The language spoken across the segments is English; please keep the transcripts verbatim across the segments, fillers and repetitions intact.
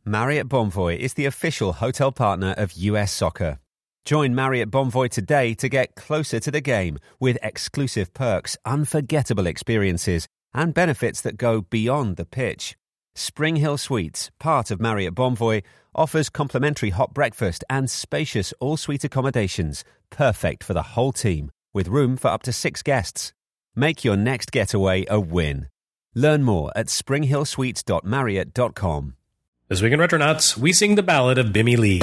Marriott Bonvoy is the official hotel partner of U S Soccer. Join Marriott Bonvoy today to get closer to the game with exclusive perks, unforgettable experiences, and benefits that go beyond the pitch. Spring Hill Suites, part of Marriott Bonvoy, offers complimentary hot breakfast and spacious all-suite accommodations, perfect for the whole team, with room for up to six guests. Make your next getaway a win. Learn more at spring hill suites dot marriott dot com. This week in Retronauts, we sing the ballad of Bimmy Lee.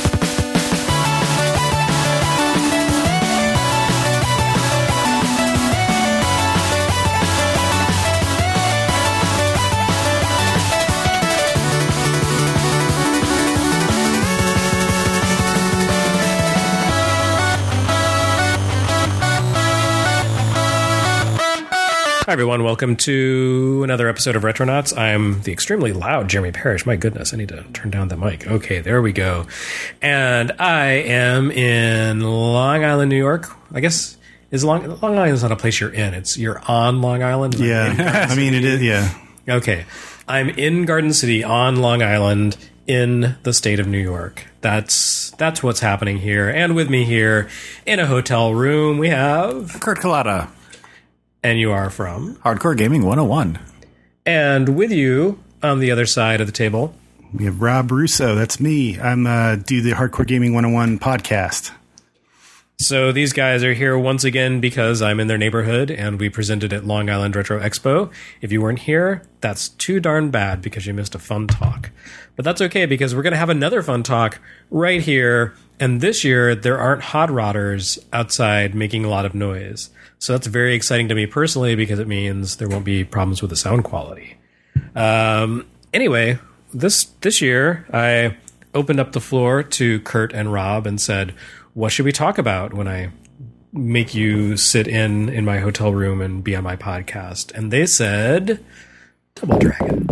Hi, everyone. Welcome to another episode of Retronauts. I'm the extremely loud Jeremy Parrish. My goodness, I need to turn down the mic. Okay, there we go. And I am in Long Island, New York. I guess is Long, Long Island is not a place you're in. It's you're on Long Island. Yeah, I mean, it is, yeah. Okay. I'm in Garden City on Long Island in the state of New York. That's that's what's happening here. And with me here in a hotel room, we have... Kurt Collada. And you are from? Hardcore Gaming one oh one. And with you on the other side of the table, we have Rob Russo. That's me. I'm uh, do the Hardcore Gaming one oh one podcast. So these guys are here once again because I'm in their neighborhood and we presented at Long Island Retro Expo. If you weren't here, that's too darn bad because you missed a fun talk. But that's okay because we're going to have another fun talk right here. And this year, there aren't hot rodders outside making a lot of noise. So that's very exciting to me personally because it means there won't be problems with the sound quality. Um, anyway, this this year, I opened up the floor to Kurt and Rob and said, what should we talk about when I make you sit in in my hotel room and be on my podcast? And they said, Double Dragon.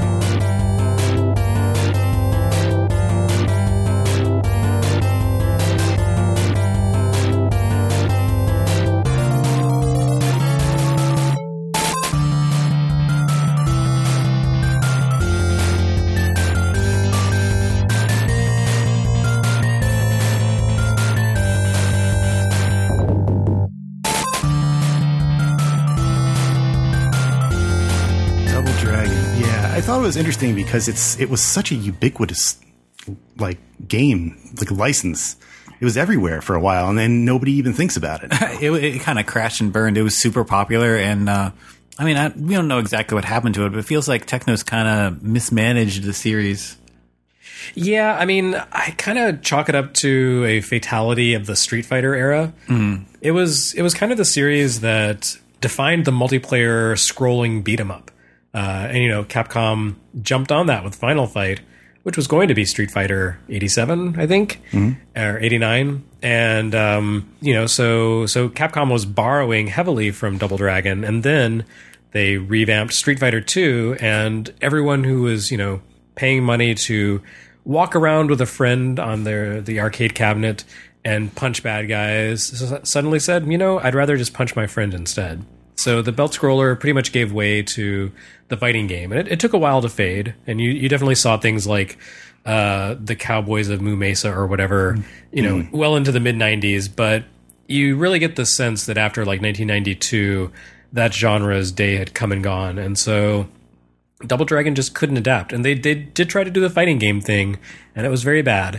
I thought it was interesting because it's it was such a ubiquitous like game, like license. It was everywhere for a while, and then nobody even thinks about it. it it kind of crashed and burned. It was super popular, and uh, I mean, I, we don't know exactly what happened to it, but it feels like Technos kind of mismanaged the series. Yeah, I mean, I kind of chalk it up to a fatality of the Street Fighter era. Mm. It was it was kind of the series that defined the multiplayer scrolling beat 'em up. Uh, and, you know, Capcom jumped on that with Final Fight, which was going to be Street Fighter eighty-seven, I think, mm-hmm. or eighty-nine. And, um, you know, so so Capcom was borrowing heavily from Double Dragon. And then they revamped Street Fighter two. And everyone who was, you know, paying money to walk around with a friend on their the arcade cabinet and punch bad guys suddenly said, you know, I'd rather just punch my friend instead. So the belt scroller pretty much gave way to the fighting game. And it, it took a while to fade. And you, you definitely saw things like uh, the Cowboys of Moo Mesa or whatever, you know, mm. well into the mid nineties. But you really get the sense that after like nineteen ninety-two, that genre's day had come and gone. And so Double Dragon just couldn't adapt. And they, they did try to do the fighting game thing, and it was very bad.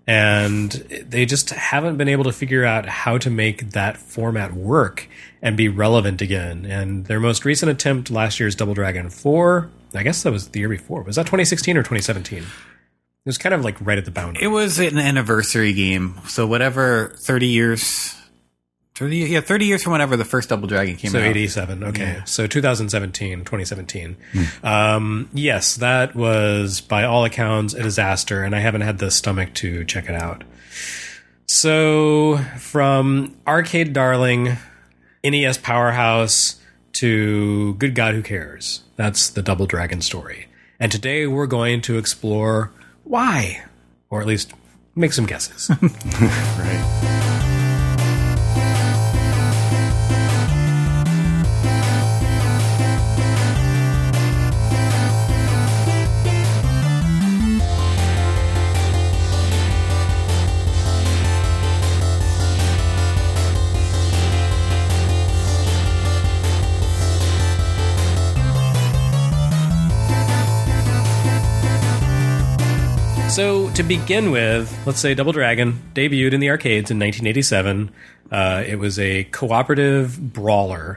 And they just haven't been able to figure out how to make that format work and be relevant again. And their most recent attempt last year's Double Dragon four, I guess that was the year before. Was that twenty sixteen or twenty seventeen? It was kind of like right at the boundary. It was an anniversary game. So whatever, thirty years... thirty, yeah, thirty years from whenever the first Double Dragon came so out. So eighty-seven, okay. Yeah. So twenty seventeen, twenty seventeen. Mm. Um, yes, that was, by all accounts, a disaster, and I haven't had the stomach to check it out. So, from Arcade Darling, N E S Powerhouse, to Good God, Who Cares? That's the Double Dragon story. And today we're going to explore why, or at least make some guesses. Right. So to begin with, let's say Double Dragon debuted in the arcades in nineteen eighty-seven. Uh, it was a cooperative brawler,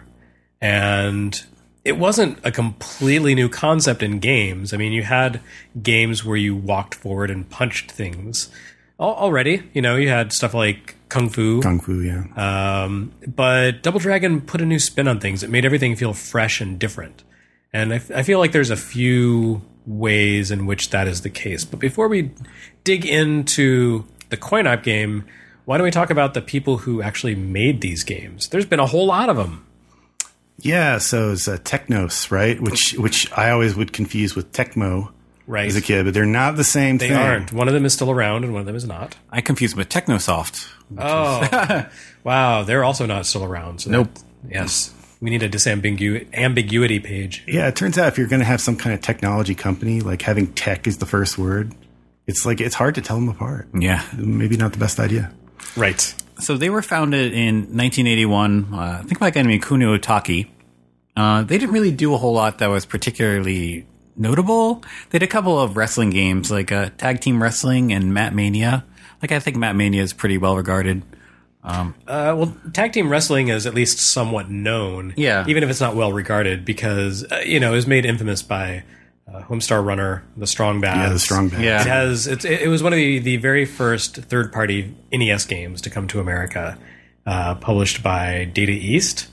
and it wasn't a completely new concept in games. I mean, you had games where you walked forward and punched things already. You know, you had stuff like Kung Fu. Kung Fu, yeah. Um, but Double Dragon put a new spin on things. It made everything feel fresh and different. And I, I feel like there's a few ways in which that is the case. But before we dig into the coin-op game, why don't we talk about the people who actually made these games? There's been a whole lot of them. Yeah, so it's uh, Technos, right? Which which I always would confuse with Tecmo right. as a kid, but they're not the same they thing. They aren't. One of them is still around and one of them is not. I confused them with Technosoft. Oh, wow. They're also not still around. So nope. That, yes. We need a disambiguity ambiguity page. Yeah, it turns out if you're going to have some kind of technology company, like having tech is the first word, it's like it's hard to tell them apart. Yeah. Maybe not the best idea. Right. So they were founded in nineteen eighty-one. Uh, I think by a guy named Kunio Otaki. Uh, they didn't really do a whole lot that was particularly notable. They did a couple of wrestling games like uh, Tag Team Wrestling and Mat Mania. Like I think Mat Mania is pretty well regarded. Um, uh, well, Tag Team Wrestling is at least somewhat known. Yeah. Even if it's not well regarded because, uh, you know, it was made infamous by uh, Homestar Runner, the Strong Bads. Yeah, the Strong Bads. Yeah. It has. It's, it was one of the, the very first third-party N E S games to come to America, uh, published by Data East.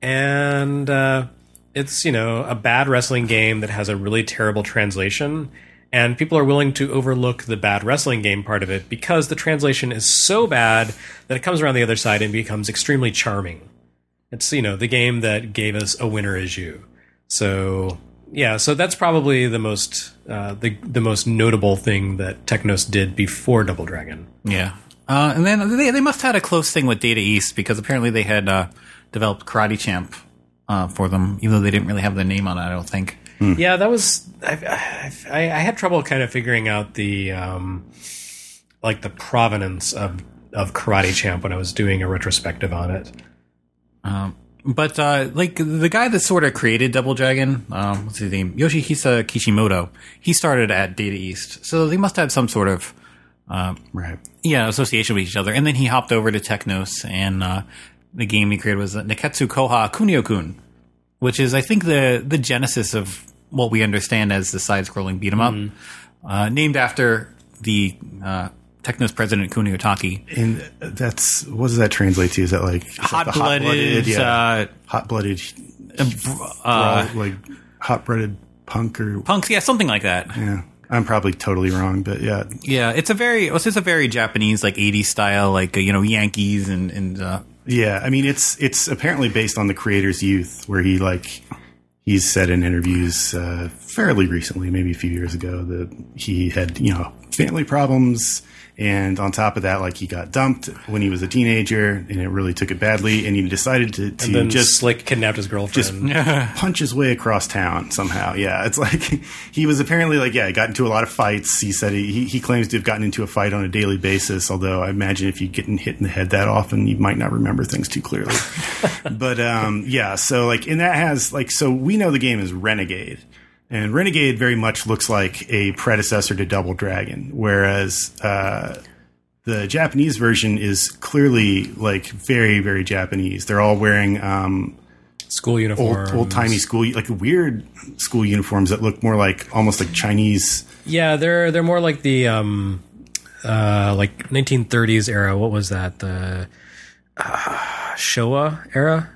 And uh, it's, you know, a bad wrestling game that has a really terrible translation. And people are willing to overlook the bad wrestling game part of it because the translation is so bad that it comes around the other side and becomes extremely charming. It's, you know, the game that gave us A Winner Is You. So, yeah, so that's probably the most uh, the the most notable thing that Technos did before Double Dragon. Yeah. Uh, and then they, they must have had a close thing with Data East because apparently they had uh, developed Karate Champ uh, for them, even though they didn't really have the name on it, I don't think. Hmm. Yeah, that was I, I, I had trouble kind of figuring out the um, like the provenance of of Karate Champ when I was doing a retrospective on it. Um, but uh, like the guy that sort of created Double Dragon, um, what's his name, Yoshihisa Kishimoto. He started at Data East, so they must have some sort of uh, right, yeah, association with each other. And then he hopped over to Technos, and uh, the game he created was Neketsu Koha Kunio-kun, which is I think the the genesis of what we understand as the side-scrolling beat 'em up, mm-hmm. uh, named after the uh, Technos president Kunio Otaki. And that's what does that translate to? Is that like hot-blooded, hot-blooded, yeah, uh, hot-blooded, uh, like hot-blooded punk or punks? Yeah, something like that. Yeah, I'm probably totally wrong, but yeah, yeah, it's a very it's just a very Japanese like eighties style, like uh, you know Yankees and and uh, yeah. I mean, it's it's apparently based on the creator's youth, where he like. He's said in interviews uh, fairly recently, maybe a few years ago, that he had, you know, family problems. And on top of that, like he got dumped when he was a teenager and it really took it badly. And he decided to, to and then just Slick kidnapped his girlfriend. Just punch his way across town somehow. Yeah. It's like he was apparently like, yeah, got into a lot of fights. He said he, he claims to have gotten into a fight on a daily basis. Although I imagine if you get hit in the head that often, you might not remember things too clearly. But um, yeah, so like, and that has like, so we know the game is Renegade. And Renegade very much looks like a predecessor to Double Dragon, whereas uh, the Japanese version is clearly like very, very Japanese. They're all wearing um, school uniforms, old, old-timey school, like weird school uniforms that look more like almost like Chinese. Yeah, they're they're more like the um, uh, like nineteen thirties era. What was that? The uh, Showa era.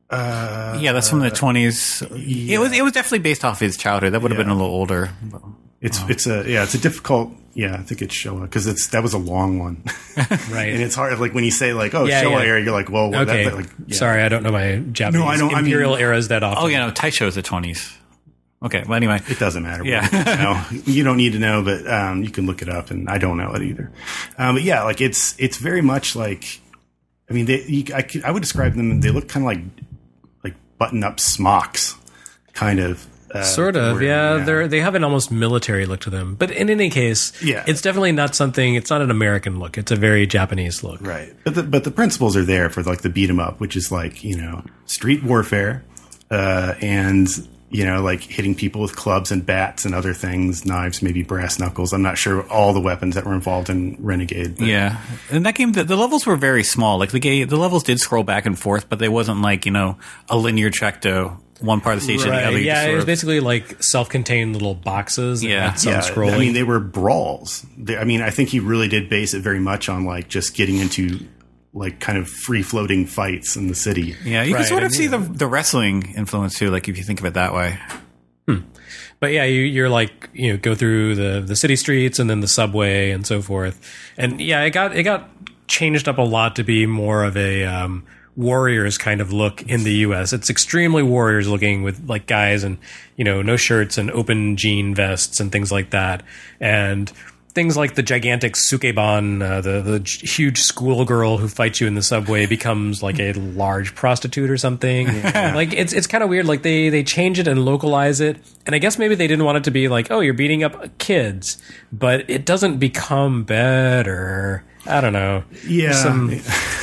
Uh, yeah, that's from the twenties. Yeah. It was it was definitely based off his childhood. That would have yeah. been a little older. It's it's a yeah, it's a difficult yeah. I think it's Showa because it's that was a long one, right? And it's hard like when you say like oh yeah, Showa yeah. era, you're like well okay. That, that, like, yeah. Sorry, I don't know my Japanese no, I don't, imperial I mean, eras that often. Oh yeah, no, Taisho is the twenties. Okay, well anyway, it doesn't matter. Yeah, no, you don't need to know, but um, you can look it up, and I don't know it either. Um, but yeah, like it's it's very much like I mean they you, I could, I would describe them. They look kind of like. Button-up smocks, kind of. Uh, sort of, where, yeah. yeah. They're they have an almost military look to them, but in any case, yeah. it's definitely not something. It's not an American look. It's a very Japanese look, right? But the but the principles are there for like the beat 'em up, which is like you know street warfare, uh, and you know, like hitting people with clubs and bats and other things, knives, maybe brass knuckles. I'm not sure all the weapons that were involved in Renegade. But. Yeah. In that game, the, the levels were very small. Like the game, the levels did scroll back and forth, but they wasn't like, you know, a linear trek to one part of the station right. to the other. Yeah, it was of, basically like self-contained little boxes. That Yeah. had some Yeah, scrolling. I mean, they were brawls. They, I mean, I think he really did base it very much on like just getting into like kind of free-floating fights in the city. Yeah, you Right, can sort of and, see you the, know. the wrestling influence too, like if you think of it that way. But yeah, you, you're like, you know, go through the, the city streets and then the subway and so forth. And yeah, it got it got changed up a lot to be more of a um, Warriors kind of look in the U S. It's extremely Warriors looking with like guys and, you know, no shirts and open jean vests and things like that. And things like the gigantic Sukeban, uh, the the huge schoolgirl who fights you in the subway, becomes like a large prostitute or something. Yeah. Like it's it's kind of weird. Like they they change it and localize it, and I guess maybe they didn't want it to be like, oh, you're beating up kids, but it doesn't become better. I don't know. Yeah. Some,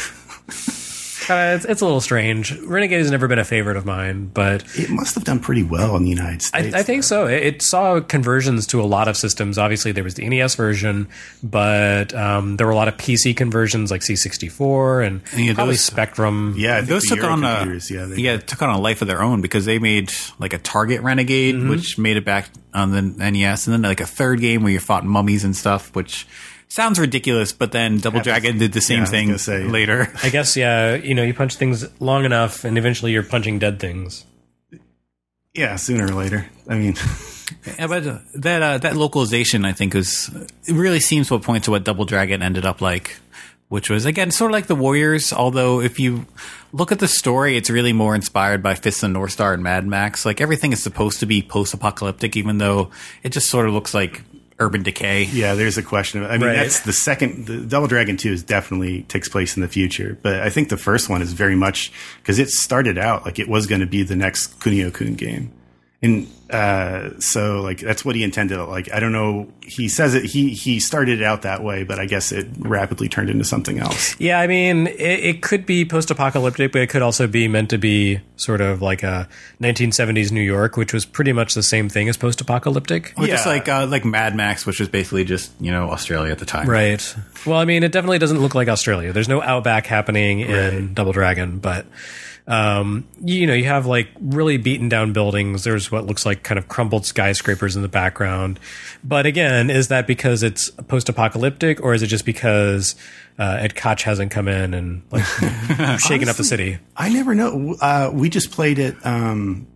Uh, it's, it's a little strange. Renegade has never been a favorite of mine, but It must have done pretty well in the United States. I, I think so. It, it saw conversions to a lot of systems. Obviously, there was the N E S version, but um, there were a lot of P C conversions like C sixty-four and Yeah, probably those- Spectrum. Yeah, I think Those the took on a Eurocomputers, yeah, they- yeah took on a life of their own because they made like a Target Renegade, Mm-hmm. which made it back on the N E S, and then like a third game where you fought mummies and stuff, which sounds ridiculous. But then Double Dragon did the same Yeah, I was thing gonna say. later. I guess, yeah, you know, you punch things long enough and eventually you're punching dead things. Yeah, sooner or later. I mean, Yeah, but uh, that uh, that localization, I think, is it really seems to point to what Double Dragon ended up like, which was again sort of like the Warriors. Although if you look at the story, it's really more inspired by Fists of North Star and Mad Max. Like everything is supposed to be post-apocalyptic, even though it just sort of looks like urban decay. yeah, there's a question of. I mean, Right. that's the second. The Double Dragon two is definitely takes place in the future, but I think the first one is very much because it started out like it was going to be the next Kunio-kun game. And uh, so, like, that's what he intended. Like, I don't know. He says it. He he started it out that way, but I guess it rapidly turned into something else. Yeah, I mean, it, it could be post-apocalyptic, but it could also be meant to be sort of like a nineteen seventies New York, which was pretty much the same thing as post-apocalyptic. Or just Yeah. like uh, like Mad Max, which was basically just you know Australia at the time. Right. Well, I mean, it definitely doesn't look like Australia. There's no outback happening in Right. Double Dragon, but um, you know, you have like really beaten down buildings. There's what looks like kind of crumbled skyscrapers in the background. But again, is that because it's post-apocalyptic, or is it just because uh, Ed Koch hasn't come in and like shaken up the city? I never know. Uh, we just played it. Um,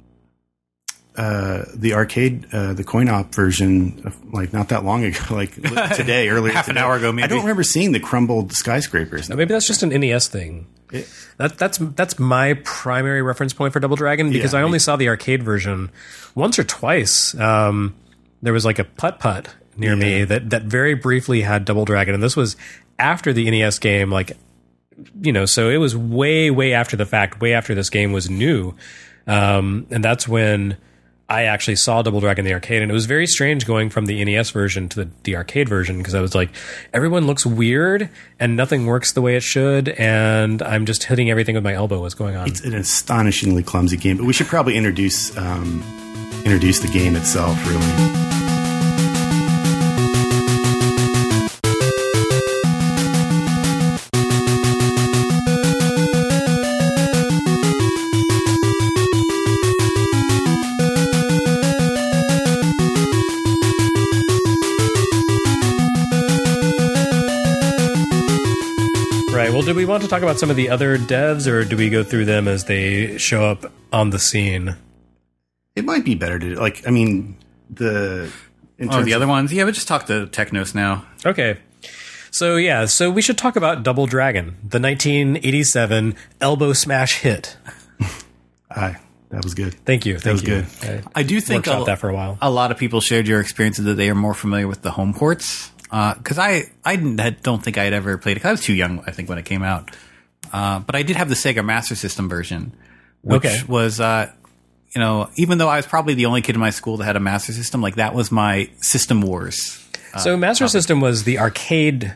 uh, the arcade, uh, the coin op version, of, like not that long ago, like today, earlier, Half an today. hour ago, maybe. I don't remember seeing the crumbled skyscrapers. Now, maybe that's just an N E S thing. That, that's that's my primary reference point for Double Dragon because Yeah, I only me- saw the arcade version once or twice. Um, there was like a putt putt near me Yeah. that that very briefly had Double Dragon, and this was after the N E S game. Like, you know, so it was way way after the fact, way after this game was new, um, and that's when I actually saw Double Dragon in the arcade, and it was very strange going from the N E S version to the, the arcade version because I was like, everyone looks weird and nothing works the way it should, and I'm just hitting everything with my elbow. What's going on? It's an astonishingly clumsy game, but we should probably introduce um, introduce the game itself. Really, Right. Well, do we want to talk about some of the other devs, or do we go through them as they show up on the scene? it might be better to like. I mean, the in Oh, terms the of- other ones? Yeah, but just talk to Technos now. Okay. So, yeah, so we should talk about Double Dragon, the nineteen eighty-seven elbow smash hit. Aye, that was good. Thank you. Thank was you. good. I, I do think workshopped a, that for a while. a lot of people shared your experiences that they are more familiar with the home ports. Because I, I didn't- don't think I had ever played it. 'Cause I was too young, I think, when it came out. Uh, but I did have the Sega Master System version, which Okay. was, uh, you know, even though I was probably the only kid in my school that had a Master System, like that was my System Wars. So Master System was the arcade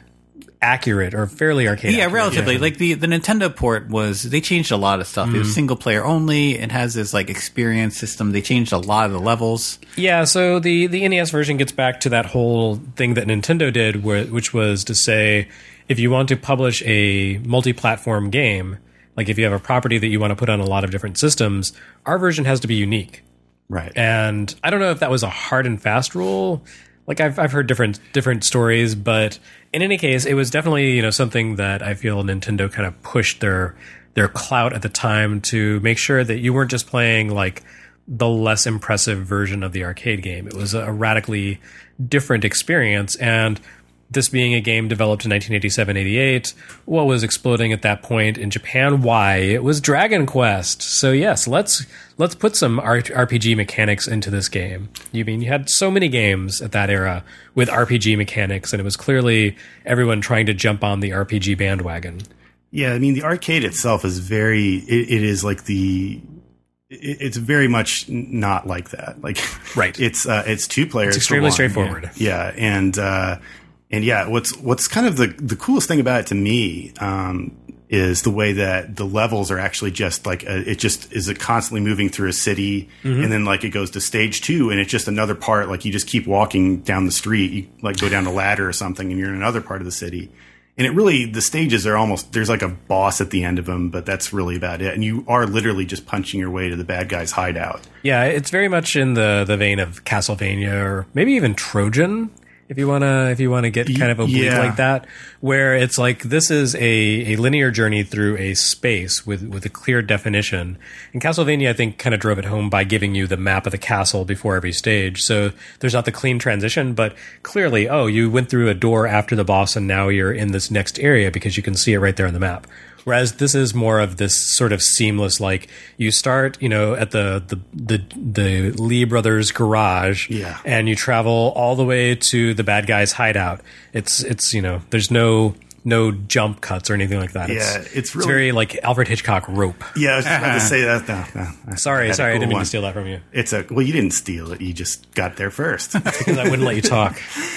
accurate or fairly arcade. Yeah, accurate. relatively. Yeah. Like the, the Nintendo port was, they changed a lot of stuff. Mm. It was single player only. It has this like experience system. They changed a lot of the levels. Yeah, so the, the N E S version gets back to that whole thing that Nintendo did, where, which was to say, if you want to publish a multi-platform game, like if you have a property that you want to put on a lot of different systems, our version has to be unique. Right. And I don't know if that was a hard and fast rule. Like I've I've heard different different stories, but in any case, it was definitely, you know, something that I feel Nintendo kind of pushed their their clout at the time to make sure that you weren't just playing like the less impressive version of the arcade game. It was a radically different experience, and this being a game developed in nineteen eighty-seven eighty-eight, what was exploding at that point in Japan? Why? It was Dragon Quest. So yes, let's let's put some R- RPG mechanics into this game. You mean you had so many games at that era with R P G mechanics, and it was clearly everyone trying to jump on the R P G bandwagon. Yeah, I mean the arcade itself is very. It, it is like the. It, it's very much not like that. Like right. It's uh, it's two players. It's extremely for one. straightforward. Yeah, yeah. and. Uh, And yeah, what's what's kind of the, the coolest thing about it to me um, is the way that the levels are actually just like a, it just is a constantly moving through a city, mm-hmm. and then like it goes to stage two, and it's just another part. Like you just keep walking down the street, you like go down the ladder or something, and you're in another part of the city. And it really the stages are almost there's like a boss at the end of them, but that's really about it. And you are literally just punching your way to the bad guy's hideout. Yeah, it's very much in the the vein of Castlevania or maybe even Trojan. If you wanna, if you wanna get kind of oblique yeah. like that, where it's like this is a, a linear journey through a space with with a clear definition. And Castlevania, I think, kind of drove it home by giving you the map of the castle before every stage. So there's not the clean transition, but clearly, oh, you went through a door after the boss, and now you're in this next area because you can see it right there on the map. Whereas this is more of this sort of seamless, like you start, you know, at the the the, the Lee brothers' garage, yeah. and you travel all the way to the bad guy's hideout. It's it's you know, there's no no jump cuts or anything like that. Yeah, it's, it's really it's very like Alfred Hitchcock rope. Yeah, I was just about to say that. No, no, sorry, I sorry, cool I didn't mean one. to steal that from you. It's a well, you didn't steal it. You just got there first because I wouldn't let you talk.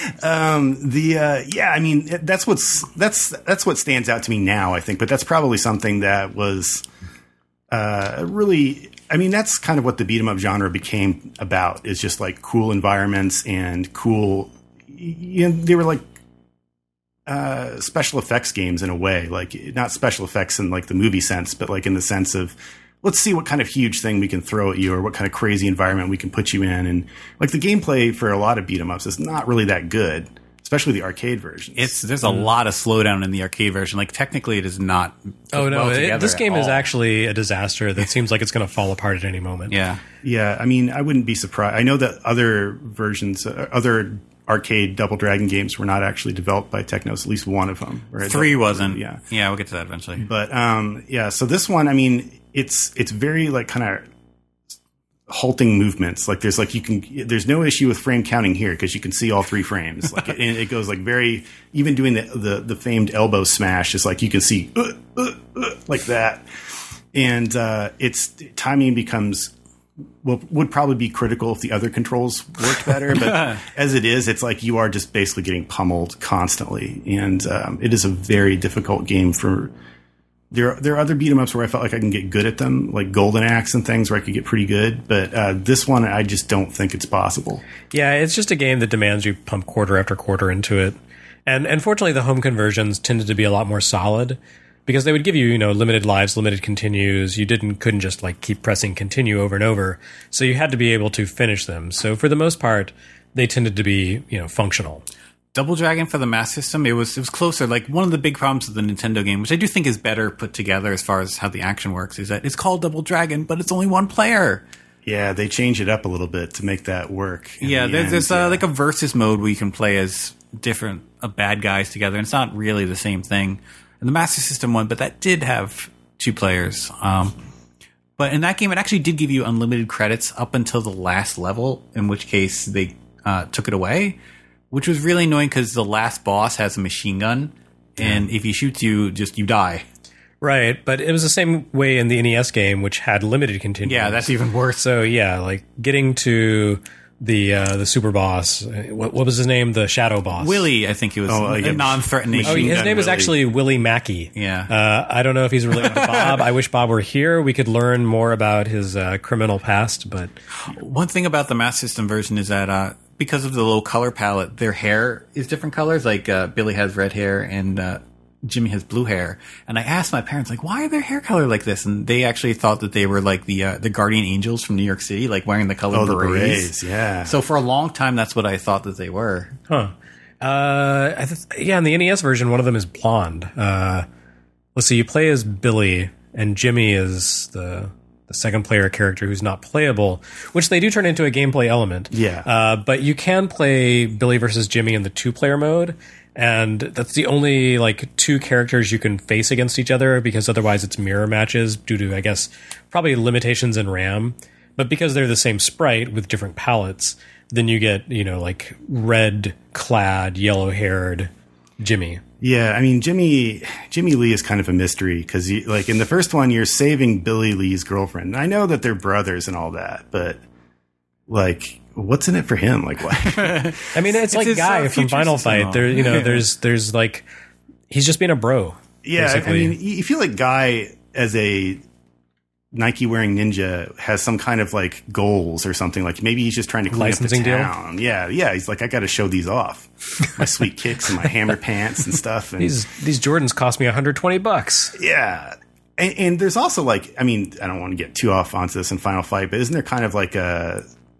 Um, the uh, yeah, I mean that's what's that's that's what stands out to me now. I think, but that's probably something that was uh, really. I mean, that's kind of what the beat 'em up genre became about. Is just like cool environments and cool. You know, they were like. Uh, special effects games in a way, like not special effects in like the movie sense, but like in the sense of let's see what kind of huge thing we can throw at you or what kind of crazy environment we can put you in. And like the gameplay for a lot of beat 'em ups is not really that good, especially the arcade version. It's there's a mm. lot of slowdown in the arcade version. Like technically, it is not. Oh no! Well it, this game is all. actually a disaster that seems like it's going to fall apart at any moment. Yeah, yeah. I mean, I wouldn't be surprised. I know that other versions, uh, other. arcade Double Dragon games were not actually developed by Technos, at least one of them. Three wasn't. Yeah. Yeah, we'll get to that eventually. But, um, yeah, so this one, I mean, it's, it's very like kind of halting movements. Like there's like, you can, there's no issue with frame counting here because you can see all three frames. Like it, and it goes like very, even doing the, the, the famed elbow smash is like, you can see uh, uh, uh, like that. And, uh, it's timing becomes, Well, would probably be critical if the other controls worked better, but as it is, it's like you are just basically getting pummeled constantly, and um, it is a very difficult game. For there, there are other beat 'em ups where I felt like I can get good at them, like Golden Axe and things where I could get pretty good, but uh, this one I just don't think it's possible. Yeah, it's just a game that demands you pump quarter after quarter into it, and unfortunately, the home conversions tended to be a lot more solid. Because they would give you, you know, limited lives, limited continues. You didn't couldn't just like keep pressing continue over and over. So you had to be able to finish them. So for the most part, they tended to be, you know, functional. Double Dragon for the Master System, it was it was closer. Like one of the big problems with the Nintendo game, which I do think is better put together as far as how the action works, is that it's called Double Dragon, but it's only one player. Yeah, they change it up a little bit to make that work. Yeah, the there's, end, there's yeah. Uh, like a versus mode where you can play as different uh, bad guys together, and it's not really the same thing. And the Master System one, but that did have two players. Um, but in that game, it actually did give you unlimited credits up until the last level, in which case they uh, took it away, which was really annoying because the last boss has a machine gun, and if he shoots you, just you die. Right, but it was the same way in the N E S game, which had limited continues. Yeah, that's even worse. So yeah, like getting to the uh, the super boss. What, what was his name? The shadow boss. Willie, I think he was Oh, a yeah. non-threatening. Oh, his Gun name is Willie. actually Willie Mackey. Yeah. Uh, I don't know if he's related to Bob. I wish Bob were here. We could learn more about his uh, criminal past. But One thing about the Master System version is that uh, because of the low color palette, their hair is different colors. Like uh, Billy has red hair and uh, Jimmy has blue hair. And I asked my parents, like, why are their hair color like this? And they actually thought that they were like the uh, the guardian angels from New York City, like wearing the colored Oh, the berets. berets, yeah. So for a long time, that's what I thought that they were. huh? Uh, I th- yeah, in the N E S version, one of them is blonde. Uh, let's see. You play as Billy, and Jimmy is the the second player character who's not playable, which they do turn into a gameplay element. Yeah. Uh, but you can play Billy versus Jimmy in the two player mode. And that's the only like two characters you can face against each other, because otherwise it's mirror matches due to, I guess, probably limitations in RAM. But because they're the same sprite with different palettes, then you get, you know, like red clad, yellow haired Jimmy. Yeah, I mean Jimmy Jimmy Lee is kind of a mystery because like in the first one you're saving Billy Lee's girlfriend. And I know that they're brothers and all that, but like what's in it for him? Like what? I mean, it's, It's like his, Guy uh, from future Final sister-in-law. Fight. There, you know, there's there's like he's just being a bro. Yeah, basically. I mean you feel like Guy as a Nike wearing ninja has some kind of like goals or something. Like maybe he's just trying to clean Licensing up the deal? town. Yeah, yeah. He's like, I got to show these off, my sweet kicks and my hammer pants and stuff. And These these Jordans cost me one hundred twenty bucks. yeah, and, and there's also like, I mean, I don't want to get too off onto this in Final Fight, but isn't there kind of like a,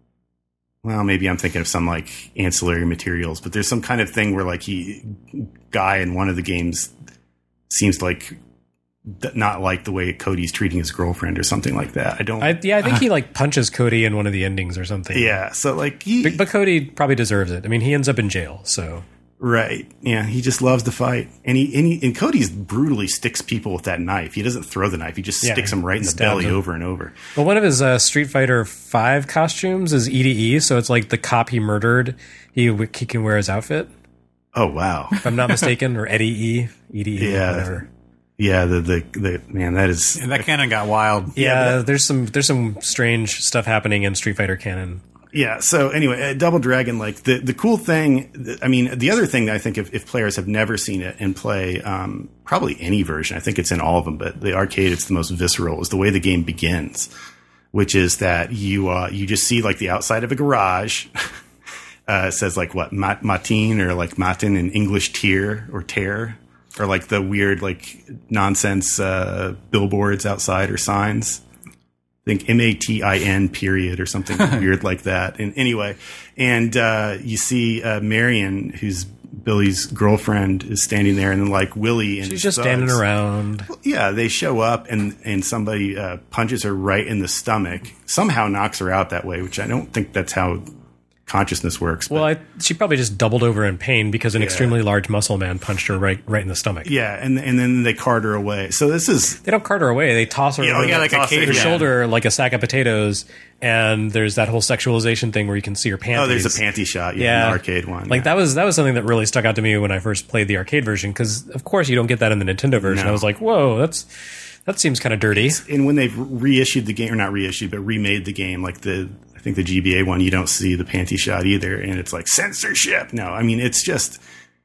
well, maybe I'm thinking of some like ancillary materials, but there's some kind of thing where like he Guy in one of the games seems like d- not like the way Cody's treating his girlfriend or something like that. I don't. I, yeah, I think he like punches Cody in one of the endings or something. yeah, so like he But, but Cody probably deserves it. I mean, he ends up in jail, so right. Yeah, he just loves to fight, and he and, he, and Cody's brutally sticks people with that knife. He doesn't throw the knife; he just Yeah, sticks them right in the stabs belly him. over and over. Well, one of his uh, Street Fighter Five costumes is E D E, so it's like the cop he murdered. He he can wear his outfit, Oh wow. if I'm not mistaken, or Eddie E, E D E, Yeah. whatever. Yeah, the, the the man that is And that canon got wild. Yeah, there's some there's some strange stuff happening in Street Fighter canon. yeah. So anyway, uh, Double Dragon, like the the cool thing. th- I mean, the other thing that I think if, if players have never seen it and play, um, probably any version, I think it's in all of them, but the arcade, it's the most visceral. Is the way the game begins, which is that you uh, you just see like the outside of a garage. uh, it says like what mat- matin or like matin in English tier or tear. Or like the weird, like nonsense uh, billboards outside or signs. I think M A T I N period or something weird like that. And anyway, and uh, you see uh, Marion, who's Billy's girlfriend, is standing there, and then like Willie and She's his just thugs- standing around. Yeah, they show up, and and somebody uh, punches her right in the stomach. Somehow knocks her out that way, which I don't think that's how consciousness works. Well, but- I, she probably just doubled over in pain because an extremely large muscle man punched her right right in the stomach. yeah, and and then they cart her away. So this is They don't cart her away; they toss her Yeah, over yeah, the- like a her caveman. shoulder like a sack of potatoes. And there's that whole sexualization thing where you can see her panties. oh, there's a panty shot. Yeah, Yeah, in the arcade one. Like yeah. that was that was something that really stuck out to me when I first played the arcade version, because of course you don't get that in the Nintendo version. No. I was like, whoa, that's that seems kind of dirty. And when they've reissued the game, or not reissued, but remade the game, like the I think the G B A one, you don't see the panty shot either, and it's like censorship. No, I mean it's just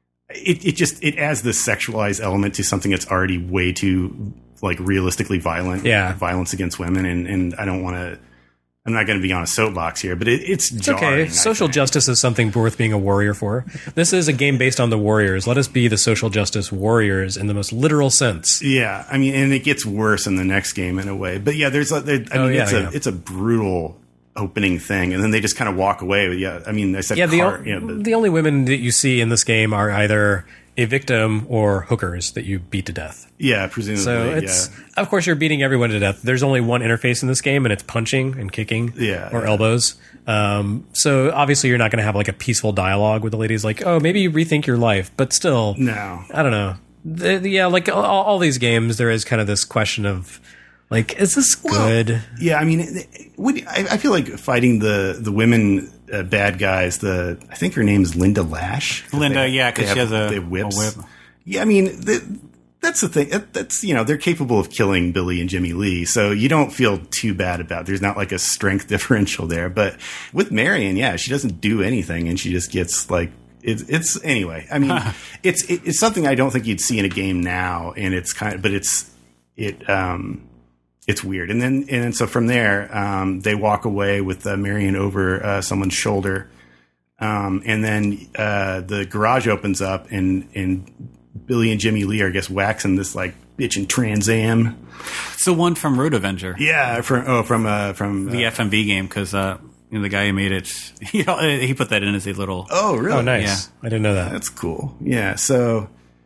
it it just it adds this sexualized element to something that's already way too like realistically violent. Yeah. violence against women, and and I don't want to. I'm not going to be on a soapbox here, but it, it's It's jarring, okay. I Social think. justice is something worth being a warrior for. This is a game based on the Warriors. Let us be the social justice warriors in the most literal sense. Yeah, I mean, and it gets worse in the next game in a way. But yeah, there's a, there, I Oh, mean, yeah, it's a yeah. it's a brutal opening thing, and then they just kind of walk away. Yeah, I mean, I said Yeah, the, car, o- you know, the, the only women that you see in this game are either a victim or hookers that you beat to death. yeah, presumably. So it's yeah. of course you're beating everyone to death. There's only one interface in this game, and it's punching and kicking, Yeah, or yeah. elbows. Um, so obviously you're not going to have like a peaceful dialogue with the ladies, like, oh, maybe you rethink your life. But still, No. I don't know. The, the- yeah, like all, all these games, there is kind of this question of like, is this good? Yeah, I mean, it- it- would, I, I feel like fighting the the women uh, bad guys. The I think her name is Linda Lash. Linda, They- yeah, 'cause they she have- has a- they have whips. a whip. Yeah, I mean, the, that's the thing. That, that's, you know, they're capable of killing Billy and Jimmy Lee, so you don't feel too bad about it. There's not like a strength differential there. But with Marion, yeah, she doesn't do anything, and she just gets like it, it's anyway. I mean, it's it, it's something I don't think you'd see in a game now, and it's kind of, but it's it um it's weird. And then and then, so from there, um, they walk away with uh, Marion over uh, someone's shoulder, um, and then uh, the garage opens up, and and Billy and Jimmy Lee are, I guess, waxing this like bitchin' Trans Am. It's the one from Road Avenger. Yeah, from oh from uh, from uh, the F M V game, because uh, you know, the guy who made it, he, he put that in as a little. Oh, really? Oh, nice. Yeah. I didn't know that. That's cool. Yeah, so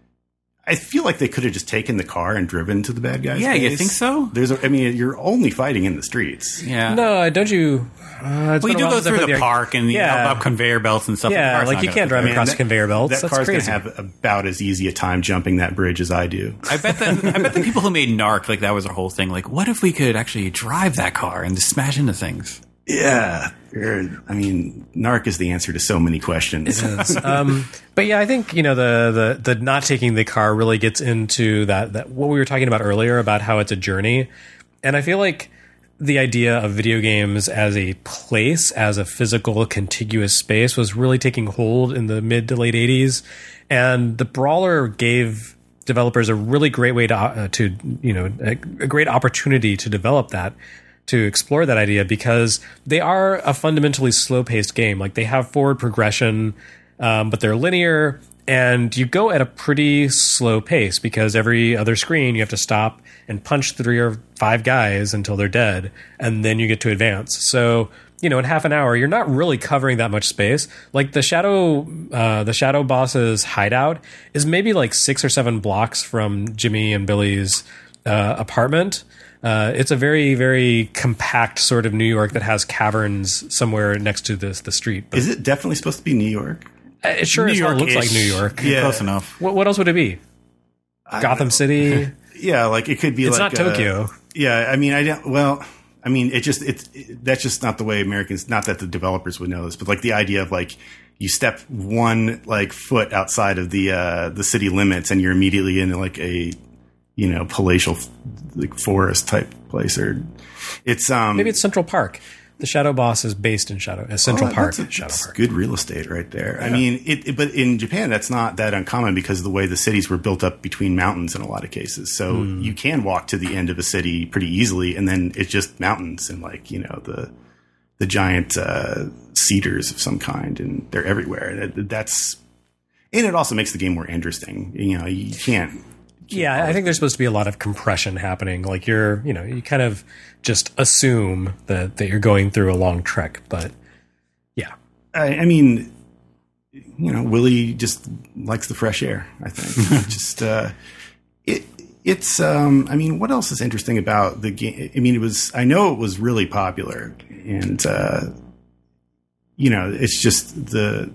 I feel like they could have just taken the car and driven to the bad guys. Yeah, base. you think so? There's, a, I mean, you're only fighting in the streets. Yeah. No, don't you? Uh, well, you do go through the park and yeah. you know, up conveyor belts and stuff. Yeah, like you can't drive Man, across that, conveyor belts. That That's car's crazy. gonna have about as easy a time jumping that bridge as I do. I bet that I bet the people who made Narc, like that was their whole thing. Like, what if we could actually drive that car and just smash into things? Yeah, I mean, Narc is the answer to so many questions. um, but yeah, I think you know the, the the not taking the car really gets into that that what we were talking about earlier about how it's a journey, and I feel like the idea of video games as a place, as a physical contiguous space, was really taking hold in the mid to late eighties, and the Brawler gave developers a really great way to uh, to you know a, a great opportunity to develop that. To explore that idea, because they are a fundamentally slow-paced game. Like, they have forward progression, um, but they're linear, and you go at a pretty slow pace because every other screen you have to stop and punch three or five guys until they're dead, and then you get to advance. So, you know, in half an hour, you're not really covering that much space. Like, the shadow, uh, the shadow boss's hideout is maybe like six or seven blocks from Jimmy and Billy's uh, apartment. Uh, it's a very, very compact sort of New York that has caverns somewhere next to this the street. But is it definitely supposed to be New York? It sure as hell looks like New York. Yeah. Close enough. What, what else would it be? Gotham City? Yeah, like it could be it's like... It's not Tokyo. Uh, yeah, I mean, I don't... Well, I mean, it just... It's it, that's just not the way Americans... Not that the developers would know this, but like the idea of like... You step one like foot outside of the uh, the city limits and you're immediately in like a... you know, palatial like forest type place, or it's um maybe it's Central Park. The Shadow Boss is based in Shadow, uh, Central oh, Park. That's, a, Shadow that's Park. Good real estate right there. Yeah. I mean, it, it, but in Japan, that's not that uncommon because of the way the cities were built up between mountains in a lot of cases. So mm. you can walk to the end of a city pretty easily, and then it's just mountains and like you know the the giant uh, cedars of some kind, and they're everywhere. That's and it also makes the game more interesting. You know, you can't. Yeah, I think there's supposed to be a lot of compression happening. Like you're, you know, you kind of just assume that, that you're going through a long trek. But yeah, I, I mean, you know, Willie just likes the fresh air. I think just uh, it. It's. Um, I mean, what else is interesting about the game? I mean, it was. I know it was really popular, and uh, you know, it's just the.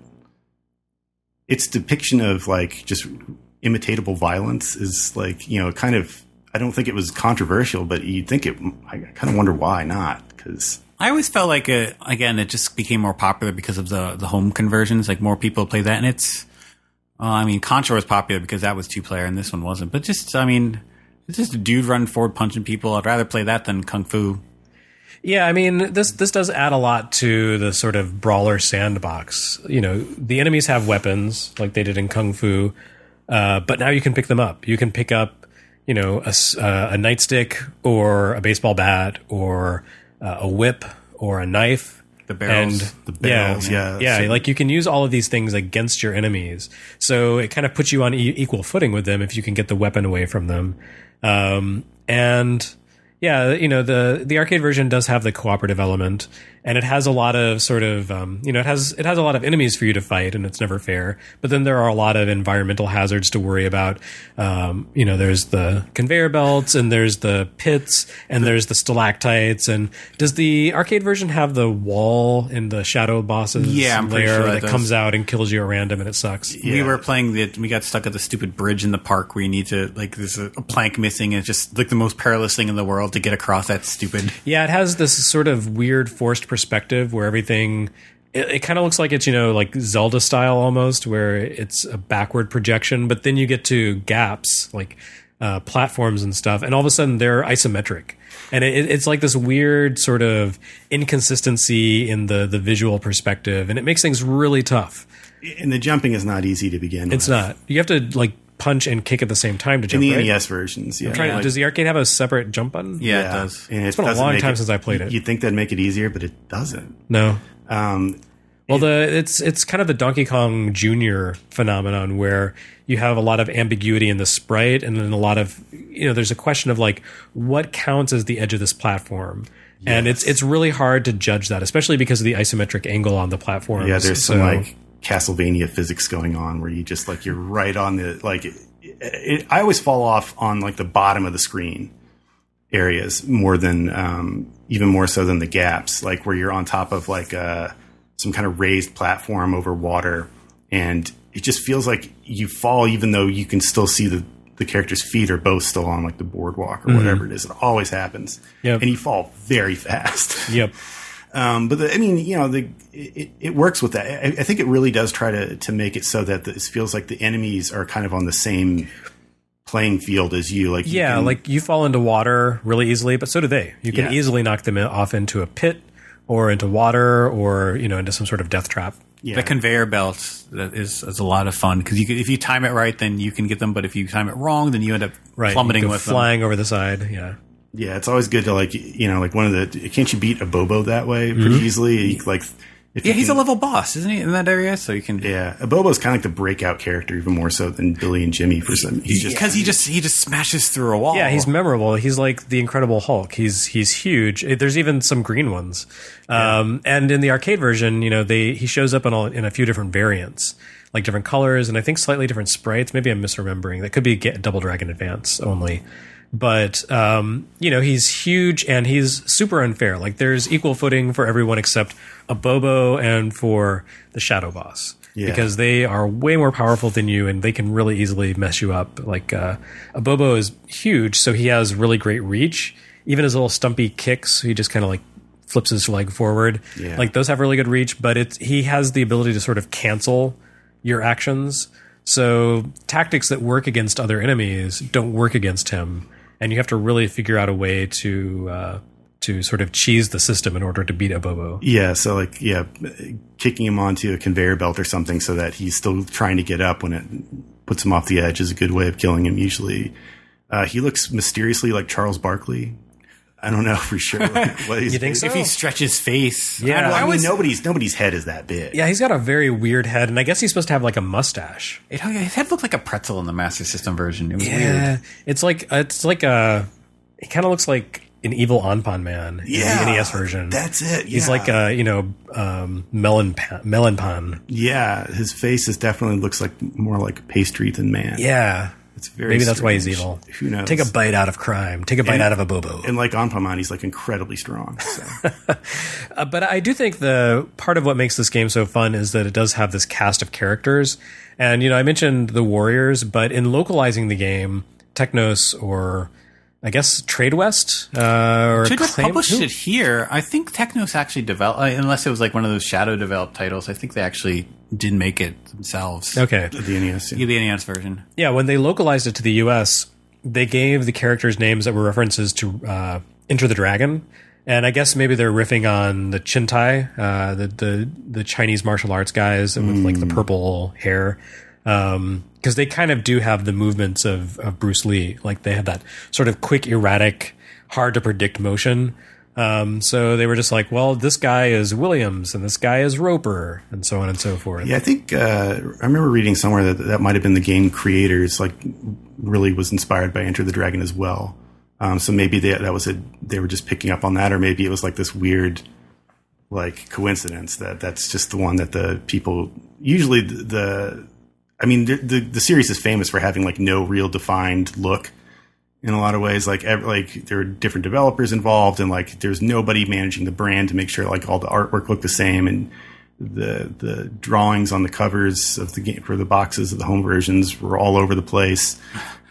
Its depiction of like just. Imitatable violence is like, you know, kind of, I don't think it was controversial, but you'd think it, I kind of wonder why not, because I always felt like, it, again, it just became more popular because of the, the home conversions, like more people play that, and it's, uh, I mean, Contra was popular because that was two-player, and this one wasn't, but just, I mean, it's just a dude running forward punching people. I'd rather play that than Kung Fu. Yeah, I mean, this this does add a lot to the sort of brawler sandbox. You know, the enemies have weapons, like they did in Kung Fu, Uh, but now you can pick them up. You can pick up, you know, a, uh, a nightstick or a baseball bat or uh, a whip or a knife. The barrels. And the barrels, yeah. yeah. Yeah, so, like you can use all of these things against your enemies. So it kind of puts you on e- equal footing with them if you can get the weapon away from them. Um, and yeah, you know, the, the arcade version does have the cooperative element, and it has a lot of sort of, um, you know, it has, it has a lot of enemies for you to fight, and it's never fair. But then there are a lot of environmental hazards to worry about. Um, you know, there's the conveyor belts, and there's the pits, and there's the stalactites. And does the arcade version have the wall in the Shadow Boss's yeah, I'm pretty lair sure that that comes out and kills you at random, and it sucks? Yeah. We were playing the, we got stuck at the stupid bridge in the park where you need to, like, there's a, a plank missing, and it's just like the most perilous thing in the world to get across that stupid. Yeah, it has this sort of weird forced perspective where everything, it, it kind of looks like it's, you know, like Zelda style almost, where it's a backward projection, but then you get to gaps, like uh, platforms and stuff, and all of a sudden they're isometric. And it, it's like this weird sort of inconsistency in the, the visual perspective, and it makes things really tough. And the jumping is not easy to begin It's with. not. You have to like punch and kick at the same time to jump, In the right? N E S versions, yeah. I'm trying, Like- does the arcade have a separate jump button? Yeah, it does. And It's been a doesn't long make time since I played it. You'd think that'd make it easier, but it doesn't. No. Um, Well, the it's it's kind of the Donkey Kong Junior phenomenon where you have a lot of ambiguity in the sprite, and then a lot of, you know, there's a question of like what counts as the edge of this platform, and it's it's really hard to judge that, especially because of the isometric angle on the platform. yeah, there's some So- like Castlevania physics going on where you just like you're right on the like. It, it, I always fall off on like the bottom of the screen areas more than um, even more so than the gaps, like where you're on top of like uh, some kind of raised platform over water, and it just feels like you fall even though you can still see the the character's feet are both still on like the boardwalk or whatever it is. It always happens, Yep. and you fall very fast. Yep. Um, but the, I mean, you know, the it, it works with that. I, I think it really does try to to make it so that this feels like the enemies are kind of on the same playing field as you. Like, you Yeah, can- like you fall into water really easily, but so do they. You can Yeah. easily knock them off into a pit or into water or, you know, into some sort of death trap. yeah. The conveyor belt that is, is a lot of fun because you can, if you time it right, then you can get them. But if you time it wrong, then you end up Right. plummeting you go with them. flying over the side. Yeah. Yeah, it's always good to like, you know, like one of the. Can't you beat a Bobo that way pretty Mm-hmm. easily? You, like, if Yeah, you he's can- a level boss, isn't he, in that area? So you can, Yeah, a Bobo's kind of like the breakout character, even more so than Billy and Jimmy. For some, he's just because he just he just smashes through a wall. Yeah, he's memorable. He's like the Incredible Hulk. He's he's huge. There's even some green ones. Um, and in the arcade version, you know, they he shows up in all, in a few different variants, like different colors and I think slightly different sprites. Maybe I'm misremembering. That could be Get Double Dragon Advance only. But um, you know, he's huge and he's super unfair. Like there's equal footing for everyone except a Bobo and for the Shadow Boss. Yeah. Because they are way more powerful than you and they can really easily mess you up. Like uh, a Bobo is huge, so he has really great reach. Even his little stumpy kicks, he just kind of like flips his leg forward. Yeah. Like those have really good reach, but it's he has the ability to sort of cancel your actions. So tactics that work against other enemies don't work against him, and you have to really figure out a way to uh, to sort of cheese the system in order to beat a Bobo. Yeah, so like yeah, kicking him onto a conveyor belt or something so that he's still trying to get up when it puts him off the edge is a good way of killing him. Usually, uh, he looks mysteriously like Charles Barkley. I don't know for sure. Like, what he's- You think so? if he stretches face. Yeah. I, don't- Well, I I mean, always, nobody's nobody's head is that big. Yeah, he's got a very weird head, and I guess he's supposed to have like a mustache. it, his head looked like a pretzel in the Master System version. It was weird. it's like it's like a. It kind of looks like an evil Anpan man in Yeah, the N E S version. that's it, He's yeah. like a you know um, melon pan, melon pan. Yeah, his face is definitely looks like more like pastry than man. Yeah, It's very maybe that's why he's strange. evil. Who knows? Take a bite out of crime. Take a bite And- out of a Bobo. And like Anpaman, he's like incredibly strong. So. Uh, but I do think the part of what makes this game so fun is that it does have this cast of characters. And, you know, I mentioned the Warriors, but in localizing the game, Technos or I guess Trade West uh, or Should have Claim- published who- it here. I think Technos actually developed, uh, unless it was like one of those shadow developed titles. I think they actually did make it themselves. Okay. The N E S. Yeah, Yeah. the N E S version. Yeah, when they localized it to the U S, they gave the characters names that were references to uh, Enter the Dragon. And I guess maybe they're riffing on the Chintai, uh, the, the the Chinese martial arts guys with like the purple hair. Um, because they kind of do have the movements of, of Bruce Lee. Like they have that sort of quick, erratic, hard to predict motion. Um, so they were just like, well, this guy is Williams and this guy is Roper and so on and so forth. Yeah, I think uh, I remember reading somewhere that that might have been the game creators. Like, really was inspired by Enter the Dragon as well. Um, so maybe they, that was a they were just picking up on that, or maybe it was like this weird, like coincidence that that's just the one that the people usually the. the I mean, the, the the series is famous for having like no real defined look in a lot of ways. Like, ev- like there are different developers involved, and like there's nobody managing the brand to make sure like all the artwork looked the same, and the the drawings on the covers of the game for the boxes of the home versions were all over the place.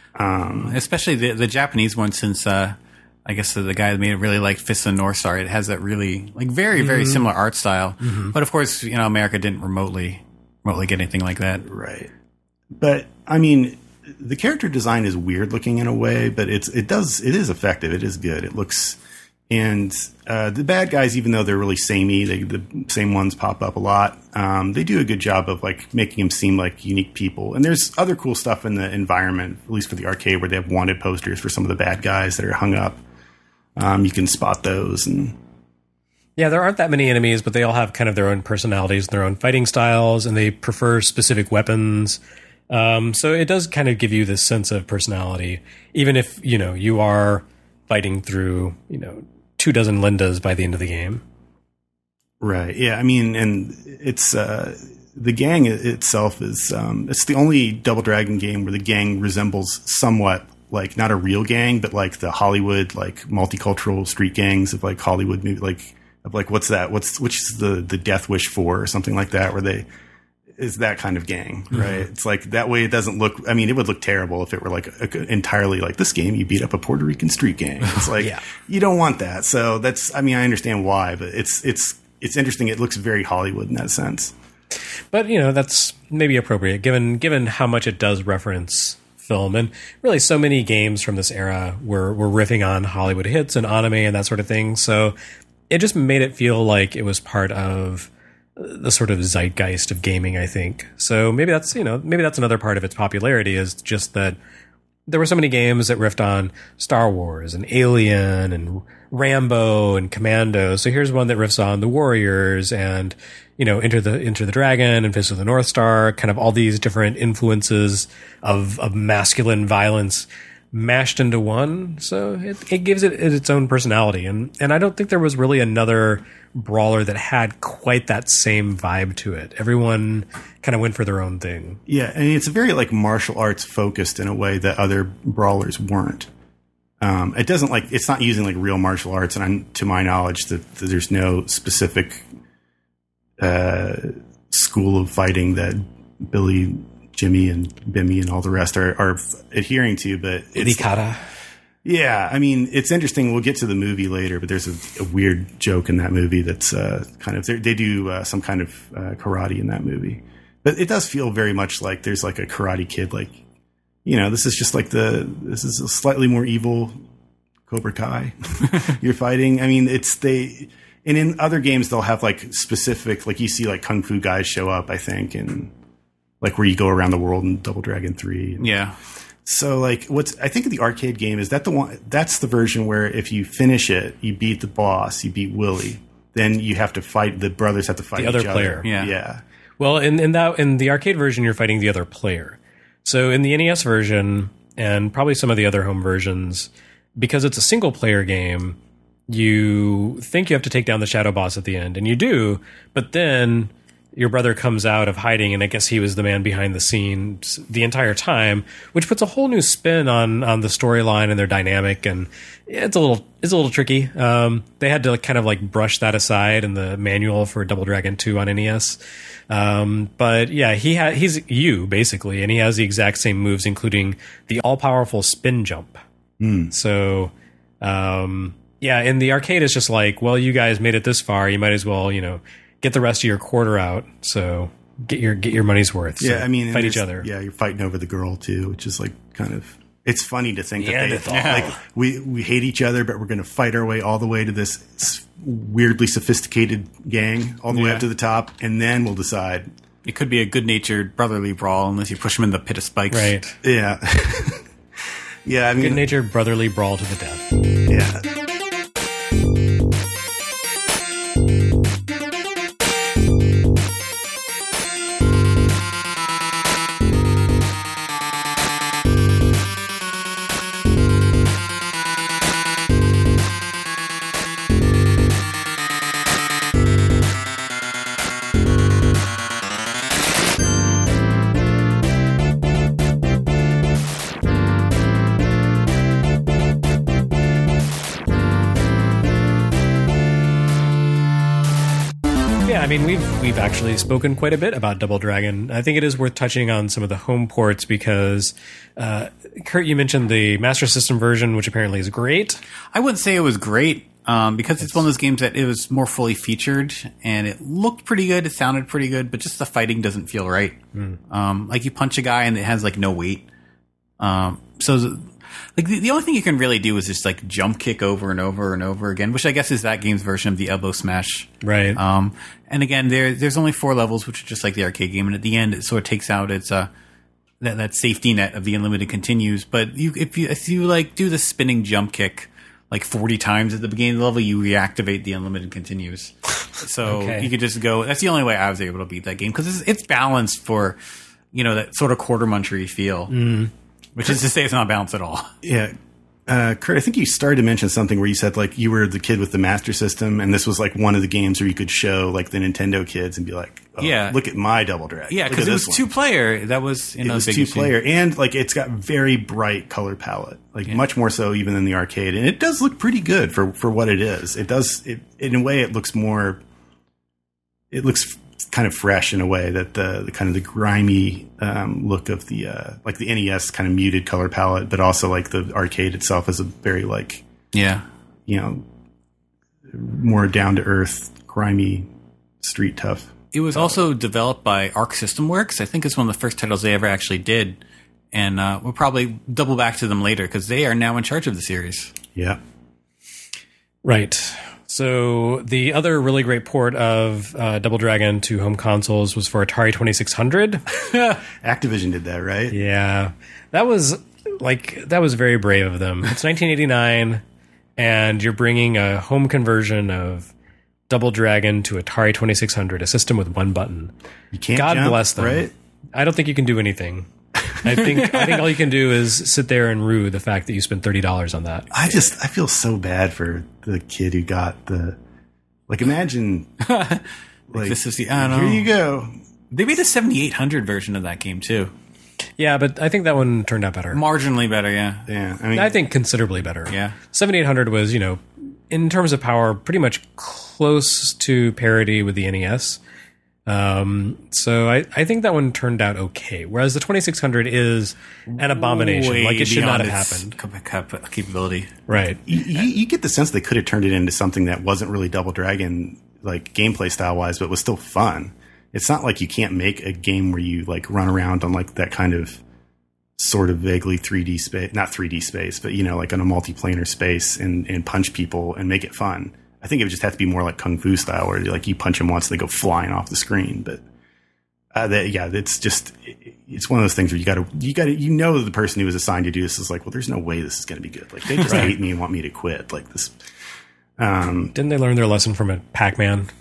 Um, Especially the, the Japanese one, since uh, I guess the, the guy that made it really liked Fist of the North Star. It has that really like very very similar art style, but of course, you know, America didn't remotely remotely get anything like that. Right. But I mean, the character design is weird looking in a way, but it's it does it is effective. It is good. It looks and uh, the bad guys, even though they're really samey, they, the same ones pop up a lot. Um, they do a good job of like making them seem like unique people. And there's other cool stuff in the environment, at least for the arcade, where they have wanted posters for some of the bad guys that are hung up. Um, you can spot those and. Yeah, there aren't that many enemies, but they all have kind of their own personalities, their own fighting styles, and they prefer specific weapons. Um, so it does kind of give you this sense of personality, even if, you know, you are fighting through, you know, two dozen Lindas by the end of the game. Right. Yeah. I mean, and it's, uh, the gang itself is, um, it's the only Double Dragon game where the gang resembles somewhat like not a real gang, but like the Hollywood, like multicultural street gangs of like Hollywood, maybe like, of like, what's that? What's, which is the, the Death Wish four or something like that, where they, is that kind of gang, right? Mm-hmm. It's like that way it doesn't look, I mean, it would look terrible if it were like a, a, entirely like this game, you beat up a Puerto Rican street gang. It's like, yeah. You don't want that. So that's, I mean, I understand why, but it's, it's, it's interesting. It looks very Hollywood in that sense. But, you know, that's maybe appropriate given, given how much it does reference film. And really so many games from this era were, were riffing on Hollywood hits and anime and that sort of thing. So it just made it feel like it was part of the sort of zeitgeist of gaming, I think. So maybe that's, you know, maybe that's another part of its popularity, is just that there were so many games that riffed on Star Wars and Alien and Rambo and Commando. So here's one that riffs on The Warriors and, you know, Enter the Enter the Dragon and Fist of the North Star, kind of all these different influences of, of masculine violence mashed into one. So it, it gives it its own personality. And, and I don't think there was really another brawler that had quite that same vibe to it. Everyone kind of went for their own thing. Yeah, and it's very like martial arts focused in a way that other brawlers weren't. Um, it doesn't like, it's not using like real martial arts, and I'm, to my knowledge, that, that there's no specific uh, school of fighting that Billy, Jimmy, and Bimmy and all the rest are, are adhering to. But it's, Ikara. Yeah, I mean, it's interesting. We'll get to the movie later, but there's a, a weird joke in that movie that's uh, kind of, they do uh, some kind of uh, karate in that movie. But it does feel very much like there's like a Karate Kid, like, you know, this is just like the, this is a slightly more evil Cobra Kai you're fighting. I mean, it's, they, and in other games, they'll have like specific, like you see like Kung Fu guys show up, I think, and like where you go around the world in Double Dragon three. And, yeah. So like what's, I think the arcade game, is that the one, that's the version where if you finish it, you beat the boss, you beat Willie, then you have to fight, the brothers have to fight the other each player. other. Yeah. Yeah. Well, in, in that, in the arcade version, you're fighting the other player. So in the N E S version, and probably some of the other home versions, because it's a single player game, you think you have to take down the shadow boss at the end, and you do, but then your brother comes out of hiding, and I guess he was the man behind the scenes the entire time, which puts a whole new spin on on the storyline and their dynamic, and it's a little it's a little tricky. Um, they had to kind of like brush that aside in the manual for Double Dragon two on N E S. Um, but yeah, he ha- he's you basically, and he has the exact same moves, including the all powerful spin jump. Mm. So, um, yeah, in the arcade, it's just like, well, you guys made it this far, you might as well, you know, get the rest of your quarter out. So get your get your money's worth. So yeah, I mean, fight each other. Yeah, you're fighting over the girl too, which is like kind of. It's funny to think Yeah, that they yeah. like we we hate each other, but we're going to fight our way all the way to this s- weirdly sophisticated gang, all the way Yeah. up to the top, and then we'll decide. It could be a good-natured brotherly brawl unless you push him in the pit of spikes. Right. Yeah, yeah. I mean, Good-natured brotherly brawl to the death. yeah. Yeah, I mean, we've we've actually spoken quite a bit about Double Dragon. I think it is worth touching on some of the home ports because, uh, Kurt, you mentioned the Master System version, which apparently is great. I wouldn't say it was great um, because it's one of those games that it was more fully featured and it looked pretty good. It sounded pretty good, but just the fighting doesn't feel right. Mm. Um, like you punch a guy and it has like no weight. Um, so, like the, the only thing you can really do is just like jump kick over and over and over again, which I guess is that game's version of the elbow smash. Right. Um, and again, there there's only four levels, which are just like the arcade game, and at the end, it sort of takes out its uh that, that safety net of the unlimited continues. But you if you if you like do the spinning jump kick like forty times at the beginning of the level, you reactivate the unlimited continues. So Okay. you could just go. That's the only way I was able to beat that game, because it's, it's balanced for, you know, that sort of quarter munchery feel, mm. which is to say it's not balanced at all. Yeah. Uh, Kurt, I think you started to mention something where you said like you were the kid with the Master System, and this was like one of the games where you could show like the Nintendo kids and be like, oh, Yeah. look at my Double Dragon. Yeah, Look because at it was this two one." player. That was It another was big two issue. player, and like it's got very bright color palette, like much more so even than the arcade, and it does look pretty good for for what it is. It does, it, in a way, it looks more. It looks kind of fresh in a way that the, the kind of the grimy um, look of the uh, like the N E S kind of muted color palette, but also like the arcade itself is a very like Yeah. you know more down to earth, grimy, street tough. It was also developed by Arc System Works. I think it's one of the first titles they ever actually did. And uh, we'll probably double back to them later, because they are now in charge of the series. Yeah. Right. So the other really great port of uh, Double Dragon to home consoles was for Atari twenty-six hundred. Activision did that, right? Yeah. That was like that was very brave of them. It's nineteen eighty-nine and you're bringing a home conversion of Double Dragon to Atari twenty-six hundred, a system with one button. You can't God jump, bless them. right? I don't think you can do anything. I think I think all you can do is sit there and rue the fact that you spent thirty dollars on that. I just I feel so bad for the kid who got the like. Imagine like This is the, I don't here know. you go. They made a seventy-eight hundred version of that game, too. Yeah, but I think that one turned out better. Marginally better, yeah. Yeah, I mean, I think considerably better. Yeah. seventy-eight hundred was, you know, in terms of power, pretty much close to parity with the N E S. Um, so I, I think that one turned out okay. Whereas the twenty-six hundred is an abomination. Way like it should not beyond have its happened. cap- cap- capability. Right. you, you, you get the sense they could have turned it into something that wasn't really Double Dragon, like gameplay style wise, but was still fun. It's not like you can't make a game where you like run around on like that kind of sort of vaguely three D space, not three D space, but you know, like on a multiplanar space and, and punch people and make it fun. I think it would just have to be more like Kung Fu style, where like you punch them once, they go flying off the screen. But uh, that, yeah, it's just it, it's one of those things where you got to you got to you know the person who was assigned to do this is like, well, there's no way this is going to be good. Like they just Right. hate me and want me to quit. Like this, um, Didn't they learn their lesson from a Pac-Man?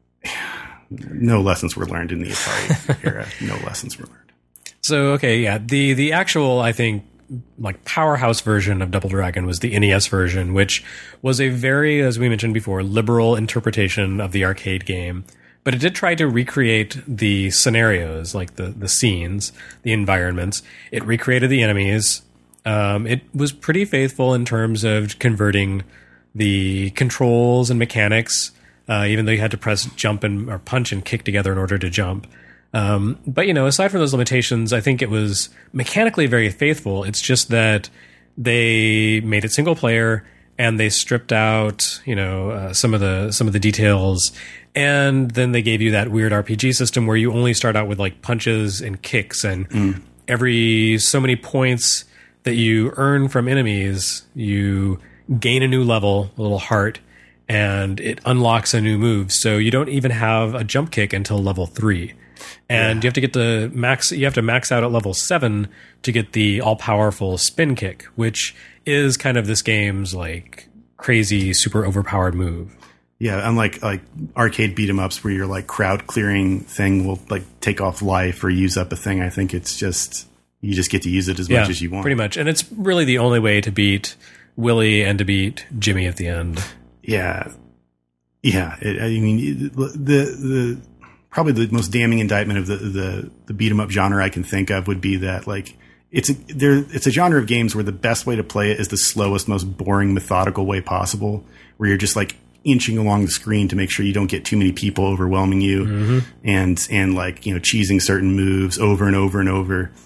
no lessons were learned in the Atari era. No lessons were learned. So, okay, yeah. The the actual, I think, like powerhouse version of Double Dragon was the N E S version, which was a very, as we mentioned before, liberal interpretation of the arcade game. But it did try to recreate the scenarios, like the, the scenes, the environments. It recreated the enemies. Um, it was pretty faithful in terms of converting the controls and mechanics, uh, even though you had to press jump and or punch and kick together in order to jump. Um, but, you know, aside from those limitations, I think it was mechanically very faithful. It's just that they made it single player and they stripped out, you know, uh, some of the some of the details. And then they gave you that weird R P G system where you only start out with like punches and kicks, and mm. every so many points that you earn from enemies, you gain a new level, a little heart, and it unlocks a new move. So you don't even have a jump kick until level three. And yeah. you have to get the max. You have to max out at level seven to get the all-powerful spin kick, which is kind of this game's like crazy, super overpowered move. Yeah, unlike like arcade beat 'em ups where your like crowd clearing thing will like take off life or use up a thing. I think it's just you just get to use it as yeah, much as you want. Pretty much, and it's really the only way to beat Willie and to beat Jimmy at the end. Yeah, yeah. It, I mean, the the. Probably the most damning indictment of the, the, the beat 'em up genre I can think of would be that like it's a, there it's a genre of games where the best way to play it is the slowest, most boring, methodical way possible, where you're just like inching along the screen to make sure you don't get too many people overwhelming you, mm-hmm. and and like you know cheesing certain moves over and over and over.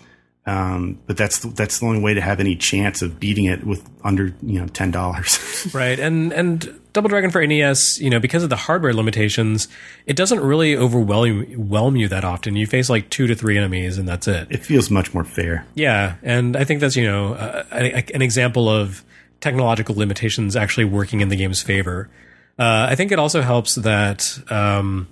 Um, but that's that's the only way to have any chance of beating it with under you know ten dollars. Right, and and Double Dragon for N E S, you know, because of the hardware limitations, it doesn't really overwhelm overwhelm you that often. You face like two to three enemies, and that's it. It feels much more fair. Yeah, and I think that's you know uh, an example of technological limitations actually working in the game's favor. Uh, I think it also helps that. Um,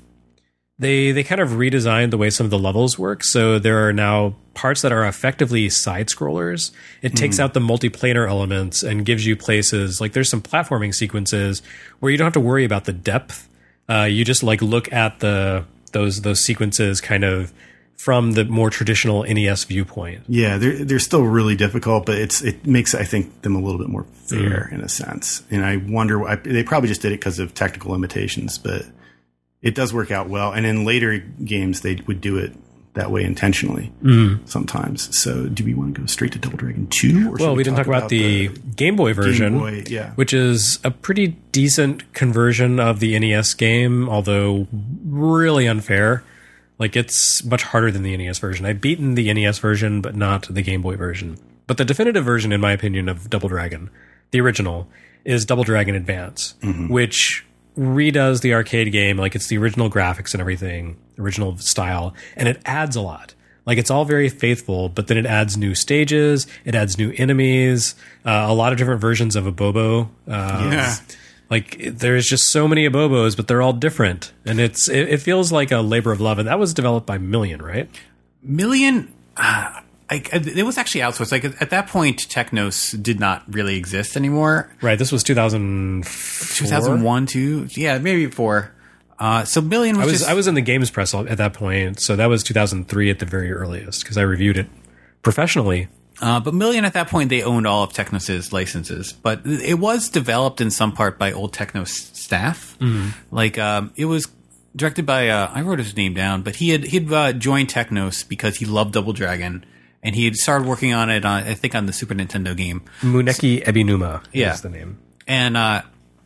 They they kind of redesigned the way some of the levels work, so there are now parts that are effectively side scrollers. It takes mm. out the multiplanar elements and gives you places like there's some platforming sequences where you don't have to worry about the depth. Uh, you just like look at the those those sequences kind of from the more traditional N E S viewpoint. Yeah, they're they're still really difficult, but it's it makes I think them a little bit more fair mm. in a sense. And I wonder I, they probably just did it because of technical limitations, but. It does work out well, and in later games they would do it that way intentionally mm. sometimes. So, do we want to go straight to Double Dragon two? Or well, we, we didn't talk, talk about, about the, the Game Boy version, Game Boy, yeah. which is a pretty decent conversion of the N E S game, although really unfair. Like it's much harder than the N E S version. I've beaten the N E S version, but not the Game Boy version. But the definitive version, in my opinion, of Double Dragon, the original, is Double Dragon Advance, mm-hmm. which redoes the arcade game. Like it's the original graphics and everything, original style, and it adds a lot. Like it's all very faithful, but then it adds new stages, it adds new enemies, uh, a lot of different versions of Abobo. Uh, yeah. Like there's just so many Abobos, but they're all different, and it's it, it feels like a labor of love. And that was developed by Million, right? Million. Uh, I, it was actually outsourced. Like at that point, Technos did not really exist anymore. Right. This was two thousand four? two thousand one, two Yeah, maybe four. Uh, so Million was, I was just... I was in the games press at that point, so that was two thousand three at the very earliest because I reviewed it professionally. Uh, but Million at that point, they owned all of Technos' licenses. But it was developed in some part by old Technos staff. Mm-hmm. Like um, it was directed by, uh, I wrote his name down, but he had he'd uh, joined Technos because he loved Double Dragon. And he had started working on it, on, I think, on the Super Nintendo game. Muneki Ebinuma yeah. is the name. And uh,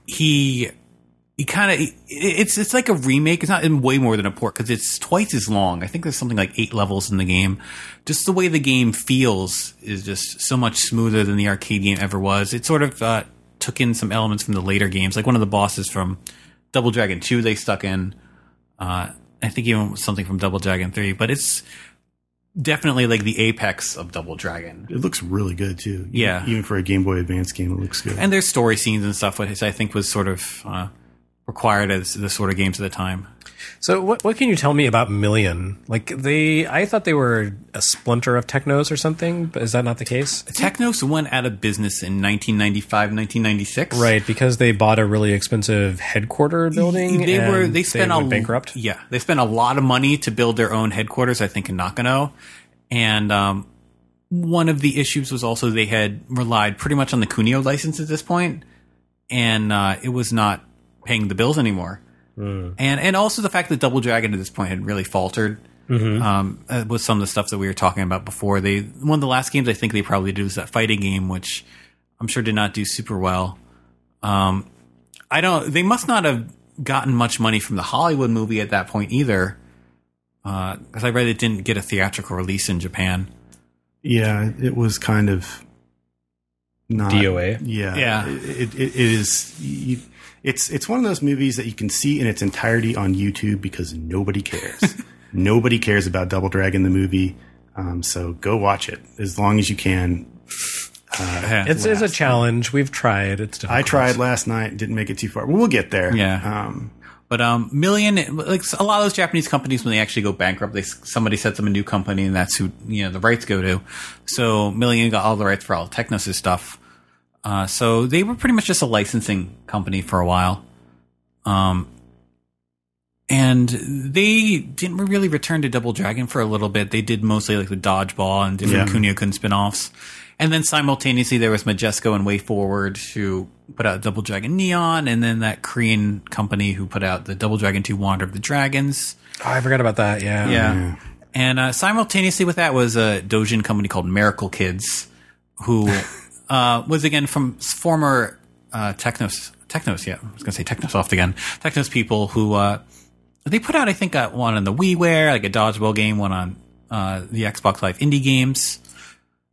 he he kind of it's it's like a remake. It's not way more than a port because it's twice as long. I think there's something like eight levels in the game. Just the way the game feels is just so much smoother than the arcade game ever was. It sort of uh, took in some elements from the later games, like one of the bosses from Double Dragon two. They stuck in. Uh, I think even something from Double Dragon three, but it's definitely like the apex of Double Dragon. It looks really good too. Yeah, even for a Game Boy Advance game, it looks good. And there's story scenes and stuff, which I think was sort of uh, required as the sort of games at the time. So, what what can you tell me about Million? Like they, I thought they were a splinter of Technos or something, but is that not the case? Technos went out of business in nineteen ninety-five, nineteen ninety-six Right, because they bought a really expensive headquarter building. They were they spent they a went bankrupt. Yeah, they spent a lot of money to build their own headquarters. I think in Nakano, and um, one of the issues was also they had relied pretty much on the Kunio license at this point, and uh, it was not paying the bills anymore. Mm. And and also the fact that Double Dragon at this point had really faltered mm-hmm. um, uh, with some of the stuff that we were talking about before. They one of the last games I think they probably did was that fighting game, which I'm sure did not do super well. Um, I don't. They must not have gotten much money from the Hollywood movie at that point either, because uh, I read it didn't get a theatrical release in Japan. Yeah, it was kind of not D O A. Yeah, yeah. It, it, it is. You, It's it's one of those movies that you can see in its entirety on YouTube because nobody cares. Nobody cares about Double Dragon the movie, um, so go watch it as long as you can. Uh, it's, it's a challenge. We've tried. It's difficult. I tried last night. Didn't make it too far. But we'll get there. Yeah. Um, but um, Million, like a lot of those Japanese companies, when they actually go bankrupt, they somebody sets them a new company, and that's who you know the rights go to. So Million got all the rights for all Technos' stuff. Uh, so they were pretty much just a licensing company for a while. Um, and they didn't really return to Double Dragon for a little bit. They did mostly like the Dodgeball and different yeah. Kunio-kun spin-offs. And then simultaneously there was Majesco and WayForward who put out Double Dragon Neon, and then that Korean company who put out the Double Dragon two Wander of the Dragons. Oh, I forgot about that, yeah. Yeah. yeah. And uh, simultaneously with that was a Dojin company called Miracle Kids, who... Uh, was again from former uh, Technos, Technos, yeah, I was going to say Technosoft again. Technos people who uh, they put out, I think, uh, one on the WiiWare, like a dodgeball game, one on uh, the Xbox Live Indie Games.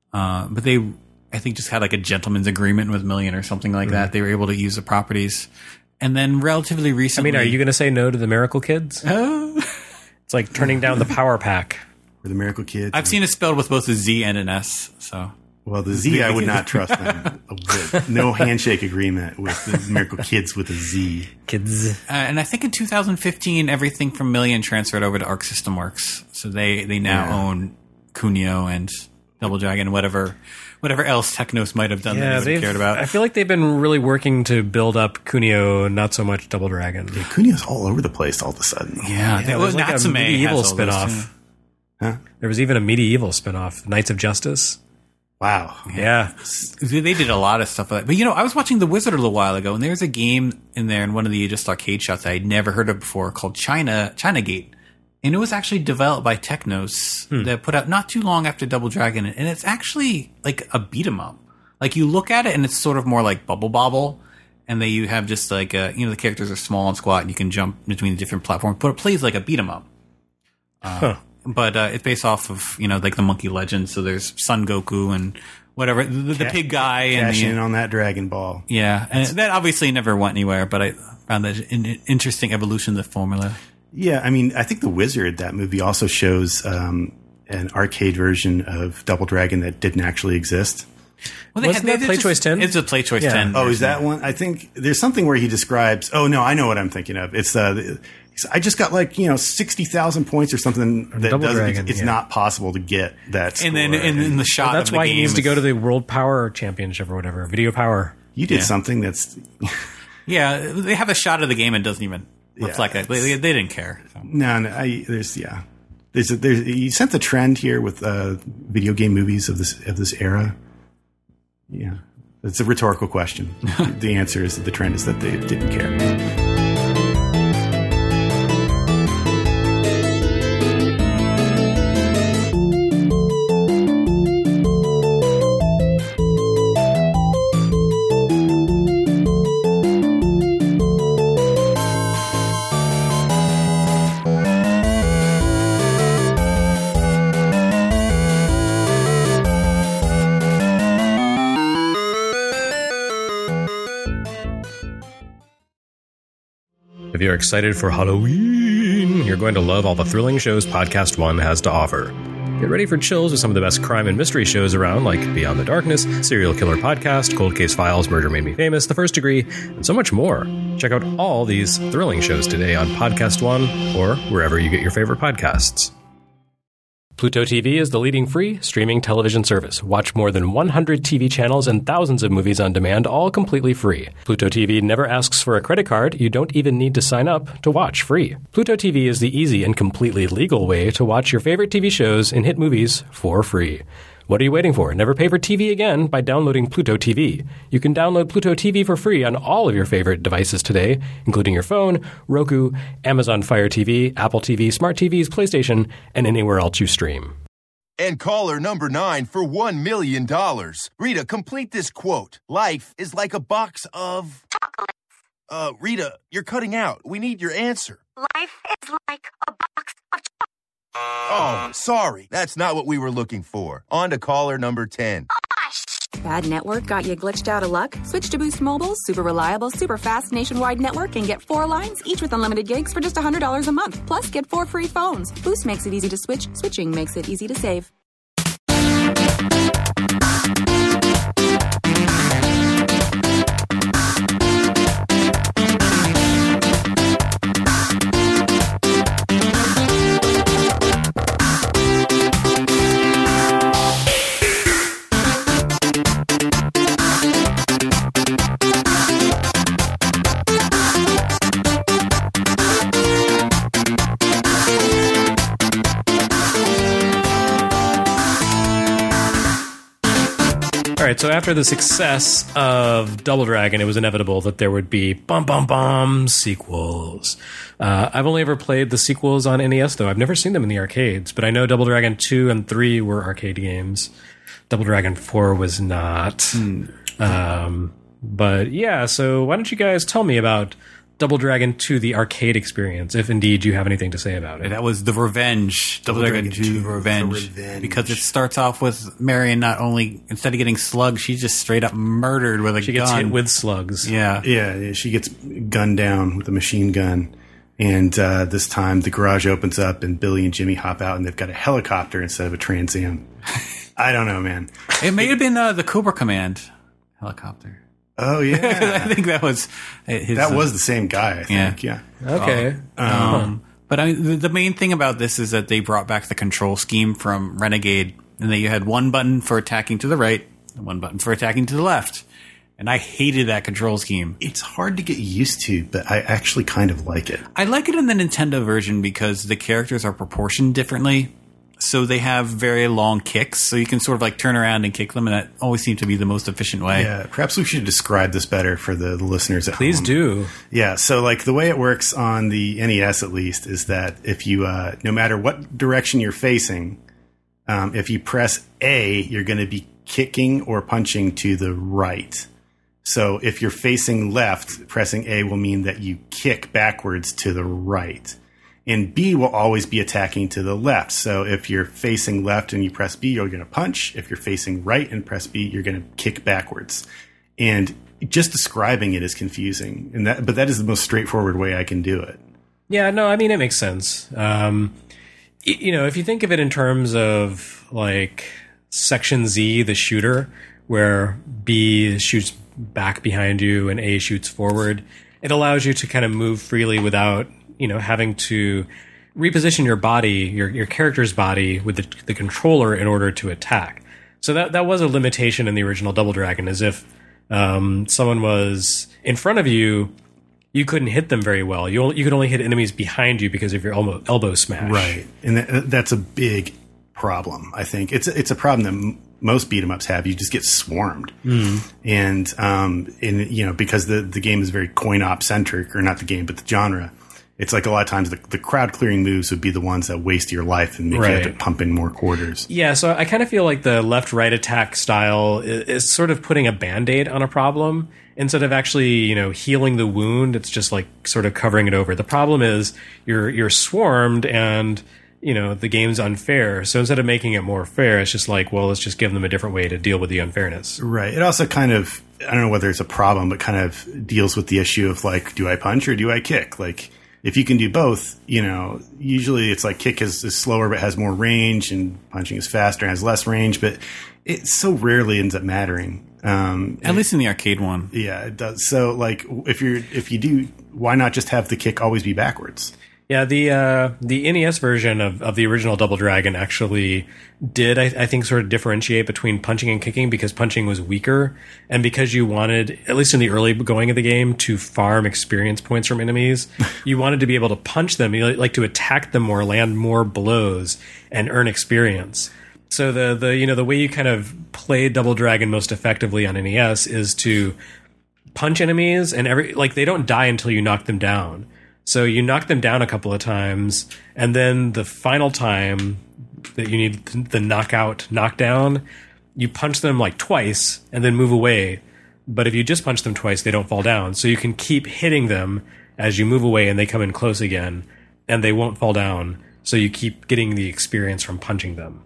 Uh, but they, I think, just had like a gentleman's agreement with Million or something like mm-hmm. that. They were able to use the properties. And then relatively recently... I mean, are you going to say no to the Miracle Kids? Uh, it's like turning down the Power Pack. Or the Miracle Kids. I've seen it spelled with both a Z and an S, so... Well, the Z, I would not trust them. No handshake agreement with the Miracle Kids with a Z. Kids. Uh, and I think in two thousand fifteen, everything from Million transferred over to Arc System Works. So they, they now yeah. own Kunio and Double Dragon, whatever whatever else Technos might have done yeah, that they cared about. I feel like they've been really working to build up Kunio, not so much Double Dragon. Yeah, Kunio's all over the place all of a sudden. Yeah, yeah was like Natsume a medieval spinoff. Huh? There was even a medieval spinoff, Knights of Justice. Wow. Yeah. They did a lot of stuff like that. But, you know, I was watching The Wizard a little while ago, and there's a game in there in one of the just arcade shots that I'd never heard of before called China China Gate. And it was actually developed by Technos hmm. that put out not too long after Double Dragon. And it's actually like a beat 'em up. Like, you look at it, and it's sort of more like Bubble Bobble. And then you have just like, a, you know, the characters are small and squat, and you can jump between the different platforms. But it plays like a beat 'em up. Uh, huh. But uh, it's based off of, you know, like the Monkey Legend. So there's Son Goku and whatever, the, the Ca- pig guy. And cash the, in on that Dragon Ball. Yeah. And That's, that obviously never went anywhere, but I found that an interesting evolution of the formula. Yeah. I mean, I think The Wizard, that movie, also shows um, an arcade version of Double Dragon that didn't actually exist. Well, they Wasn't had, that Play Choice ten? It's a Play Choice yeah. ten. Oh, is that one? I think there's something where he describes. Oh no, I know what I'm thinking of. It's uh, the, I just got like you know sixty thousand points or something that Double doesn't. Dragon, it's yeah. not possible to get that. Score. And then and in the shot, well, that's of the why game he needs is, to go to the World Power Championship or whatever, Video Power. You did yeah. something that's. Yeah, they have a shot of the game and it doesn't even reflect yeah, it. They, they didn't care. So. No, no. I, there's yeah. There's a, there's you sense a trend here with uh, video game movies of this of this era. Yeah, it's a rhetorical question. The answer is that the trend is that they didn't care. If you're excited for Halloween, you're going to love all the thrilling shows Podcast One has to offer. Get ready for chills with some of the best crime and mystery shows around, like Beyond the Darkness, Serial Killer Podcast, Cold Case Files, Murder Made Me Famous, The First Degree, and so much more. Check out all these thrilling shows today on Podcast One or wherever you get your favorite podcasts. Pluto T V is the leading free streaming television service. Watch more than one hundred T V channels and thousands of movies on demand, all completely free. Pluto T V never asks for a credit card. You don't even need to sign up to watch free. Pluto T V is the easy and completely legal way to watch your favorite T V shows and hit movies for free. What are you waiting for? Never pay for T V again by downloading Pluto T V. You can download Pluto T V for free on all of your favorite devices today, including your phone, Roku, Amazon Fire T V, Apple T V, Smart T Vs, PlayStation, and anywhere else you stream. And caller number nine for one million dollars. Rita, complete this quote. Life is like a box of... chocolates. Uh, Rita, you're cutting out. We need your answer. Life is like a box of chocolates. Oh, sorry. That's not what we were looking for. On to caller number ten. Bad network got you glitched out of luck? Switch to Boost Mobile's super reliable, super fast nationwide network and get four lines, each with unlimited gigs for just one hundred dollars a month. Plus, get four free phones. Boost makes it easy to switch. Switching makes it easy to save. All right, so after the success of Double Dragon, it was inevitable that there would be bum bum bum sequels. Uh, I've only ever played the sequels on N E S, though. I've never seen them in the arcades, but I know Double Dragon two and three were arcade games. Double Dragon four was not. Mm. Um, but yeah, so why don't you guys tell me about Double Dragon two, the arcade experience, if indeed you have anything to say about it. That was the Revenge. Double, Double Dragon, Dragon two, Revenge. Revenge. Because it starts off with Marion not only, instead of getting slugged, she's just straight up murdered with a she gun. She gets hit with slugs. Yeah. yeah. Yeah, she gets gunned down with a machine gun. And uh, this time the garage opens up and Billy and Jimmy hop out and they've got a helicopter instead of a Trans Am. I don't know, man. It may have been uh, the Cobra Command helicopter. Oh, yeah. I think that was his, that was uh, the same guy, I think. Yeah. yeah. Okay. Um, um, but I mean, the, the main thing about this is that they brought back the control scheme from Renegade, and that you had one button for attacking to the right and one button for attacking to the left. And I hated that control scheme. It's hard to get used to, but I actually kind of like it. I like it in the Nintendo version because the characters are proportioned differently. So they have very long kicks, so you can sort of like turn around and kick them, and that always seemed to be the most efficient way. Yeah, perhaps we should describe this better for the, the listeners at Please home. do. Yeah, so like the way it works on the N E S at least is that if you, uh, no matter what direction you're facing, um, if you press A, you're going to be kicking or punching to the right. So if you're facing left, pressing A will mean that you kick backwards to the right. And B will always be attacking to the left. So if you're facing left and you press B, you're going to punch. If you're facing right and press B, you're going to kick backwards. And just describing it is confusing. And that, but that is the most straightforward way I can do it. Yeah, no, I mean, it makes sense. Um, you know, if you think of it in terms of like Section Z, the shooter, where B shoots back behind you and A shoots forward, it allows you to kind of move freely without, you know, having to reposition your body, your your character's body with the, the controller in order to attack. So that that was a limitation in the original Double Dragon, as if um, someone was in front of you, you couldn't hit them very well. You only, you could only hit enemies behind you because of your elbow, elbow smash. Right, and that, that's a big problem. I think it's it's a problem that m- most beat 'em ups have. You just get swarmed, mm. and um, and you know because the the game is very coin op centric, or not the game, but the genre. It's like a lot of times the, the crowd clearing moves would be the ones that waste your life and make right. you have to pump in more quarters. Yeah, so I kind of feel like the left-right attack style is, is sort of putting a Band-Aid on a problem. Instead of actually, you know, healing the wound, it's just like sort of covering it over. The problem is you're you're swarmed and, you know, the game's unfair. So instead of making it more fair, it's just like, well, let's just give them a different way to deal with the unfairness. Right. It also kind of, I don't know whether it's a problem, but kind of deals with the issue of like, do I punch or do I kick? Like, if you can do both, you know, usually it's like kick is, is slower but has more range, and punching is faster and has less range, but it so rarely ends up mattering. Um, At least in the arcade one. Yeah, it does. So like if you're if you do, why not just have the kick always be backwards? Yeah, the uh, the N E S version of, of the original Double Dragon actually did, I, I think, sort of differentiate between punching and kicking, because punching was weaker, and because you wanted, at least in the early going of the game, to farm experience points from enemies, you wanted to be able to punch them, you like to attack them more, land more blows, and earn experience. So the the you know the way you kind of play Double Dragon most effectively on N E S is to punch enemies, and every like they don't die until you knock them down. So you knock them down a couple of times, and then the final time that you need the knockout knockdown, you punch them like twice and then move away. But if you just punch them twice, they don't fall down. So you can keep hitting them as you move away and they come in close again, and they won't fall down. So you keep getting the experience from punching them.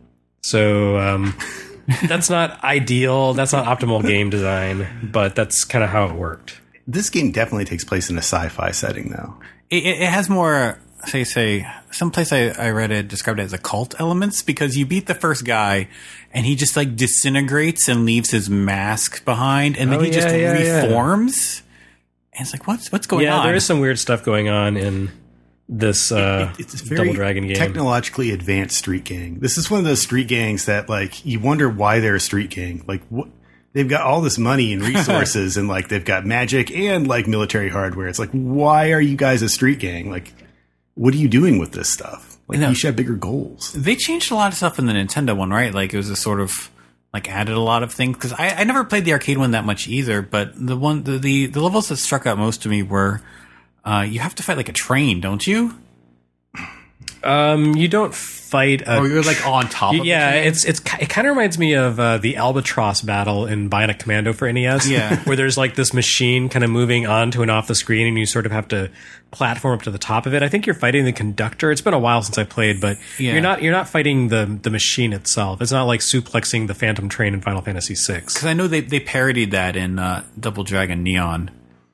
So um, that's not ideal. That's not optimal game design, but that's kind of how it worked. This game definitely takes place in a sci-fi setting, though. It, it has more, say, say, someplace I, I read it described it as occult elements, because you beat the first guy and he just like disintegrates and leaves his mask behind, and then oh, he yeah, just yeah, reforms. Yeah. And it's like, what's what's going yeah, on? Yeah, there is some weird stuff going on in this uh, it, it, it's a very Double Dragon game. Technologically advanced street gang. This is one of those street gangs that like you wonder why they're a street gang. Like what? They've got all this money and resources, and like they've got magic and like military hardware. It's like, why are you guys a street gang? Like, what are you doing with this stuff? Like, you, know, you should have bigger goals. They changed a lot of stuff in the Nintendo one, right? Like, it was a sort of like added a lot of things, because I, I never played the arcade one that much either. But the one, the the, the levels that struck out most to me were uh, you have to fight like a train, don't you? Um, you don't fight. A, Or you're like on top of yeah, the train. it's it's it kind of reminds me of uh, the Albatross battle in Bionic Commando for N E S. Yeah. Where there's like this machine kind of moving onto and off the screen, and you sort of have to platform up to the top of it. I think you're fighting the conductor. It's been a while since I played, but Yeah. you're not you're not fighting the the machine itself. It's not like suplexing the Phantom Train in Final Fantasy six. Because I know they, they parodied that in uh, Double Dragon Neon.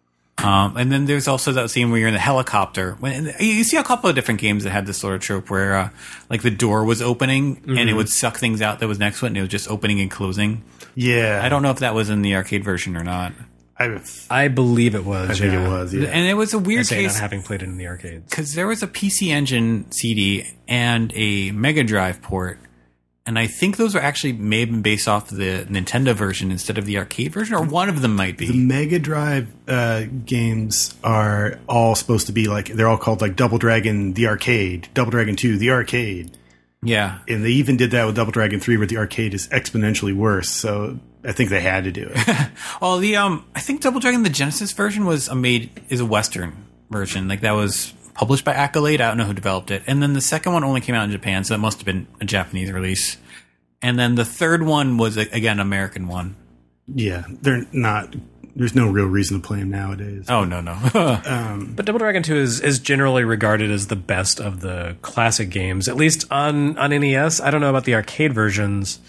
Um, and then there's also that scene where you're in the helicopter. When you see a couple of different games that had this sort of trope where, uh, like, the door was opening Mm-hmm. and it would suck things out that was next to it, and it was just opening and closing. Yeah. I don't know if that was in the arcade version or not. I, I believe it was. I think yeah. it was, yeah. And it was a I weird say not case having played it in the arcades. because there was a P C Engine C D and a Mega Drive port. And I think those are actually may have been based off the Nintendo version instead of the arcade version, or one of them might be. The Mega Drive uh, games are all supposed to be like, they're all called like Double Dragon the Arcade, Double Dragon two the Arcade. Yeah. And they even did that with Double Dragon three, where the arcade is exponentially worse. So I think they had to do it. Well, the um, I think Double Dragon the Genesis version was a made is a Western version. Like that was published by Accolade. I don't know who developed it. And then the second one only came out in Japan, so that must have been a Japanese release. And then the third one was again an American one. Yeah, they're not. There's no real reason to play them nowadays. Oh no no. But Double Dragon two is, is generally regarded as the best of the classic games, at least on, on N E S. I don't know about the arcade versions.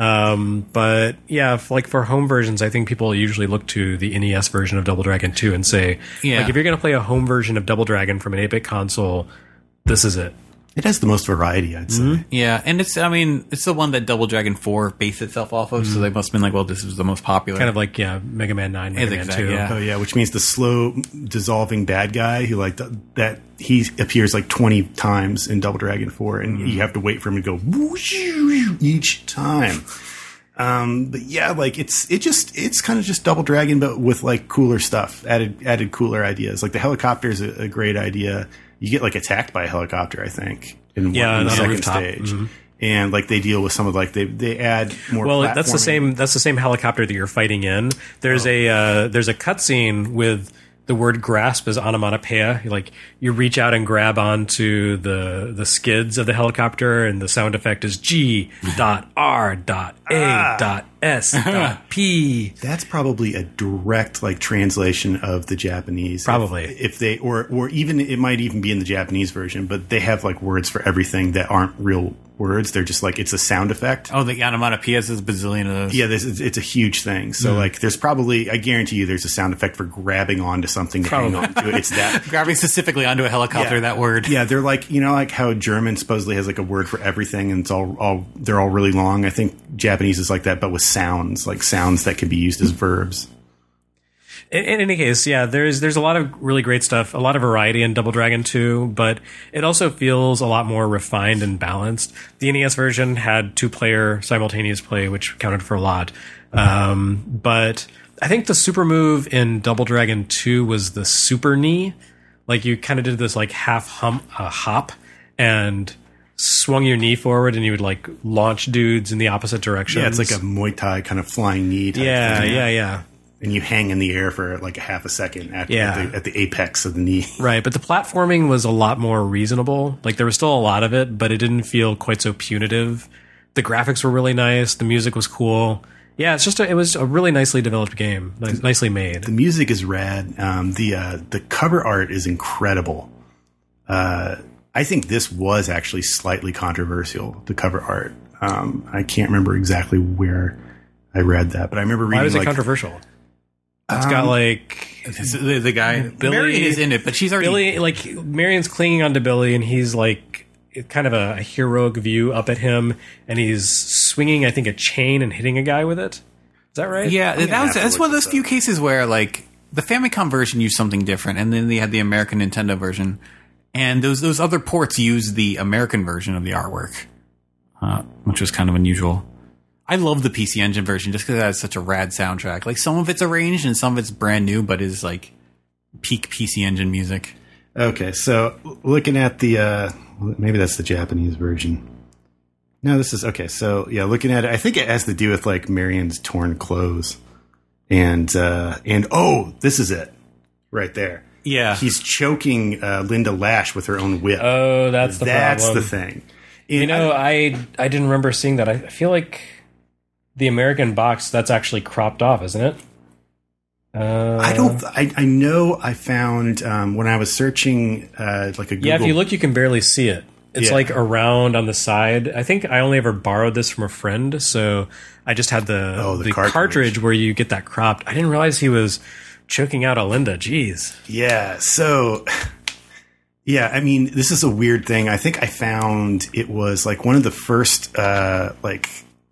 Um, but yeah, if, like for home versions, I think people usually look to the N E S version of Double Dragon two and say, Yeah. like, if you're going to play a home version of Double Dragon from an eight-bit console, this is it. It has the most variety, I'd say. Yeah, and it's I mean it's the one that Double Dragon four based itself off of, so they must have been like, well, this is the most popular. Kind of like, yeah, Mega Man nine, Mega Is Man exact- two. yeah. Oh yeah, which means the slow dissolving bad guy who like th- that he appears like twenty times in Double Dragon four, and you have to wait for him to go whoosh each time. Um, but yeah, like it's it just it's kind of just Double Dragon, but with like cooler stuff, added added cooler ideas. Like the helicopter is a, a great idea. You get like attacked by a helicopter, I think, in, Yeah, in the on a second rooftop. stage. Mhm. And like they deal with some of like they they add more. Well, that's the platforming. same. That's the same helicopter that you're fighting in. There's Oh. a uh, there's a cutscene with the word grasp as onomatopoeia. You, like you reach out and grab onto the the skids of the helicopter, and the sound effect is G dot R dot A Ah. dot S dot P. That's probably a direct like translation of the Japanese. Probably. if, if they or or even it might even be in the Japanese version, but they have like words for everything that aren't real words. They're just like it's a sound effect. Oh, the onomatopoeias is a bazillion of those. Yeah, this is, it's a huge thing. So like, there's probably I guarantee you there's a sound effect for grabbing onto something to hang on to it. It's that. Grabbing specifically onto a helicopter, Yeah. that word. Yeah, they're like you know like how German supposedly has like a word for everything, and it's all all they're all really long. I think Japanese is like that, but with sounds, like sounds that can be used as verbs. In, in any case, yeah, there's there's a lot of really great stuff, a lot of variety in Double Dragon two, but it also feels a lot more refined and balanced. The N E S version had two-player simultaneous play, which counted for a lot. Um, but I think the super move in Double Dragon two was the super knee. Like you kind of did this like half hum, uh, hop and swung your knee forward, and you would like launch dudes in the opposite direction. Yeah, it's like a Muay Thai kind of flying knee type yeah, thing. yeah, yeah. And you hang in the air for like a half a second at, Yeah. at, the, at the apex of the knee. Right, but the platforming was a lot more reasonable. Like there was still a lot of it, but it didn't feel quite so punitive. The graphics were really nice. The music was cool. Yeah, it's just a, it was a really nicely developed game, nice, nicely made. The music is rad. Um, the uh, the cover art is incredible. Uh, I think this was actually slightly controversial. The cover art. Um, I can't remember exactly where I read that, but I remember reading. Why was it like, controversial? It's got like It's the, the guy, Billy- Marion is in it, but she's already. Billy, like Marion's clinging onto Billy, and he's like kind of a, a heroic view up at him, and he's swinging, I think, a chain and hitting a guy with it. Is that right? Yeah, gonna that was, have to that's look one of this those few up. cases where, like, the Famicom version used something different, and then they had the American Nintendo version, and those those other ports used the American version of the artwork, uh, which was kind of unusual. I love the P C Engine version just because it has such a rad soundtrack. Like, some of it's arranged and some of it's brand new, but is like peak P C Engine music. Okay, so looking at the uh, maybe that's the Japanese version. No, this is okay. So yeah, looking at it, I think it has to do with like Marion's torn clothes, and uh, and oh, this is it right there. Yeah. He's choking uh, Linda Lash with her own whip. Oh, that's the That's problem. the thing. You know, I I didn't remember seeing that. I feel like the American box, that's actually cropped off, isn't it? Uh, I don't. I, I know. I found um, when I was searching, uh, like a Google. Yeah, if you look, you can barely see it. It's Yeah. like around on the side. I think I only ever borrowed this from a friend, so I just had the Oh, the the cartridge. cartridge where you get that cropped. I didn't realize he was choking out Alinda. Jeez. Yeah. So, yeah. I mean, this is a weird thing. I think I found it was like one of the first, uh, like.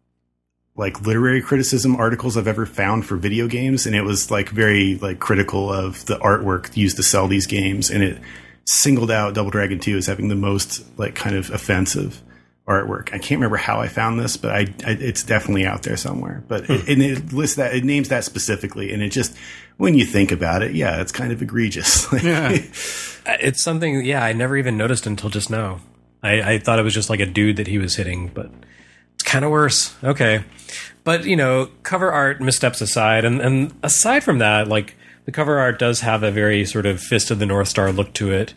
like literary criticism articles I've ever found for video games. And it was like very like critical of the artwork used to sell these games. And it singled out Double Dragon two as having the most like kind of offensive artwork. I can't remember how I found this, but I, I it's definitely out there somewhere, but it, and it lists that, it names that specifically. And it just, when you think about it, yeah, it's kind of egregious. Yeah. It's something, yeah, I never even noticed until just now. I, I thought it was just like a dude that he was hitting, but it's kind of worse. Okay. But, you know, cover art missteps aside, and, and aside from that, like, the cover art does have a very sort of Fist of the North Star look to it.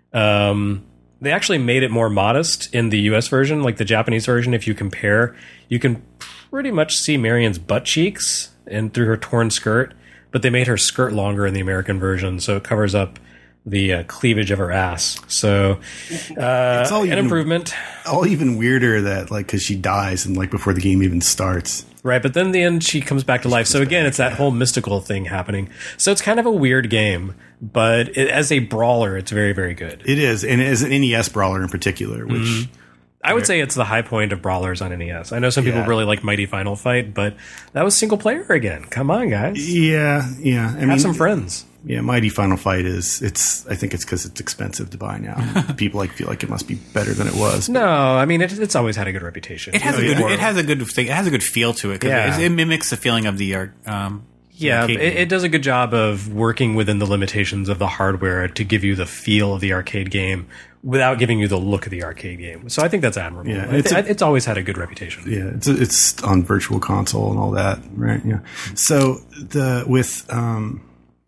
Um, they actually made it more modest in the U S version, like the Japanese version. If you compare, you can pretty much see Marion's butt cheeks and through her torn skirt, but they made her skirt longer in the American version, so it covers up the uh, cleavage of her ass. So, uh, all an even- improvement. All even weirder that like, cause she dies and like before the game even starts. Right, but then in the end, she comes back to life. So again, it's that whole mystical thing happening. So it's kind of a weird game, but it, as a brawler, it's very, very good. It is. And as an N E S brawler in particular, which Mm-hmm. I would say it's the high point of brawlers on N E S. I know some people Yeah. really like Mighty Final Fight, but that was single player again. Come on, guys. yeah, yeah. I Have mean, some friends. yeah, Mighty Final Fight is, it's, I think it's cause it's expensive to buy now. People like feel like it must be better than it was. No, I mean, it, it's always had a good reputation. It has a yeah. good. It has a good thing. It has a good feel to it because Yeah. it, it mimics the feeling of the art. Um, Yeah, arcade it, game. it does a good job of working within the limitations of the hardware to give you the feel of the arcade game without giving you the look of the arcade game. So I think that's admirable. Yeah, it's, it's a- it's always had a good reputation. Yeah, it's it's on Virtual Console and all that, right? Yeah. So the with um,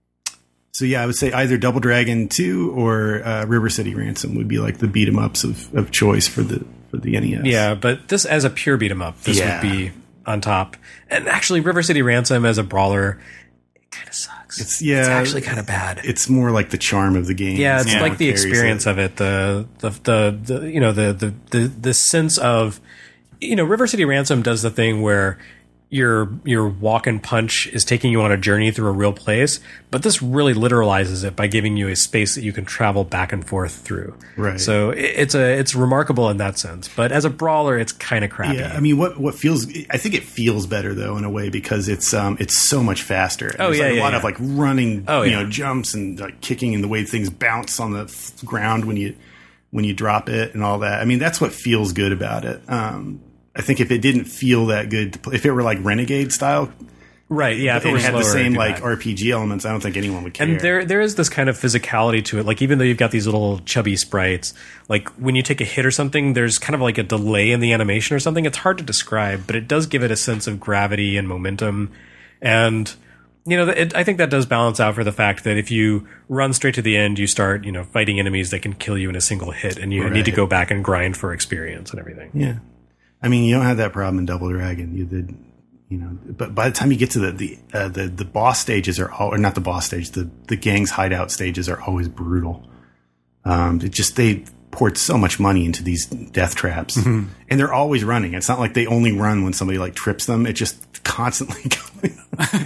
so yeah, I would say either Double Dragon two or uh, River City Ransom would be like the beat 'em ups of, of choice for the for the N E S. Yeah, but this as a pure beat 'em up, this Yeah. would be on top. And actually, River City Ransom as a brawler, it kind of sucks. It's yeah, it's actually kind of bad. It's more like the charm of the game. Yeah, it's Yeah. like the Carries experience it. of it, the, the the the you know the the the the sense of, you know, River City Ransom does the thing where your your walk and punch is taking you on a journey through a real place, but this really literalizes it by giving you a space that you can travel back and forth through. Right. So it, it's a it's remarkable in that sense, but as a brawler, it's kind of crappy. Yeah, I mean, what what feels? I think it feels better though in a way because it's um it's so much faster. Oh, There's, yeah, like, a yeah, lot yeah. of like running, Oh, you yeah. know, jumps and like kicking and the way things bounce on the f- ground when you when you drop it and all that. I mean, that's what feels good about it. Um, I think if it didn't feel that good, to play, if it were like Renegade style, Right, yeah. if it had the slower, same it'd be like bad. R P G elements, I don't think anyone would care. And there, there is this kind of physicality to it. Like, even though you've got these little chubby sprites, like when you take a hit or something, there's kind of like a delay in the animation or something. It's hard to describe, but it does give it a sense of gravity and momentum. And, you know, it, I think that does balance out for the fact that if you run straight to the end, you start, you know, fighting enemies that can kill you in a single hit, and you need to Right. go back and grind for experience and everything. Yeah. I mean, you don't have that problem in Double Dragon. You did, you know, but by the time you get to the the uh, the, the boss stages are all, or not the boss stage, the the gang's hideout stages are always brutal. Um, it just they poured so much money into these death traps, Mm-hmm. and they're always running. It's not like they only run when somebody like trips them. It just constantly going.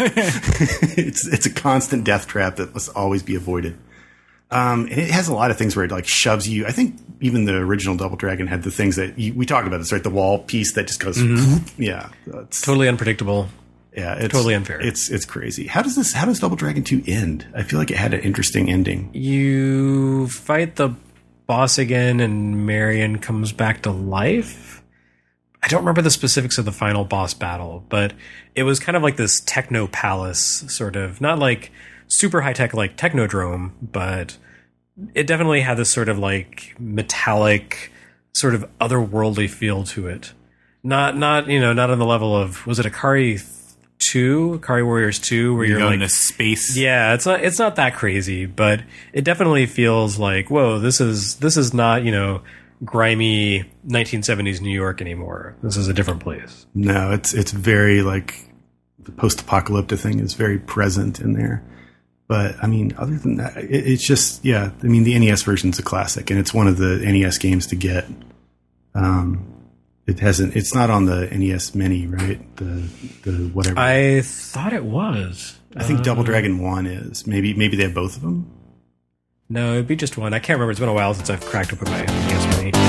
it's it's a constant death trap that must always be avoided. Um, and it has a lot of things where it like shoves you. I think even the original Double Dragon had the things that you, we talked about this, right? The wall piece that just goes, yeah, it's, Totally unpredictable. yeah, it's totally unfair. It's it's crazy. How does this? How does Double Dragon two end? I feel like it had an interesting ending. You fight the boss again, and Marion comes back to life. I don't remember the specifics of the final boss battle, but it was kind of like this techno palace, sort of. Not like super high tech like Technodrome, but it definitely had this sort of like metallic, sort of otherworldly feel to it. Not, not you know, not on the level of, was it Akari two, Akari Warriors two, where You're you're going like to space. yeah, it's not it's not that crazy, but it definitely feels like, whoa, this is this is not, you know, grimy nineteen seventies New York anymore. This is a different place. No, it's it's very like the post-apocalyptic thing is very present in there. But I mean, other than that, it, it's just yeah. I mean, the N E S version's a classic, and it's one of the N E S games to get. Um, it hasn't. It's not on the N E S Mini, right? The the whatever. I thought it was. I think um, Double Dragon One is. Maybe maybe they have both of them. No, it'd be just one. I can't remember. It's been a while since I've cracked open my N E S Mini.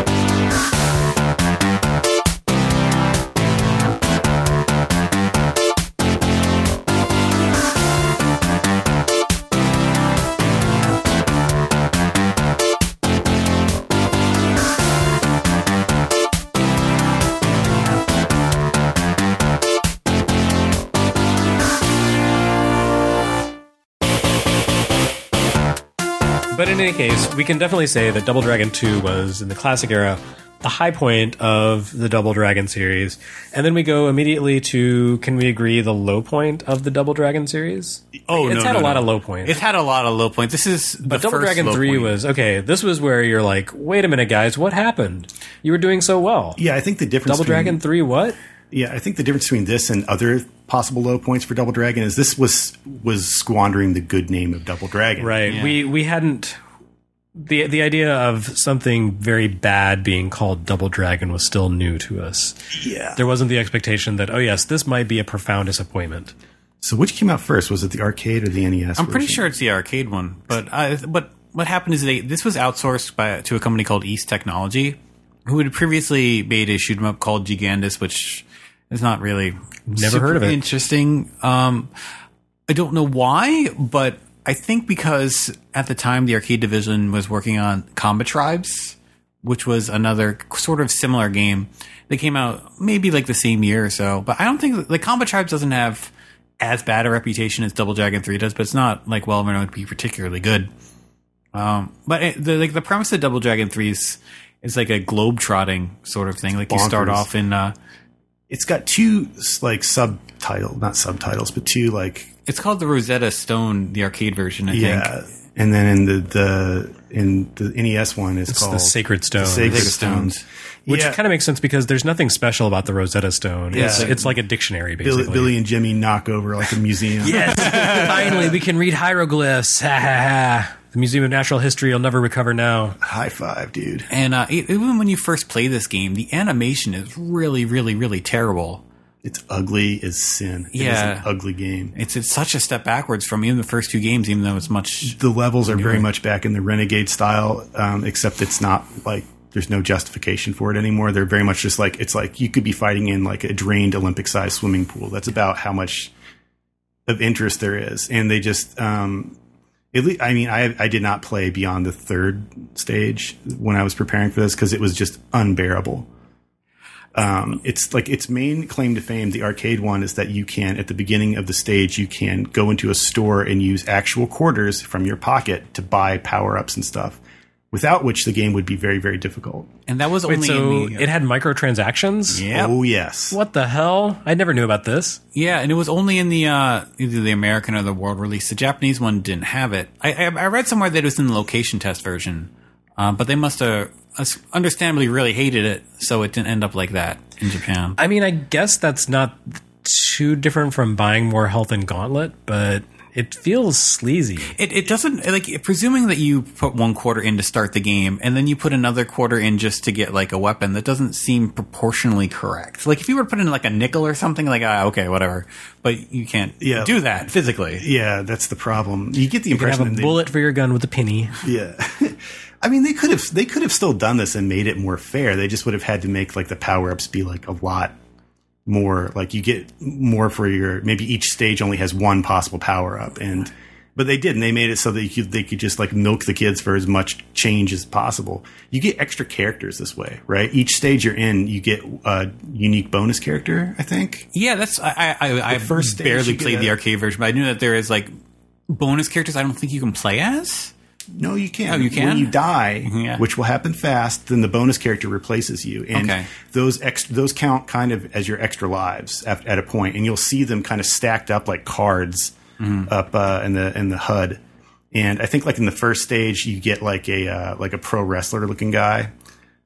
But in any case, we can definitely say that Double Dragon two was, in the classic era, the high point of the Double Dragon series. And then we go immediately to, can we agree, the low point of the Double Dragon series? Oh, It's no, had no, a lot no. of low points. It's had a lot of low points. This is the But Double first Dragon low three point. was, okay, this was where you're like, wait a minute, guys, what happened? You were doing so well. Yeah, I think the difference. Double between, Dragon three, what? Yeah, I think the difference between this and other possible low points for Double Dragon is this was was squandering the good name of Double Dragon. Right. Yeah. We we hadn't the the idea of something very bad being called Double Dragon was still new to us. Yeah. There wasn't the expectation that, oh yes, this might be a profound disappointment. So which came out first? Was it the arcade or the N E S? I'm pretty version? sure it's the arcade one, but I, but what happened is they this was outsourced by to a company called East Technology, who had previously made a shoot 'em up called Gigandus, which is not really Never super heard of it. Interesting. Um, I don't know why, but I think because at the time the arcade division was working on Combat Tribes, which was another sort of similar game. They came out maybe like the same year or so, but I don't think like Combat Tribes doesn't have as bad a reputation as Double Dragon three does, but it's not like well known to be particularly good. Um, but it, the like the premise of Double Dragon three is is like a globe trotting sort of thing. Like you start Bonkers. off in uh, It's got two like subtitle, not subtitles, but two like it's called the Rosetta Stone, the arcade version. I yeah, think. and then in the the in the N E S one is It's called the Sacred Stone. The Sacred Sacred Stones. Stones. Which yeah. kind of makes sense because there's nothing special about the Rosetta Stone. Yeah. It's, it's like a dictionary, basically. Billy, Billy and Jimmy knock over like a museum. Yes, finally we can read hieroglyphs. Ha ha ha. The Museum of Natural History will never recover now. High five, dude. And uh, e- even when you first play this game, the animation is really, really, really terrible. It's ugly as sin. It Yeah. is an ugly game. It's it's such a step backwards from even the first two games, even though it's much. The levels are very much back in the Renegade style, um, except it's not like there's no justification for it anymore. They're very much just like it's like you could be fighting in like a drained Olympic-sized swimming pool. That's about how much of interest there is, and they just. Um, At least, I mean, I I did not play beyond the third stage when I was preparing for this because it was just unbearable. Um, it's like its main claim to fame, the arcade one, is that you can, at the beginning of the stage, you can go into a store and use actual quarters from your pocket to buy power-ups and stuff, without which the game would be very, very difficult. And that was Wait, only so in the, it had microtransactions? yeah, Oh, yes. What the hell? I never knew about this. yeah, and it was only in the uh, either the American or the world release. The Japanese one didn't have it. I I, I read somewhere that it was in the location test version, um, but they must have uh, understandably really hated it, so it didn't end up like that in Japan. I mean, I guess that's not too different from buying more health in Gauntlet, but it feels sleazy. It, it doesn't like presuming that you put one quarter in to start the game and then you put another quarter in just to get like a weapon. That doesn't seem proportionally correct. Like if you were to put in like a nickel or something, like ah, okay, whatever, but you can't Yeah. do that physically. Yeah, that's the problem. You get the You can impression have a that they- bullet for your gun with a penny. Yeah. I mean, they could have they could have still done this and made it more fair. They just would have had to make like the power ups be like a lot more. Like you get more for your maybe each stage only has one possible power up, and but they didn't. They made it so that you could, they could just like milk the kids for as much change as possible. You get extra characters this way, right? Each stage you're in, you get a unique bonus character. I think. Yeah, that's I I, I first stage barely you get played the a- arcade version, but I knew that there is like bonus characters. I don't think you can play as. No, you can't. Oh, you can? When you die, Yeah. which will happen fast, then the bonus character replaces you, and Okay. those ex- those count kind of as your extra lives at, at a point, and you'll see them kind of stacked up like cards Mm-hmm. up uh, in the in the H U D. And I think like in the first stage, you get like a uh, like a pro wrestler looking guy.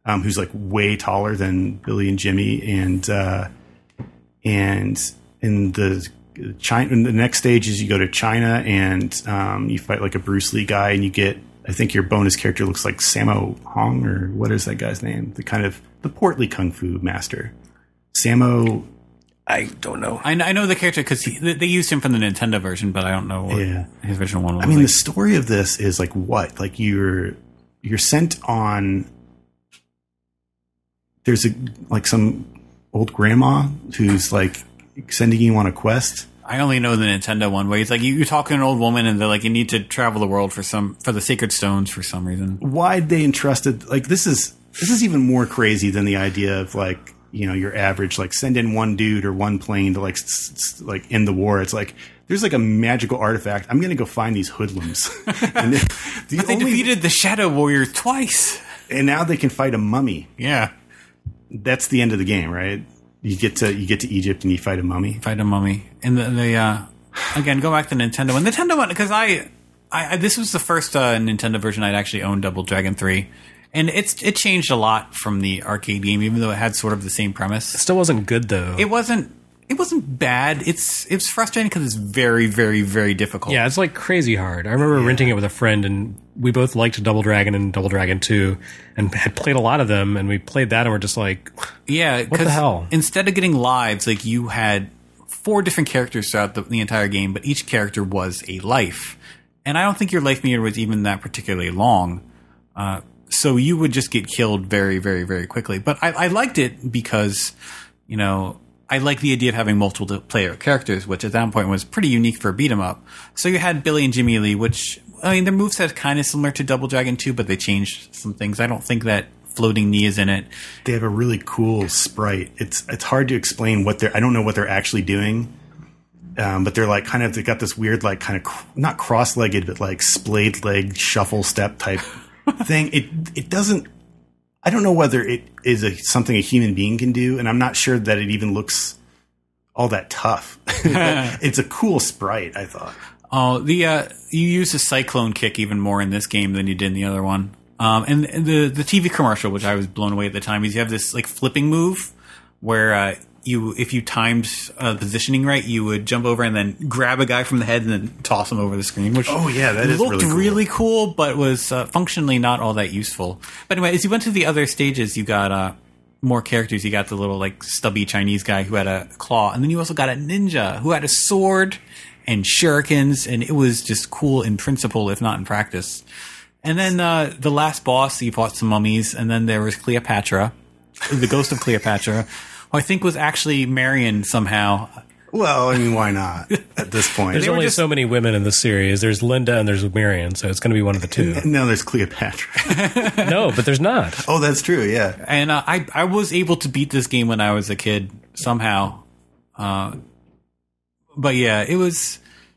um, who's like way taller than Billy and Jimmy, and uh, and in the China, in the next stage is you go to China and um, you fight like a Bruce Lee guy, and you get, I think your bonus character looks like Sammo Hung, or what is that guy's name? The kind of the portly kung fu master, Sammo. I don't know. I, I know the character because they used him from the Nintendo version, but I don't know what Yeah. his original one was. I mean, like. the story of this is like what? Like you're you're sent on. There's a like some old grandma who's like sending you on a quest. I only know the Nintendo one where it's like you, you talk to an old woman and they're like, you need to travel the world for some for the sacred stones for some reason. Why'd they entrusted like this is this is even more crazy than the idea of like, you know, your average like send in one dude or one plane to like s- s- like end the war. It's like there's like a magical artifact. I'm gonna go find these hoodlums. and the, the But they only, defeated the Shadow Warrior twice. and now they can fight a mummy. Yeah, That's the end of the game, right? You get to you get to Egypt and you fight a mummy. fight a mummy. And the, the uh, again, go back to Nintendo one. Nintendo one because I, I, I this was the first uh, Nintendo version I'd actually owned, Double Dragon three, and it's it changed a lot from the arcade game, even though it had sort of the same premise. It still wasn't good though. It wasn't. It wasn't bad. It's it's frustrating because it's very, very, very difficult. Yeah, it's like crazy hard. I remember renting it with a friend, and we both liked Double Dragon and Double Dragon two, and had played a lot of them. And we played that, and we're just like, yeah. what the 'cause hell? Instead of getting lives, like you had four different characters throughout the, the entire game, but each character was a life. And I don't think your life meter was even that particularly long. Uh, so you would just get killed very, very, very quickly. But I, I liked it because, you know, I like the idea of having multiple player characters, which at that point was pretty unique for a beat 'em up. So you had Billy and Jimmy Lee, which, I mean, their moveset kind of similar to Double Dragon two, but they changed some things. I don't think that floating knee is in it. They have a really cool sprite. It's it's hard to explain what they're. I don't know what they're actually doing, um, but they're like kind of. They got this weird like kind of cr- not cross-legged, but like splayed leg shuffle step type thing. It it doesn't. I don't know whether it is a, something a human being can do, and I'm not sure that it even looks all that tough. It's a cool sprite, I thought. Oh, the uh, you use a cyclone kick even more in this game than you did in the other one. Um, and the the T V commercial, which I was blown away at the time, is you have this like flipping move where uh, you, if you timed uh, positioning right, you would jump over and then grab a guy from the head and then toss him over the screen. Which Oh, yeah, that is looked really cool. really cool, but was uh, functionally not all that useful. But anyway, as you went to the other stages, you got uh, more characters. You got the little like stubby Chinese guy who had a claw, and then you also got a ninja who had a sword and shurikens, and it was just cool in principle, if not in practice. And then uh, the last boss, you fought some mummies, and then there was Cleopatra, the ghost of Cleopatra, who I think was actually Marion somehow. Well, I mean, why not at this point? There's were only just- so many women in the series. There's Linda and there's Marion, so it's going to be one of the two. No, there's Cleopatra. No, but there's not. Oh, that's true, yeah. And uh, I, I was able to beat this game when I was a kid somehow. Uh, but yeah, it was...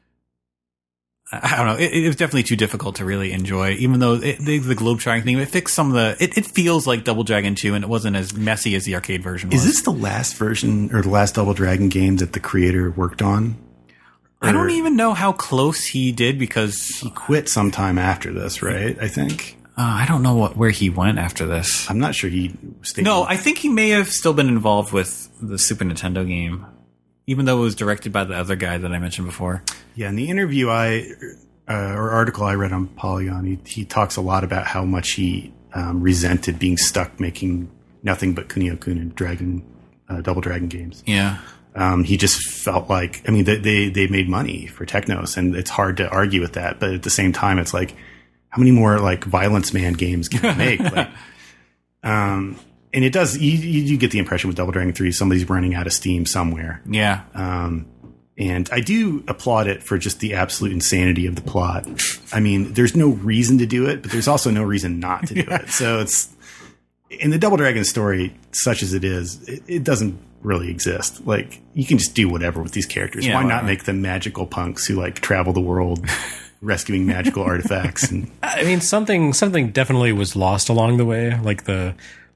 I don't know. It, it was definitely too difficult to really enjoy, even though it, the, the globe trotting thing, it fixed some of the... It, it feels like Double Dragon two, and it wasn't as messy as the arcade version was. Is this the last version or the last Double Dragon game that the creator worked on? I don't Or- even know how close he did, because He quit sometime after this, right? I think. uh, I don't know what where he went after this. I'm not sure he stayed. No, I think he may have still been involved with the Super Nintendo game, even though it was directed by the other guy that I mentioned before. Yeah, in the interview I uh, or article I read on Polygon, he, he talks a lot about how much he um, resented being stuck making nothing but Kunio-kun and Dragon, uh, Double Dragon games. Yeah. Um, he just felt like, I mean, they, they they made money for Technos, and it's hard to argue with that. But at the same time, it's like, how many more like Violence Man games can you make? like, um, and it does. You, you do get the impression with Double Dragon three, somebody's running out of steam somewhere. Yeah. Um, and I do applaud it for just the absolute insanity of the plot. I mean, there's no reason to do it, but there's also no reason not to do it. So it's in the Double Dragon story, such as it is, it, it doesn't really exist. Like, you can just do whatever with these characters. Yeah, Why not right. make them magical punks who like travel the world rescuing magical artifacts? And I mean, something something definitely was lost along the way. Like the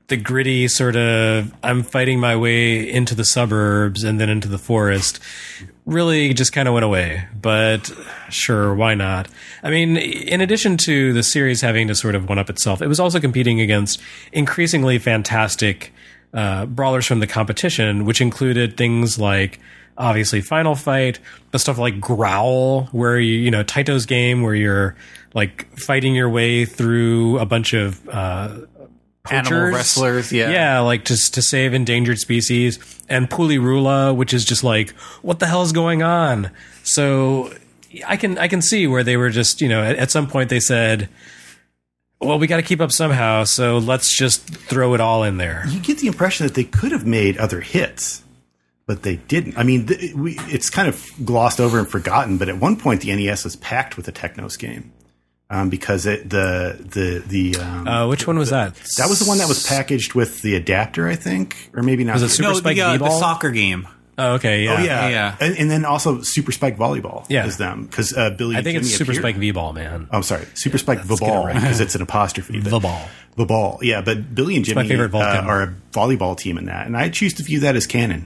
the gritty sort of I'm fighting my way into the suburbs and then into the forest really just kind of went away. But sure, why not? I mean, in addition to the series having to sort of one up itself, it was also competing against increasingly fantastic uh, brawlers from the competition, which included things like obviously Final Fight, but stuff like Growl, where you, you know, Taito's game, where you're like fighting your way through a bunch of uh, poachers. Animal wrestlers, yeah. Yeah, like just to save endangered species. And Pulirula, which is just like, what the hell is going on? So I can I can see where they were just, you know, at, at some point they said, well, we got to keep up somehow, so let's just throw it all in there. You get the impression that they could have made other hits, but they didn't. I mean, th- we, it's kind of glossed over and forgotten, but at one point the N E S was packed with a Technos game. Um, because it, the the the um, uh, which one was the, that? That was the one that was packaged with the adapter, I think, or maybe not. Was it Super no, Spike the, uh, V-Ball? the soccer game. Oh, okay, yeah, Oh yeah, Yeah. And, and then also Super Spike Volleyball. Yeah. is them because uh, Billy. I think and it's Jimmy Super appeared. Spike V-Ball, man. Oh, I'm sorry, Super Spike get it Volleyball right. because it's an apostrophe. but- Volleyball. Volleyball, yeah. But Billy and Jimmy my favorite uh, Vulcan. are a volleyball team in that, and I choose to view that as canon.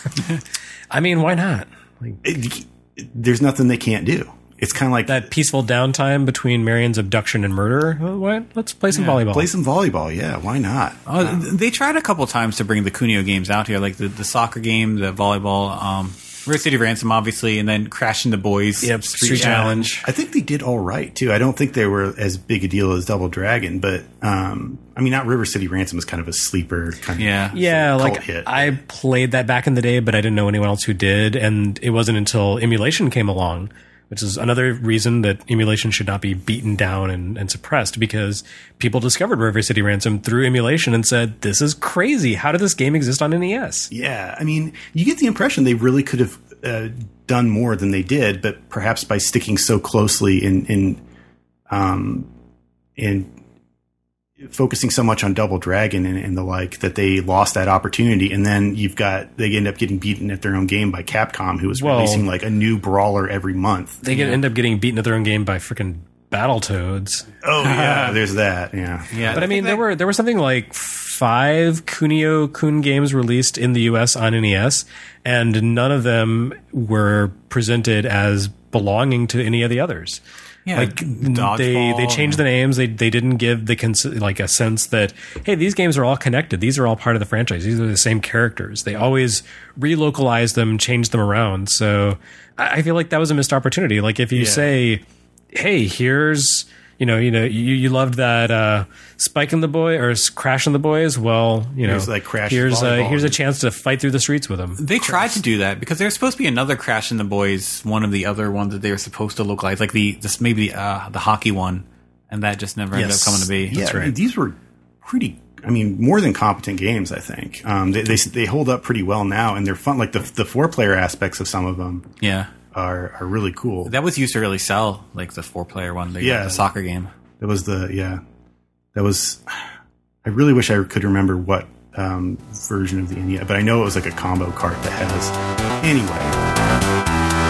I mean, why not? Like, It, it, there's nothing they can't do. It's kind of like that peaceful downtime between Marion's abduction and murder. Well, why? Let's play some volleyball. play some volleyball. Yeah, why not? Oh, they tried a couple times to bring the Kunio games out here, like the, the soccer game, the volleyball, um, River City Ransom, obviously, and then Crashing the Boys. Yep, Street Yeah. Challenge. I think they did all right too. I don't think they were as big a deal as Double Dragon, but um, I mean, not River City Ransom was kind of a sleeper kind Yeah. of Yeah, cult like hit. I played that back in the day, but I didn't know anyone else who did, and it wasn't until emulation came along, which is another reason that emulation should not be beaten down and, and suppressed, because people discovered River City Ransom through emulation and said, this is crazy. How did this game exist on N E S? Yeah, I mean, you get the impression they really could have uh, done more than they did, but perhaps by sticking so closely in in um, in focusing so much on Double Dragon and, and the like that they lost that opportunity. And then you've got they end up getting beaten at their own game by Capcom, who was Well, releasing like a new brawler every month. They get, end up getting beaten at their own game by freaking Battletoads. Oh yeah, there's that. Yeah, Yeah. But I mean, there were there were something like five Kunio-kun games released in the U S on N E S, and none of them were presented as belonging to any of the others. Yeah, like they Dodgeball. they changed the names. They they didn't give the cons- like a sense that, hey, these games are all connected. These are all part of the franchise. These are the same characters. They always relocalized them, changed them around. So I, I feel like that was a missed opportunity. Like if you Yeah. say, hey, here's you know you know you, you loved that uh, Spike and the Boy or Crash and the Boys. Well, you know Here's, like, Crash here's a, volleyball. here's a chance to fight through the streets with them. They tried to do that because there's supposed to be another Crash and the Boys, one of the other ones that they were supposed to localize, like the this maybe uh, the hockey one, and that just never ended Yes. up coming to be. yeah. That's right. I mean, these were pretty. I mean, more than competent games. I think um, they, they they hold up pretty well now, and they're fun. Like the the four player aspects of some of them Yeah, are are really cool. that was used to really sell, like the four player one, the, Yeah. the soccer game. That was the yeah. That was. I really wish I could remember what um, version of the N E S, but I know it was like a combo cart that has. Anyway,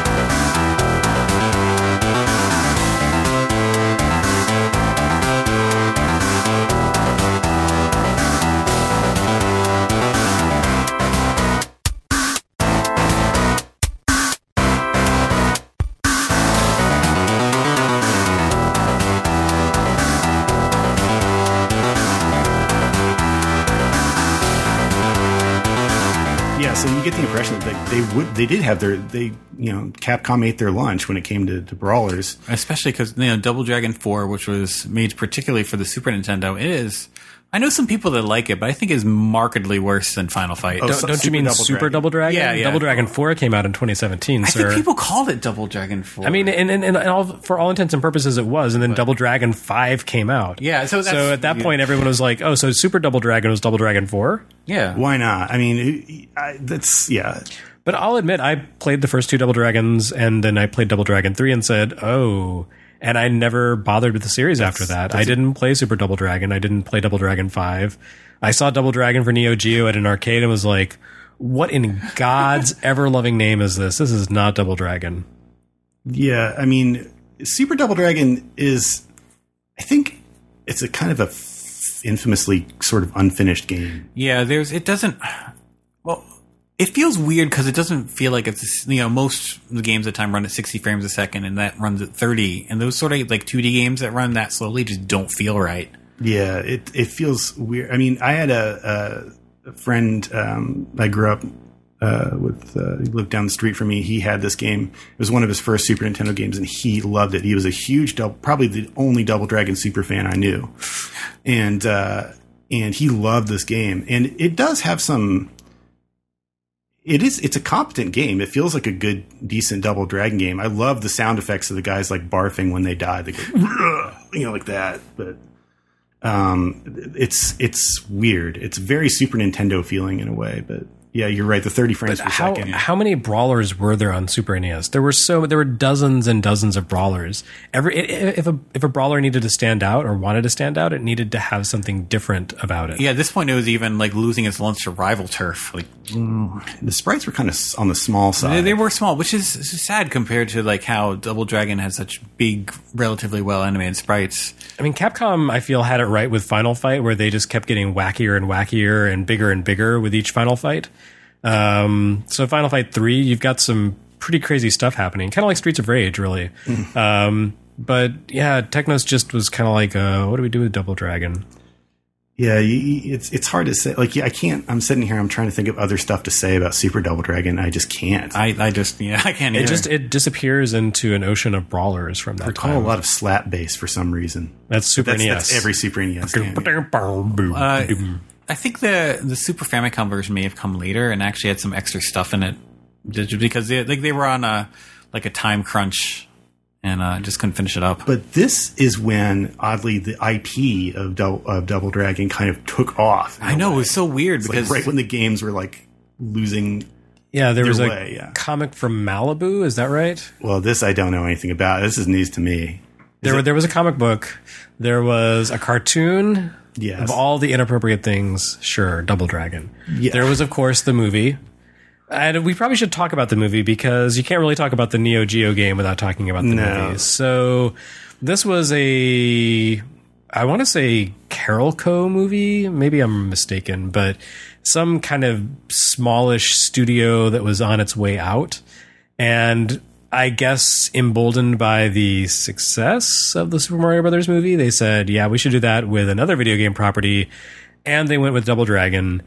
yeah. So you get the impression that they, they would they did have their they you know Capcom ate their lunch when it came to, to brawlers. Especially because you know Double Dragon four, which was made particularly for the Super Nintendo, is I know some people that like it, but I think is markedly worse than Final Fight. Oh, Don't, Su- don't you Super mean Double Super Dragon. Double Dragon? Yeah, yeah. Double Dragon four came out in twenty seventeen, I sir. think people called it Double Dragon four. I mean, and, and, and all, for all intents and purposes, it was, and then Double Dragon five came out. Yeah, so that's- so at that point, everyone was like, "Oh, so Super Double Dragon was Double Dragon four?" yeah, Why not? I mean, I, that's yeah. But I'll admit, I played the first two Double Dragons, and then I played Double Dragon three, and said, "Oh." And I never bothered with the series after that. I didn't play Super Double Dragon. I didn't play Double Dragon five. I saw Double Dragon for Neo Geo at an arcade and was like, "What in God's ever-loving name is this? This is not Double Dragon." Yeah, I mean, Super Double Dragon is, I think it's a kind of a infamously sort of unfinished game. Yeah, there's it doesn't. Well, it feels weird because it doesn't feel like it's, you know, most of the games at the time run at sixty frames a second, and that runs at thirty, and those sort of like two D games that run that slowly just don't feel right. Yeah, it it feels weird. I mean, I had a, a, a friend um, I grew up uh, with. Uh, he lived down the street from me. He had this game. It was one of his first Super Nintendo games, and he loved it. He was a huge, double, probably the only Double Dragon Super fan I knew, and uh, and he loved this game. And it does have some. It is. It's a competent game. It feels like a good, decent Double Dragon game. I love the sound effects of the guys like barfing when they die. They go, you know, like that. But um, it's it's weird. It's very Super Nintendo feeling in a way. But yeah, you're right. The thirty frames But per how, second. how many brawlers were there on Super N E S? There were so there were dozens and dozens of brawlers. Every if a if a brawler needed to stand out or wanted to stand out, it needed to have something different about it. Yeah, at this point it was even like losing its lunch to Rival Turf. Like The sprites were kind of on the small side. they, they were small, which is sad compared to like how Double Dragon had such big, relatively well animated sprites. I mean, Capcom, I feel, had it right with Final Fight, where they just kept getting wackier and wackier and bigger and bigger with each Final Fight. Um, so Final Fight three, you've got some pretty crazy stuff happening, kind of like Streets of Rage, really. um, but yeah, Technos just was kind of like, uh, what do we do with Double Dragon? Yeah, you, you- it's it's hard to say. Like, yeah, I can't. I'm sitting here. I'm trying to think of other stuff to say about Super Double Dragon. I just can't. I I, I just yeah I can't. It either. just it disappears into an ocean of brawlers from that recall time. a lot of slap bass for some reason. That's Super That's, N E S. that's every Super N E S game. Uh, I think the the Super Famicom version may have come later and actually had some extra stuff in it, just because they like they were on a like a time crunch and uh, just couldn't finish it up. But this is when, oddly, the I P of Double, of Double Dragon kind of took off. in I a know way. it was so weird It's because like right when the games were like losing. Yeah, there Either was a way, yeah. comic from Malibu. Is that right? Well, this I don't know anything about. This is news to me. There, were, there was a comic book. There was a cartoon Yes. of all the inappropriate things. Sure, Double Dragon. Yeah. There was, of course, the movie. And we probably should talk about the movie because you can't really talk about the Neo Geo game without talking about the No. movie. So this was a, I want to say Carolco movie. Maybe I'm mistaken, but some kind of smallish studio that was on its way out. And I guess emboldened by the success of the Super Mario Brothers movie, they said, yeah, we should do that with another video game property. And they went with Double Dragon.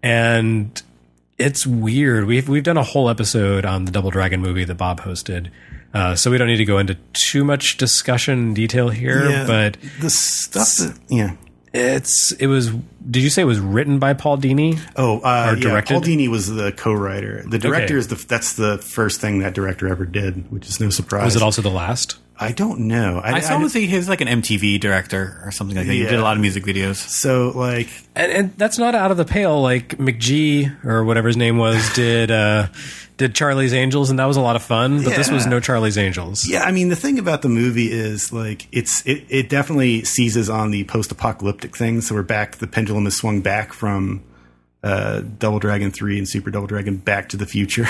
And it's weird. We've we've done a whole episode on the Double Dragon movie that Bob hosted. Uh, so we don't need to go into too much discussion and detail here, Yeah, but the stuff that, yeah. it's it was did you say it was written by Paul Dini? Oh, uh, Or yeah, directed? Paul Dini was the co-writer. The director Okay. is the that's the first thing that director ever did, which is no surprise. Was it also the last? I don't know. I, I saw I- him as he was like an M T V director or something like that. He Yeah. did a lot of music videos. so like And, and that's not out of the pale. Like McGee or whatever his name was did uh, did Charlie's Angels, and that was a lot of fun. But this Yeah. was no Charlie's Angels. yeah, I mean the thing about the movie is like it's it, it definitely seizes on the post-apocalyptic thing. So we're back. The pendulum has swung back from uh, Double Dragon three and Super Double Dragon Back to the Future,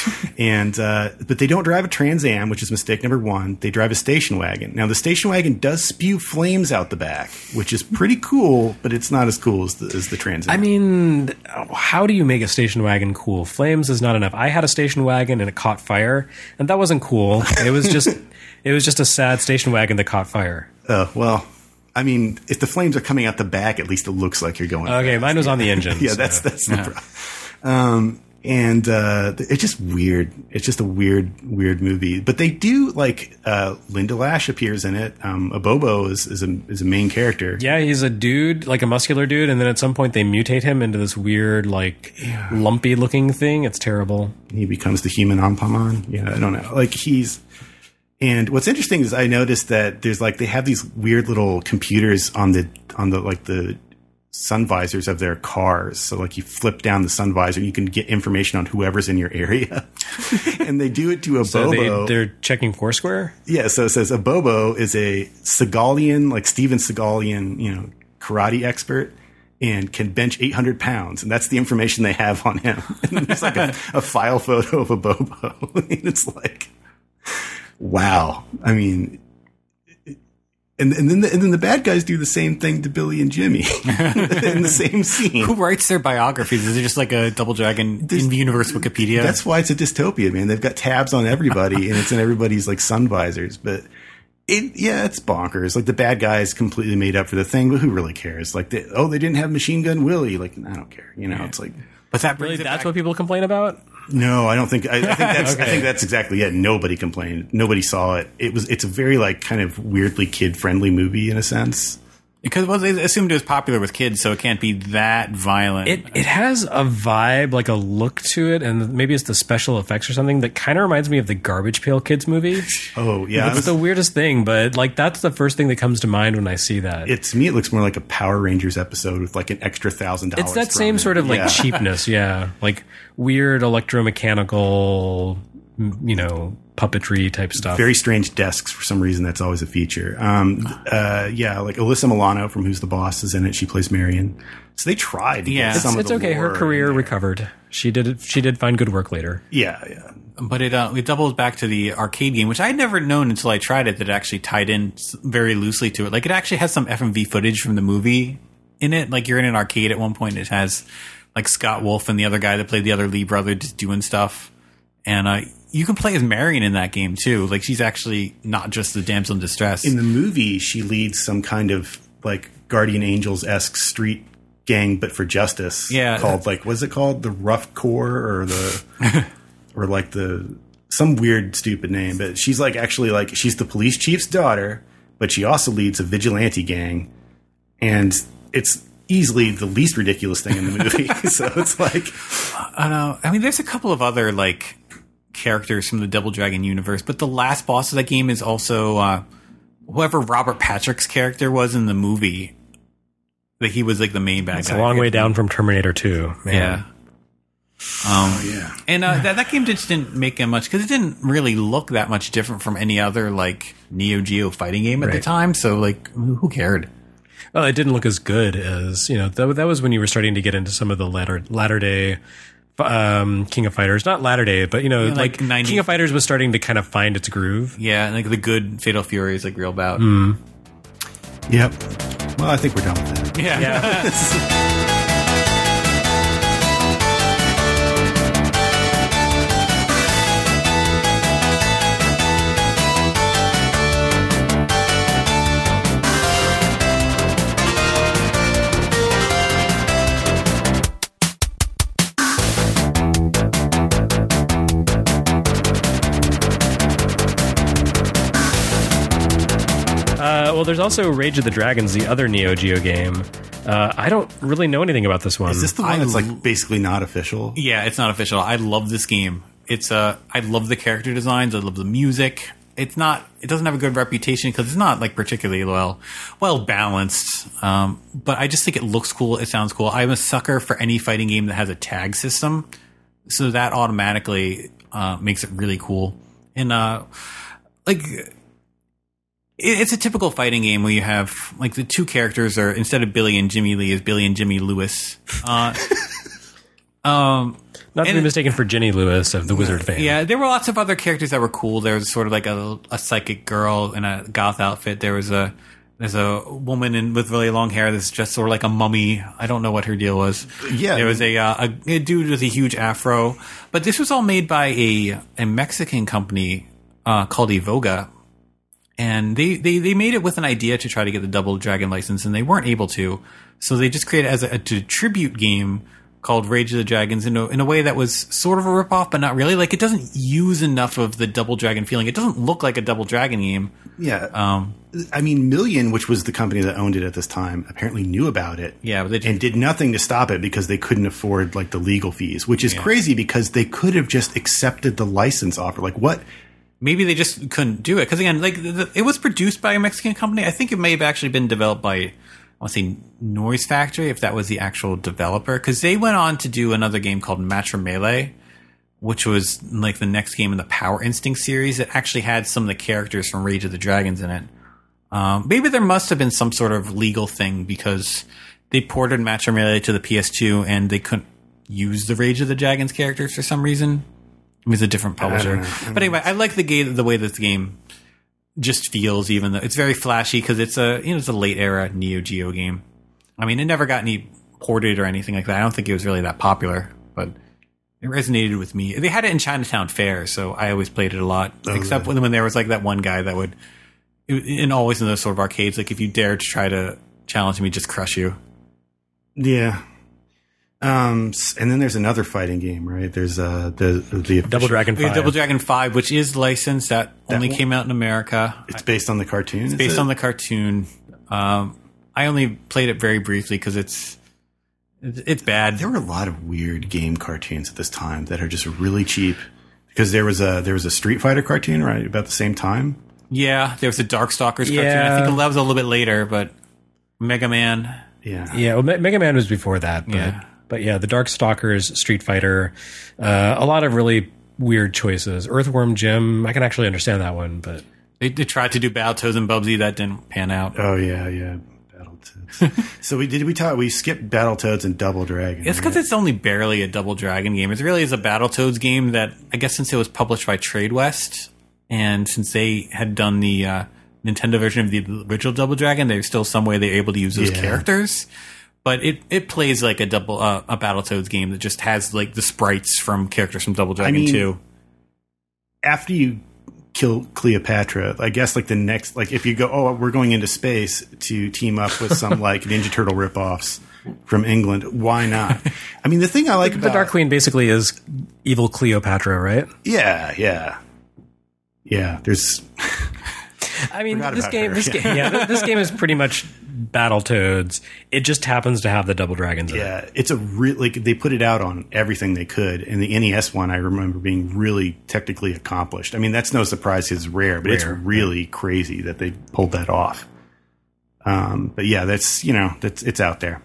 and uh, but they don't drive a Trans Am, which is mistake number one. They drive a station wagon. Now the station wagon does spew flames out the back, which is pretty cool, but it's not as cool as the, as the Trans Am. I mean, how do you make a station wagon cool? Flames is not enough. I had a station wagon and it caught fire, and that wasn't cool. It was just it was just a sad station wagon that caught fire. Oh, well, I mean, if the flames are coming out the back, at least it looks like you're going. Okay, fast. mine was on the engine. Yeah, so- that's that's the problem. Um, and uh, it's just weird. It's just a weird, weird movie. But they do like uh, Linda Lash appears in it. Um, Abobo is is a is a main character. Yeah, he's a dude, like a muscular dude, and then at some point they mutate him into this weird, like, lumpy looking thing. It's terrible. He becomes the human Ampamon. Yeah, I don't know. Like he's. And what's interesting is I noticed that there's like they have these weird little computers on the on the like the sun visors of their cars. So like you flip down the sun visor, you can get information on whoever's in your area. And they do it to a So Bobo. they, they're checking Foursquare? Yeah, so it says a Bobo is a Segalian, like Steven Segalian, you know, karate expert, and can bench eight hundred pounds, and that's the information they have on him. And then there's like a, a file photo of a Bobo, and it's like, wow. I mean, And, and then the, and then the bad guys do the same thing to Billy and Jimmy in the same scene. Who writes their biographies? Is it just like a Double Dragon This- in the universe Wikipedia? That's why it's a dystopia, man. They've got tabs on everybody, and it's in everybody's like sun visors. But it, yeah, it's bonkers. Like the bad guys completely made up for the thing, but who really cares? Like, they, oh, they didn't have Machine Gun Willie. Like, I don't care. You know, yeah. It's like, but that Really, brings it that's back- what people complain about? no, I don't think. I, I think that's. I Okay. think that's exactly it. Nobody complained. Nobody saw it. It was. It's a very like kind of weirdly kid friendly movie in a sense. Because well, they assumed it was popular with kids, so it can't be that violent. It it has a vibe, like a look to it, and maybe it's the special effects or something that kind of reminds me of the Garbage Pail Kids movie. Oh yeah, It's the weirdest thing, but like that's the first thing that comes to mind when I see that. It, to me, it looks more like a Power Rangers episode with like an extra thousand dollars. It's that same sort of like yeah. cheapness, yeah, like weird electromechanical, you know, puppetry type stuff. Very strange desks for some reason. That's always a feature. Um, uh, yeah, like Alyssa Milano from Who's the Boss is in it. She plays Marion. So they tried. To Yeah. get some it's of the okay. Her lore career in there. recovered. She did. She did find good work later. Yeah, yeah. But it uh, it doubles back to the arcade game, which I had never known until I tried it that it actually tied in s- very loosely to it. Like it actually has some F M V footage from the movie in it. Like you're in an arcade at one point. It has like Scott Wolf and the other guy that played the other Lee brother just doing stuff. And uh, you can play as Marion in that game too. Like she's actually not just the damsel in distress. In the movie, she leads some kind of like Guardian Angels esque street gang, but for justice. Yeah. Called like, what's it called? The Rough Corps or the, or like the, some weird stupid name. But she's like actually like, she's the police chief's daughter, but she also leads a vigilante gang. And it's easily the least ridiculous thing in the movie. So it's like, I don't know. I mean, there's a couple of other like characters from the Double Dragon universe, but the last boss of that game is also uh, whoever Robert Patrick's character was in the movie. That he was like the main bad It's guy. a long way down from Terminator two. Man. Yeah. Um, yeah. And uh, that that game just didn't make it much because it didn't really look that much different from any other like Neo Geo fighting game at the Right. time. So like, who cared? Well, it didn't look as good as, you know, that, that was when you were starting to get into some of the latter latter day um, King of Fighters. Not latter day, but, you know, Yeah, like like, ninety King of Fighters was starting to kind of find its groove. Yeah, and like the good Fatal Fury is like real bout. yep. Well, I think we're done with that. Yeah. Yeah. Uh, well, there's also Rage of the Dragons, the other Neo Geo game. Uh, I don't really know anything about this one. Is this the one I that's l- like basically not official? Yeah, it's not official. I love this game. It's uh, I love the character designs. I love the music. It's not. It doesn't have a good reputation because it's not like particularly well, well balanced. Um, but I just think it looks cool. It sounds cool. I'm a sucker for any fighting game that has a tag system, so that automatically uh, makes it really cool. And uh, like. It's a typical fighting game where you have like the two characters are instead of Billy and Jimmy Lee is Billy and Jimmy Lewis. Uh, um, Not to and- be mistaken for Jenny Lewis of the Wizard fame. yeah, there were lots of other characters that were cool. There was sort of like a, a psychic girl in a goth outfit. There was a there's a woman in with really long hair that's just sort of like a mummy. I don't know what her deal was. Yeah. there was a uh, a, a dude with a huge afro. But this was all made by a a Mexican company uh, called Evoga. And they, they, they made it with an idea to try to get the Double Dragon license, and they weren't able to. So they just created it as a, a tribute game called Rage of the Dragons in a, in a way that was sort of a ripoff, but not really. Like, it doesn't use enough of the Double Dragon feeling. It doesn't look like a Double Dragon game. Yeah. Um, I mean, Million, which was the company that owned it at this time, apparently knew about it. Yeah, but they and did nothing to stop it because they couldn't afford like the legal fees, which is Yeah. crazy because they could have just accepted the license offer. Like what? Maybe they just couldn't do it. Because, again, like the, the, it was produced by a Mexican company. I think it may have actually been developed by, I want to say, Noise Factory, if that was the actual developer. Because they went on to do another game called Matra Melee, which was like the next game in the Power Instinct series that actually had some of the characters from Rage of the Dragons in it. Um, maybe there must have been some sort of legal thing because they ported Matra Melee to the P S two and they couldn't use the Rage of the Dragons characters for some reason. It was a different publisher. don't know. But anyway, I like the game, the way this game just feels, even though it's very flashy because it's a you know it's a late era Neo Geo game. I mean, it never got any ported or anything like that. I don't think it was really that popular, but it resonated with me. They had it in Chinatown Fair, so I always played it a lot. Oh, except yeah. when, when there was like that one guy that would, and always in those sort of arcades, like if you dared to try to challenge me, just crush you. Yeah. Um, s- and then there's another fighting game, right? There's uh, the the Double Dragon We have five. Double Dragon five, which is licensed. That, That only one- came out in America. It's based on the cartoon. It's based on the cartoon. Um, I only played it very briefly because it's it's bad. There were a lot of weird game cartoons at this time that are just really cheap. Because there was a there was a Street Fighter cartoon right about the same time. Yeah, there was a Darkstalkers cartoon. Yeah. I think that was a little bit later, but Mega Man. Yeah. Yeah, well, Me- Mega Man was before that. But, Yeah. but yeah, the Darkstalkers, Street Fighter, uh, a lot of really weird choices. Earthworm Jim, I can actually understand that one, but They, they tried to do Battletoads and Bubsy. That didn't pan out. Oh yeah, yeah. Battletoads. So we did we talk we skipped Battletoads and Double Dragon. It's because right? it's only barely a Double Dragon game. It really is a Battletoads game that, I guess since it was published by Tradewest, and since they had done the uh, Nintendo version of the original Double Dragon, there's still some way they're able to use those Yeah. characters. But it, it plays like a double uh, a Battletoads game that just has like the sprites from characters from Double Dragon mean, two. After you kill Cleopatra, I guess like the next like if you go oh we're going into space to team up with some like Ninja Turtle ripoffs from England, why not? I mean the thing I like the about Dark Queen basically is evil Cleopatra, right? yeah yeah yeah there's I mean, Forgot this about game, her. this game, yeah, th- this game is pretty much Battletoads. It just happens to have the Double Dragons in it. yeah it's a real like they put it out on everything they could, and the N E S one I remember being really technically accomplished. I mean that's no surprise it's rare, but Rare, it's really crazy that they pulled that off. Um, but yeah, that's you know that's it's out there.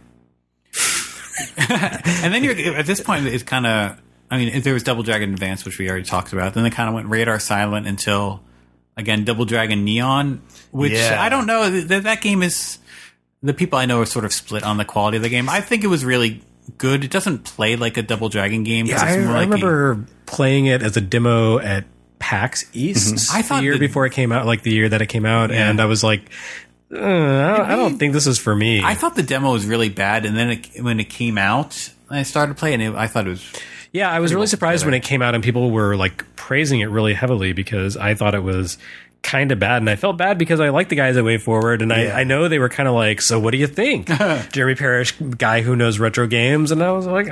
And then you're at this point, it's kind of. I mean, there was Double Dragon Advance, which we already talked about. Then they kind of went Radar Silent until, again, Double Dragon Neon, which Yeah. I don't know. That, that game is. The people I know are sort of split on the quality of the game. I think it was really good. It doesn't play like a Double Dragon game. 'cause Yeah, it's I, more I like a- remember playing it as a demo at PAX East. I thought the year the- before it came out, like the year that it came out, Yeah. and I was like, uh, I, don't, I don't think this is for me. I thought the demo was really bad, and then it, when it came out, I started playing it. I thought it was. Yeah, I was really surprised when it came out and people were like praising it really heavily because I thought it was kind of bad, and I felt bad because I like the guys at Way Forward, and Yeah. I, I know they were kind of like, so what do you think? Jeremy Parrish, guy who knows retro games, and I was like,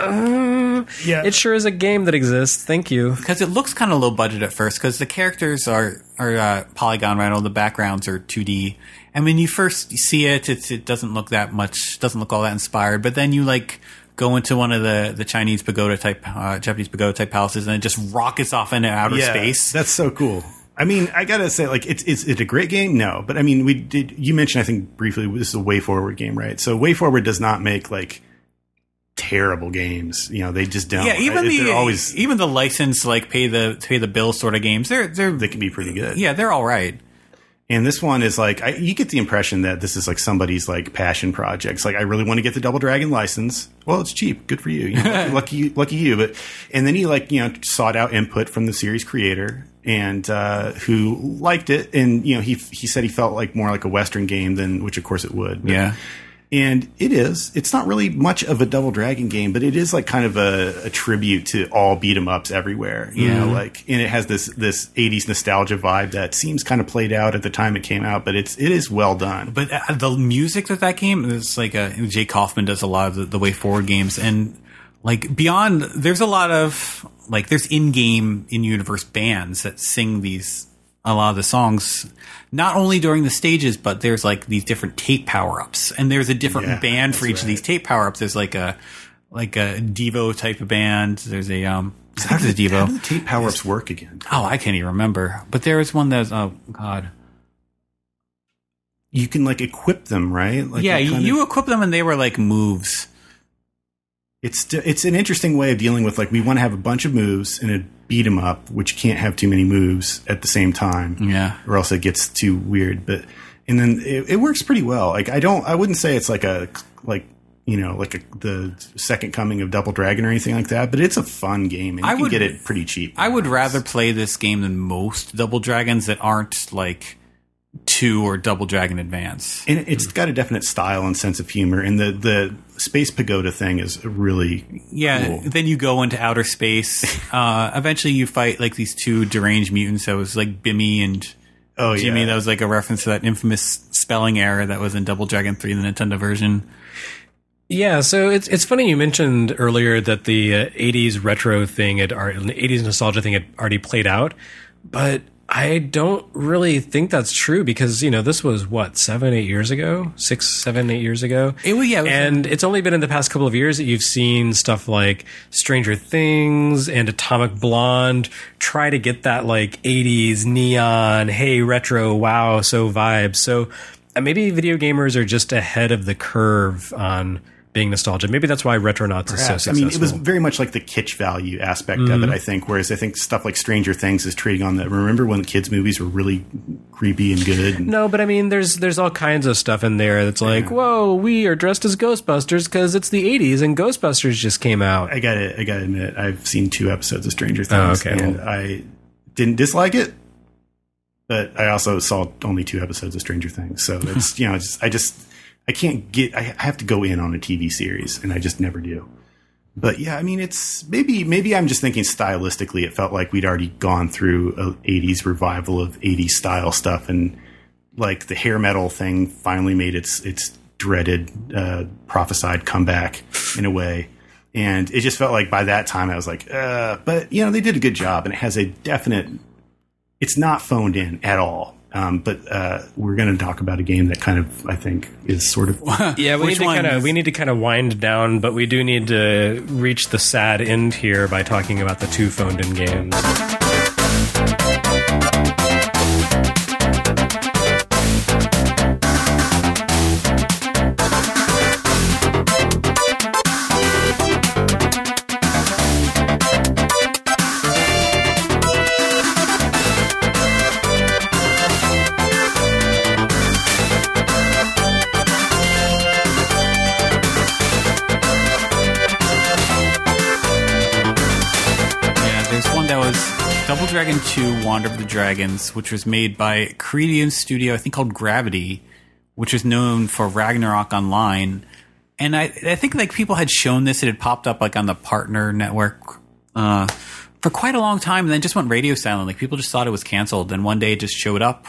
uh, Yeah. it sure is a game that exists. Thank you. Because it looks kind of low budget at first, because the characters are are uh, polygon, right? All the backgrounds are two D, and when you first see it, it's, it doesn't look that much, doesn't look all that inspired. But then you like go into one of the, the Chinese pagoda type, uh, Japanese pagoda type palaces, and it just rockets off into outer Yeah, space. that's so cool. I mean, I gotta say, like, it's it's it's a great game. No, but I mean, we did. You mentioned, I think briefly, this is a Way Forward game, right? So Way Forward does not make like terrible games. You know, they just don't. Yeah, even I- the they're always even the license like pay the pay the bill sort of games, they're they're they can be pretty good. yeah, they're all right. And this one is like, I, you get the impression that this is like somebody's like passion projects. Like, I really want to get the Double Dragon license. Well, it's cheap. Good for you. you know, lucky, you, lucky you. But, and then he like, you know, sought out input from the series creator and, uh, who liked it. And, you know, he, he said he felt like more like a Western game than, which of course it would. But, Yeah. and it is. It's not really much of a Double Dragon game, but it is like kind of a, a tribute to all beat 'em ups everywhere. You know, like, and it has this this eighties nostalgia vibe that seems kind of played out at the time it came out, but it's it is well done. But uh, the music that that game is like, uh, Jay Kaufman does a lot of the, the Way Forward games, and like beyond, there's a lot of like there's in-game, in-universe bands that sing these a lot of the songs, not only during the stages, but there's like these different tape power-ups, and there's a different Yeah, band for that's each of right. these tape power-ups. There's like a like a Devo type of band. There's a um, how does How do Devo? the tape power ups work again? Oh, I can't even remember. But there was one that was, oh god. You can like equip them, right? Like Yeah, you you, kind you of- equip them and they were like moves. It's it's an interesting way of dealing with like we want to have a bunch of moves in a beat 'em up, which you can't have too many moves at the same time. Yeah. or else it gets too weird. But and then it, it works pretty well. Like I don't, I wouldn't say it's like a like you know, like a, the second coming of Double Dragon or anything like that, but it's a fun game, and you I can would- get it pretty cheap. I would rather play this game than most Double Dragons that aren't like two or Double Dragon Advance. And it's got a definite style and sense of humor, and the, the Space Pagoda thing is really Yeah, cool. then you go into outer space. uh, eventually, you fight like these two deranged mutants. That was like Bimmy and Oh, Jimmy. yeah. That was like a reference to that infamous spelling error that was in Double Dragon three, the Nintendo version. Yeah, so it's it's funny you mentioned earlier that the uh, eighties retro thing had already, the eighties nostalgia thing had already played out, but I don't really think that's true because, you know, this was what, seven, eight years ago, six, seven, eight years ago. It was, yeah, it was- and it's only been in the past couple of years that you've seen stuff like Stranger Things and Atomic Blonde try to get that like eighties neon, hey retro, wow, so vibes. So uh, maybe video gamers are just ahead of the curve on being nostalgia. Maybe that's why Retronauts is so Perhaps. I successful. mean, it was very much like the kitsch value aspect of it, I think, whereas I think stuff like Stranger Things is trading on that. Remember when the kids' movies were really creepy and good? And No, but I mean, there's there's all kinds of stuff in there that's like, whoa, we are dressed as Ghostbusters because it's the eighties and Ghostbusters just came out. I gotta, I gotta admit, I've seen two episodes of Stranger Things, Oh, okay, and well. I didn't dislike it, but I also saw only two episodes of Stranger Things, so it's you know, it's just, I just I can't get, I have to go in on a T V series, and I just never do. But yeah, I mean, it's maybe maybe I'm just thinking stylistically, it felt like we'd already gone through a eighties revival of eighties style stuff, and like the hair metal thing finally made its its dreaded uh, prophesied comeback in a way. And it just felt like by that time I was like, uh, but you know, they did a good job, and it has a definite, it's not phoned in at all. Um, but uh, we're going to talk about a game that kind of, I think, is sort of Yeah, we Which need to one kind of is- we need to kind of wind down, but we do need to reach the sad end here by talking about the two phoned in games. Yeah, there's one that was Double Dragon two Wander of the Dragons, which was made by a Canadian studio, I think called Gravity, which is known for Ragnarok Online. And I, I think like people had shown this, it had popped up like on the partner network uh, for quite a long time, and then just went radio silent. Like people just thought it was canceled, and one day it just showed up,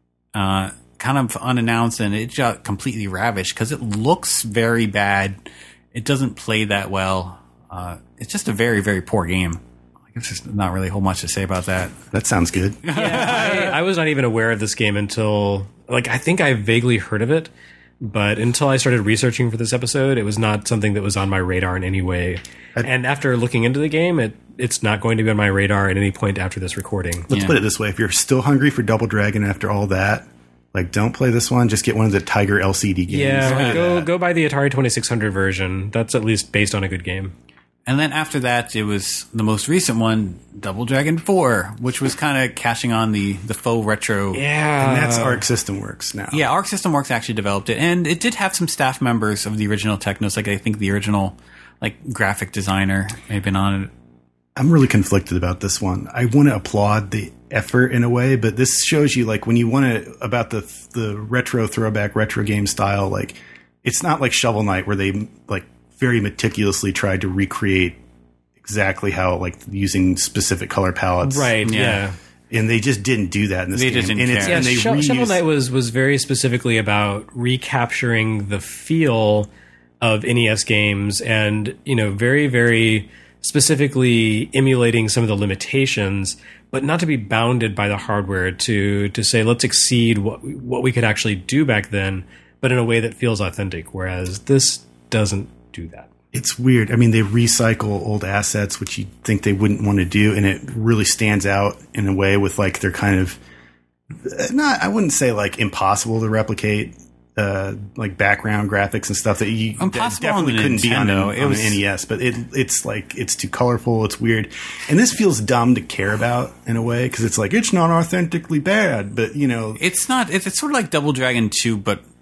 uh, kind of unannounced, and it got completely ravished because it looks very bad. It doesn't play that well. Uh, it's just a very, very poor game. I guess there's not really a whole much to say about that. that sounds good. I, I was not even aware of this game until, like, I think I vaguely heard of it, but until I started researching for this episode, it was not something that was on my radar in any way. And after looking into the game, it it's not going to be on my radar at any point after this recording. Let's Yeah. put it this way: if you're still hungry for Double Dragon after all that, like, don't play this one. Just get one of the Tiger L C D games. Yeah, go Yeah. go buy the Atari twenty-six hundred version. That's at least based on a good game. And then after that, it was the most recent one, Double Dragon four, which was kind of cashing on the, the faux retro. Yeah, And that's Arc System Works now. Yeah, Arc System Works actually developed it, and it did have some staff members of the original Technos. Like I think the original like graphic designer may have been on it. I'm really conflicted about this one. I want to applaud the effort in a way, but this shows you, like, when you want to, about the the retro throwback retro game style, like, it's not like Shovel Knight where they like very meticulously tried to recreate exactly how, like, using specific color palettes, right. Yeah. Yeah. And they just didn't do that in this They game. just didn't and it's, care. Yeah, and they Sho- Shovel reused- Knight was was very specifically about recapturing the feel of N E S games, and you know, very very specifically emulating some of the limitations, but not to be bounded by the hardware. To to say let's exceed what we, what we could actually do back then, but in a way that feels authentic. Whereas this doesn't do that. It's weird. I mean, they recycle old assets, which you think they wouldn't want to do, and it really stands out in a way with, like, they're kind of not, I wouldn't say like impossible to replicate, uh, like background graphics and stuff that you that Impossible definitely on the couldn't be on, Nintendo. an, It on was- an N E S, but it it's like it's too colorful, it's weird, and this feels dumb to care about in a way because it's like it's not authentically bad, but you know, It's not. It's, it's sort of like Double Dragon two, but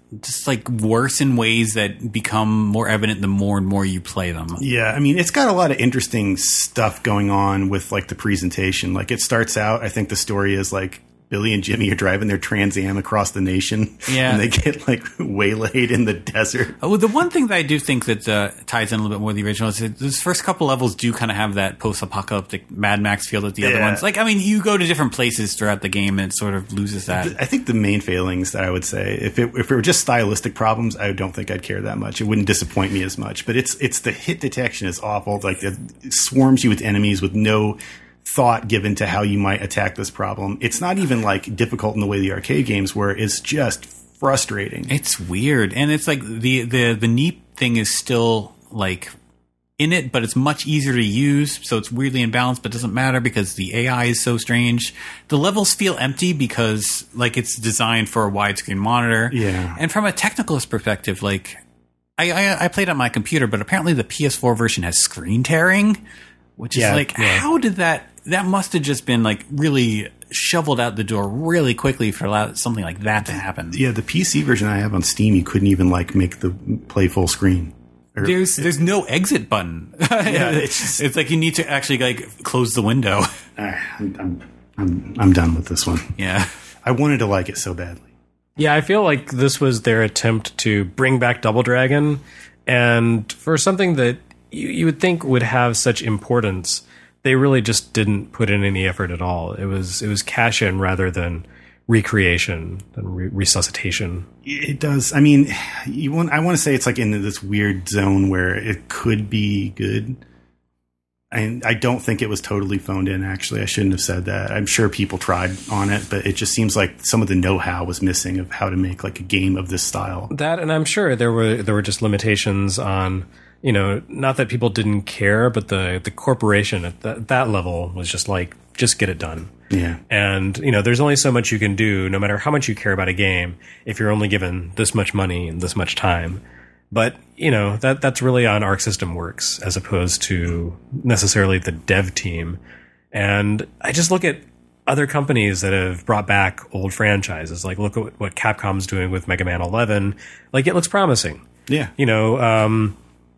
just like worse in ways that become more evident the more and more you play them. Yeah, I mean, it's got a lot of interesting stuff going on with like the presentation. Like it starts out, I think the story is like Billy and Jimmy are driving their Trans Am across the nation. Yeah. And they get like waylaid in the desert. Oh, the one thing that I do think that uh, ties in a little bit more to the original is that those first couple levels do kind of have that post-apocalyptic Mad Max feel that the other Yeah. ones. Like, I mean, you go to different places throughout the game and it sort of loses that. I think the main failings that I would say, if it, if it were just stylistic problems, I don't think I'd care that much. It wouldn't disappoint me as much. But it's it's the hit detection is awful. Like it swarms you with enemies with no thought given to how you might attack this problem. It's not even like difficult in the way the arcade games were. It's just frustrating. It's weird. And it's like the, the, the neat thing is still like in it, but it's much easier to use. So it's weirdly imbalanced, but it doesn't matter because the A I is so strange. The levels feel empty because like it's designed for a widescreen monitor. Yeah. And from a technicalist perspective, like I, I, I played on my computer, but apparently the P S four version has screen tearing, which is Yeah, like, yeah. how did that, that must have just been like really shoveled out the door really quickly for allow something like that to happen. Yeah, the P C version I have on Steam, you couldn't even like make the play full screen. Or- There's there's no exit button. Yeah, it's, it's just- it's like you need to actually like close the window. Ah, I'm, I'm, I'm, I'm done with this one. Yeah. I wanted to like it so badly. Yeah, I feel like this was their attempt to bring back Double Dragon, and for something that you, you would think would have such importance, they really just didn't put in any effort at all. It was it was cash in rather than recreation and re- resuscitation. It does. I mean, you want. I want to say it's like in this weird zone where it could be good. And I don't think it was totally phoned in. Actually, I shouldn't have said that. I'm sure people tried on it, but it just seems like some of the know-how was missing of how to make like a game of this style. That, and I'm sure there were there were just limitations on, you know, not that people didn't care, but the the corporation at that, that level was just like, just get it done. Yeah. And, you know, there's only so much you can do, no matter how much you care about a game, if you're only given this much money and this much time. But, you know, that that's really on Arc System Works as opposed to necessarily the dev team. And I just look at other companies that have brought back old franchises. Like, look at what Capcom's doing with Mega Man eleven. Like, it looks promising. Yeah. You know, um,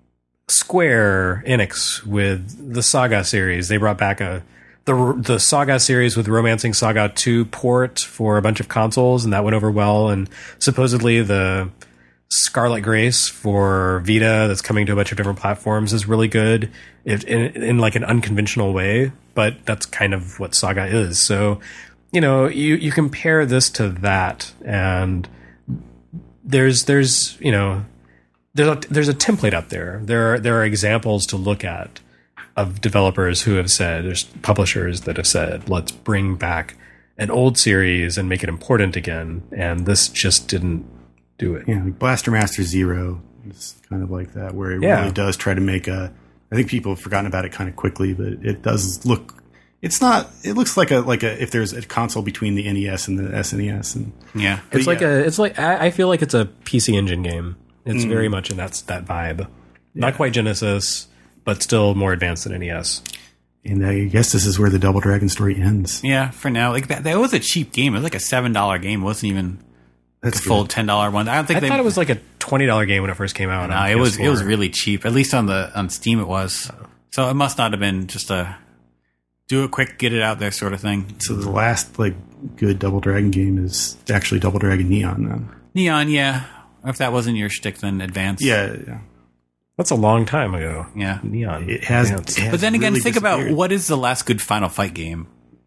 Square Enix with the Saga series, they brought back a the the Saga series with Romancing Saga two port for a bunch of consoles, and that went over well. And supposedly the Scarlet Grace for Vita that's coming to a bunch of different platforms is really good in, in, in like an unconventional way, but that's kind of what Saga is. So, you know, you, you compare this to that, and there's, there's, you know, there's a, there's a template out there. There are, there are examples to look at of developers who have said, there's publishers that have said, let's bring back an old series and make it important again. And this just didn't do it. Yeah, like Blaster Master Zero is kind of like that, where it Yeah. really does try to make a. I think people have forgotten about it kind of quickly, but it does look. It's not. It looks like a like a if there's a console between the N E S and the S N E S, and Yeah. It's But like yeah. a. It's like I I feel like it's a P C Engine game. It's Mm. very much in that that vibe. Not quite Genesis, but still more advanced than N E S. and I guess this is where the Double Dragon story ends. Yeah, for now. Like that, that was a cheap game. It was like a seven dollar game. It wasn't even That's a full good. ten dollar one. I don't think I they thought it was like a twenty dollar game when it first came out. No, on it was it P S four. was really cheap. At least on the on Steam it was. So it must not have been just a do it quick, get it out there sort of thing. So the last like good Double Dragon game is actually Double Dragon Neon. Then. Neon, yeah. If that wasn't your shtick, then Advance. Yeah, yeah. That's a long time ago. Yeah. Neon. It has. Advance. it has But then again, really think about disappeared. what is the last good Final Fight game?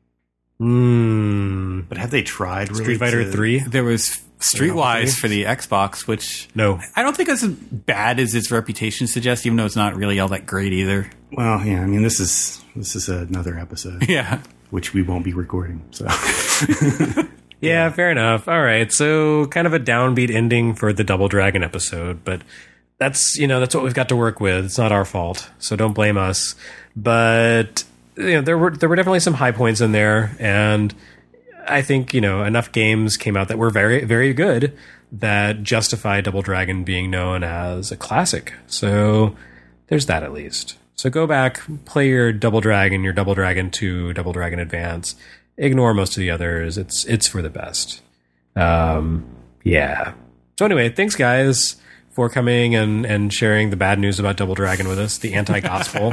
Mm, But have they tried really Street Fighter to- three. There was Streetwise for the Xbox, which No. I don't think it's as bad as its reputation suggests, even though it's not really all that great either. Well, yeah. I mean, this is this is another episode, Yeah. which we won't be recording. So Yeah, fair enough. All right, so kind of a downbeat ending for the Double Dragon episode, but that's, you know, that's what we've got to work with. It's not our fault, so don't blame us. But you know, there were there were definitely some high points in there, and I think, you know, enough games came out that were very very good that justify Double Dragon being known as a classic. So there's that at least. So go back, play your Double Dragon, your Double Dragon two, Double Dragon Advance. Ignore most of the others. It's it's for the best. Um, yeah. So anyway, thanks guys for coming and, and sharing the bad news about Double Dragon with us, the anti-gospel.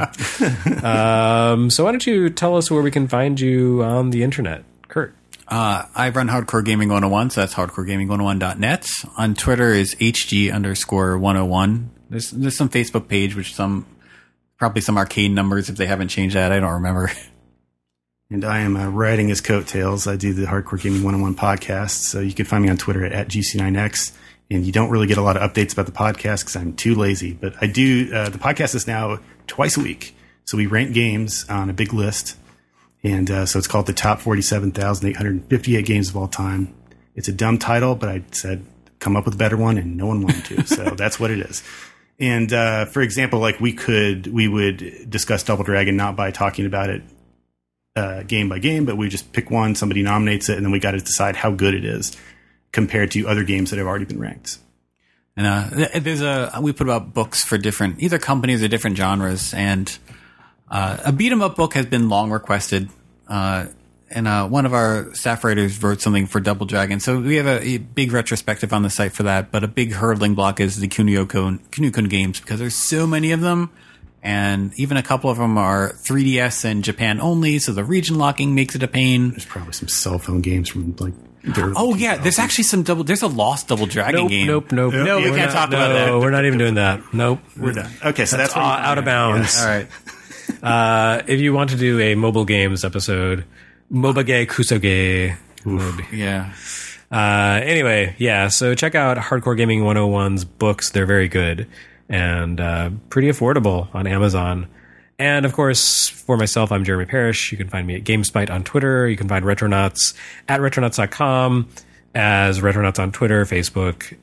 um, so why don't you tell us where we can find you on the internet, Kurt? Uh, I run Hardcore Gaming one oh one, so that's hardcore gaming one oh one dot net. On Twitter is H G underscore one oh one. There's there's some Facebook page, which some probably some arcade numbers if they haven't changed that. I don't remember. And I am uh, riding his coattails. I do the Hardcore Gaming one oh one podcast, so you can find me on Twitter at, at G C nine X. And you don't really get a lot of updates about the podcast because I'm too lazy. But I do. Uh, the podcast is now twice a week. So we rank games on a big list. And uh, so it's called the Top forty-seven thousand eight hundred fifty-eight Games of All Time. It's a dumb title, but I said, come up with a better one, and no one wanted to. So that's what it is. And uh, for example, like we could, we would discuss Double Dragon not by talking about it uh, game by game, but we just pick one, somebody nominates it, and then we got to decide how good it is compared to other games that have already been ranked. And uh, there's a we put out books for different either companies or different genres, and uh, a beat 'em up book has been long requested. Uh, and uh, one of our staff writers wrote something for Double Dragon, so we have a, a big retrospective on the site for that. But a big hurdling block is the Kunio-kun, Kunio-kun games because there's so many of them, and even a couple of them are three D S and Japan only, so the region locking makes it a pain. There's probably some cell phone games from like. Oh yeah, there's actually some double. There's a lost Double Dragon nope, game. Nope, nope, no. We we're can't not, talk no, about that. We're not even doing that. Nope, we're done. Okay, so that's, that's all, out of bounds. Yes. All right. Uh, if you want to do a mobile games episode, Mobage Kusoge. Yeah. Uh, anyway, yeah. So check out Hardcore Gaming one oh one's books. They're very good and uh, pretty affordable on Amazon. And, of course, for myself, I'm Jeremy Parrish. You can find me at GameSpite on Twitter. You can find Retronauts at retronauts dot com, as Retronauts on Twitter, Facebook,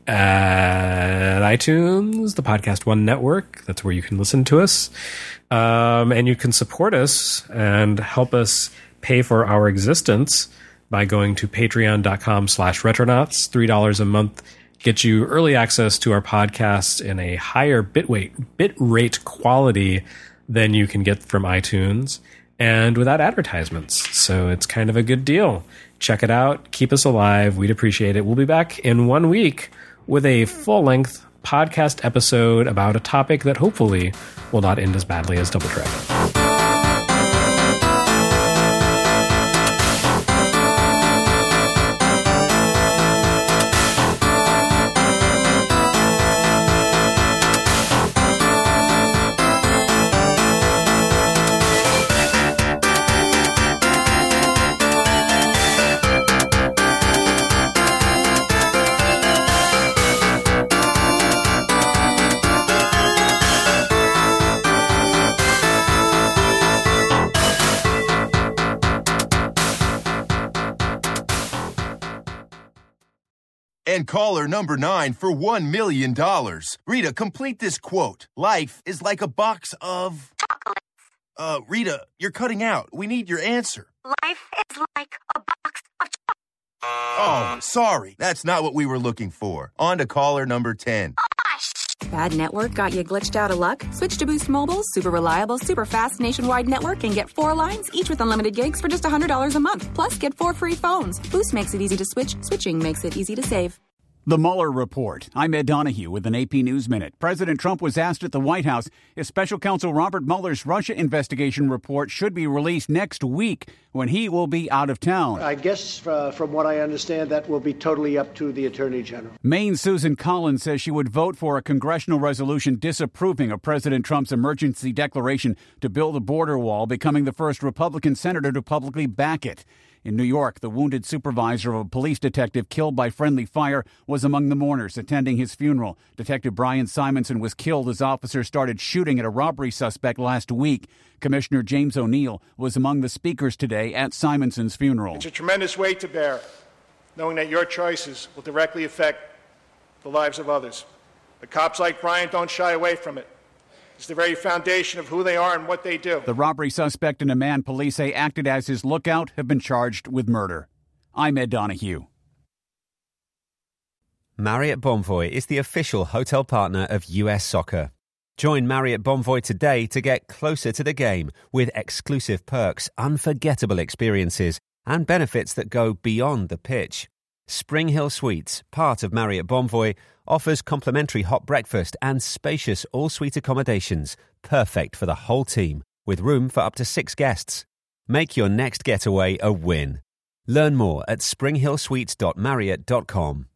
at iTunes, the Podcast One Network. That's where you can listen to us. Um, and you can support us and help us pay for our existence by going to patreon.com slash retronauts. three dollars a month gets you early access to our podcast in a higher bit weight, bit rate quality than you can get from iTunes and without advertisements. So it's kind of a good deal. Check it out. Keep us alive. We'd appreciate it. We'll be back in one week with a full-length podcast episode about a topic that hopefully will not end as badly as Double Dragon. And caller number nine for one million dollars. Rita, complete this quote. Life is like a box of... Chocolates. Uh, Rita, you're cutting out. We need your answer. Life is like a box of chocolates. Oh, sorry. That's not what we were looking for. On to caller number ten. Bad network got you glitched out of luck? Switch to Boost Mobile's super reliable, super fast nationwide network and get four lines, each with unlimited gigs for just one hundred dollars a month. Plus, get four free phones. Boost makes it easy to switch. Switching makes it easy to save. The Mueller Report. I'm Ed Donahue with an A P News Minute. President Trump was asked at the White House if Special Counsel Robert Mueller's Russia investigation report should be released next week when he will be out of town. I guess, uh, from what I understand, that will be totally up to the Attorney General. Maine's Susan Collins says she would vote for a congressional resolution disapproving of President Trump's emergency declaration to build a border wall, becoming the first Republican senator to publicly back it. In New York, the wounded supervisor of a police detective killed by friendly fire was among the mourners attending his funeral. Detective Brian Simonson was killed as officers started shooting at a robbery suspect last week. Commissioner James O'Neill was among the speakers today at Simonson's funeral. It's a tremendous weight to bear, knowing that your choices will directly affect the lives of others. But cops like Brian don't shy away from it. It's the very foundation of who they are and what they do. The robbery suspect and a man police say acted as his lookout have been charged with murder. I'm Ed Donahue. Marriott Bonvoy is the official hotel partner of U S Soccer. Join Marriott Bonvoy today to get closer to the game with exclusive perks, unforgettable experiences, and benefits that go beyond the pitch. Spring Hill Suites, part of Marriott Bonvoy, offers complimentary hot breakfast and spacious all-suite accommodations, perfect for the whole team, with room for up to six guests. Make your next getaway a win. Learn more at spring hill suites dot marriott dot com.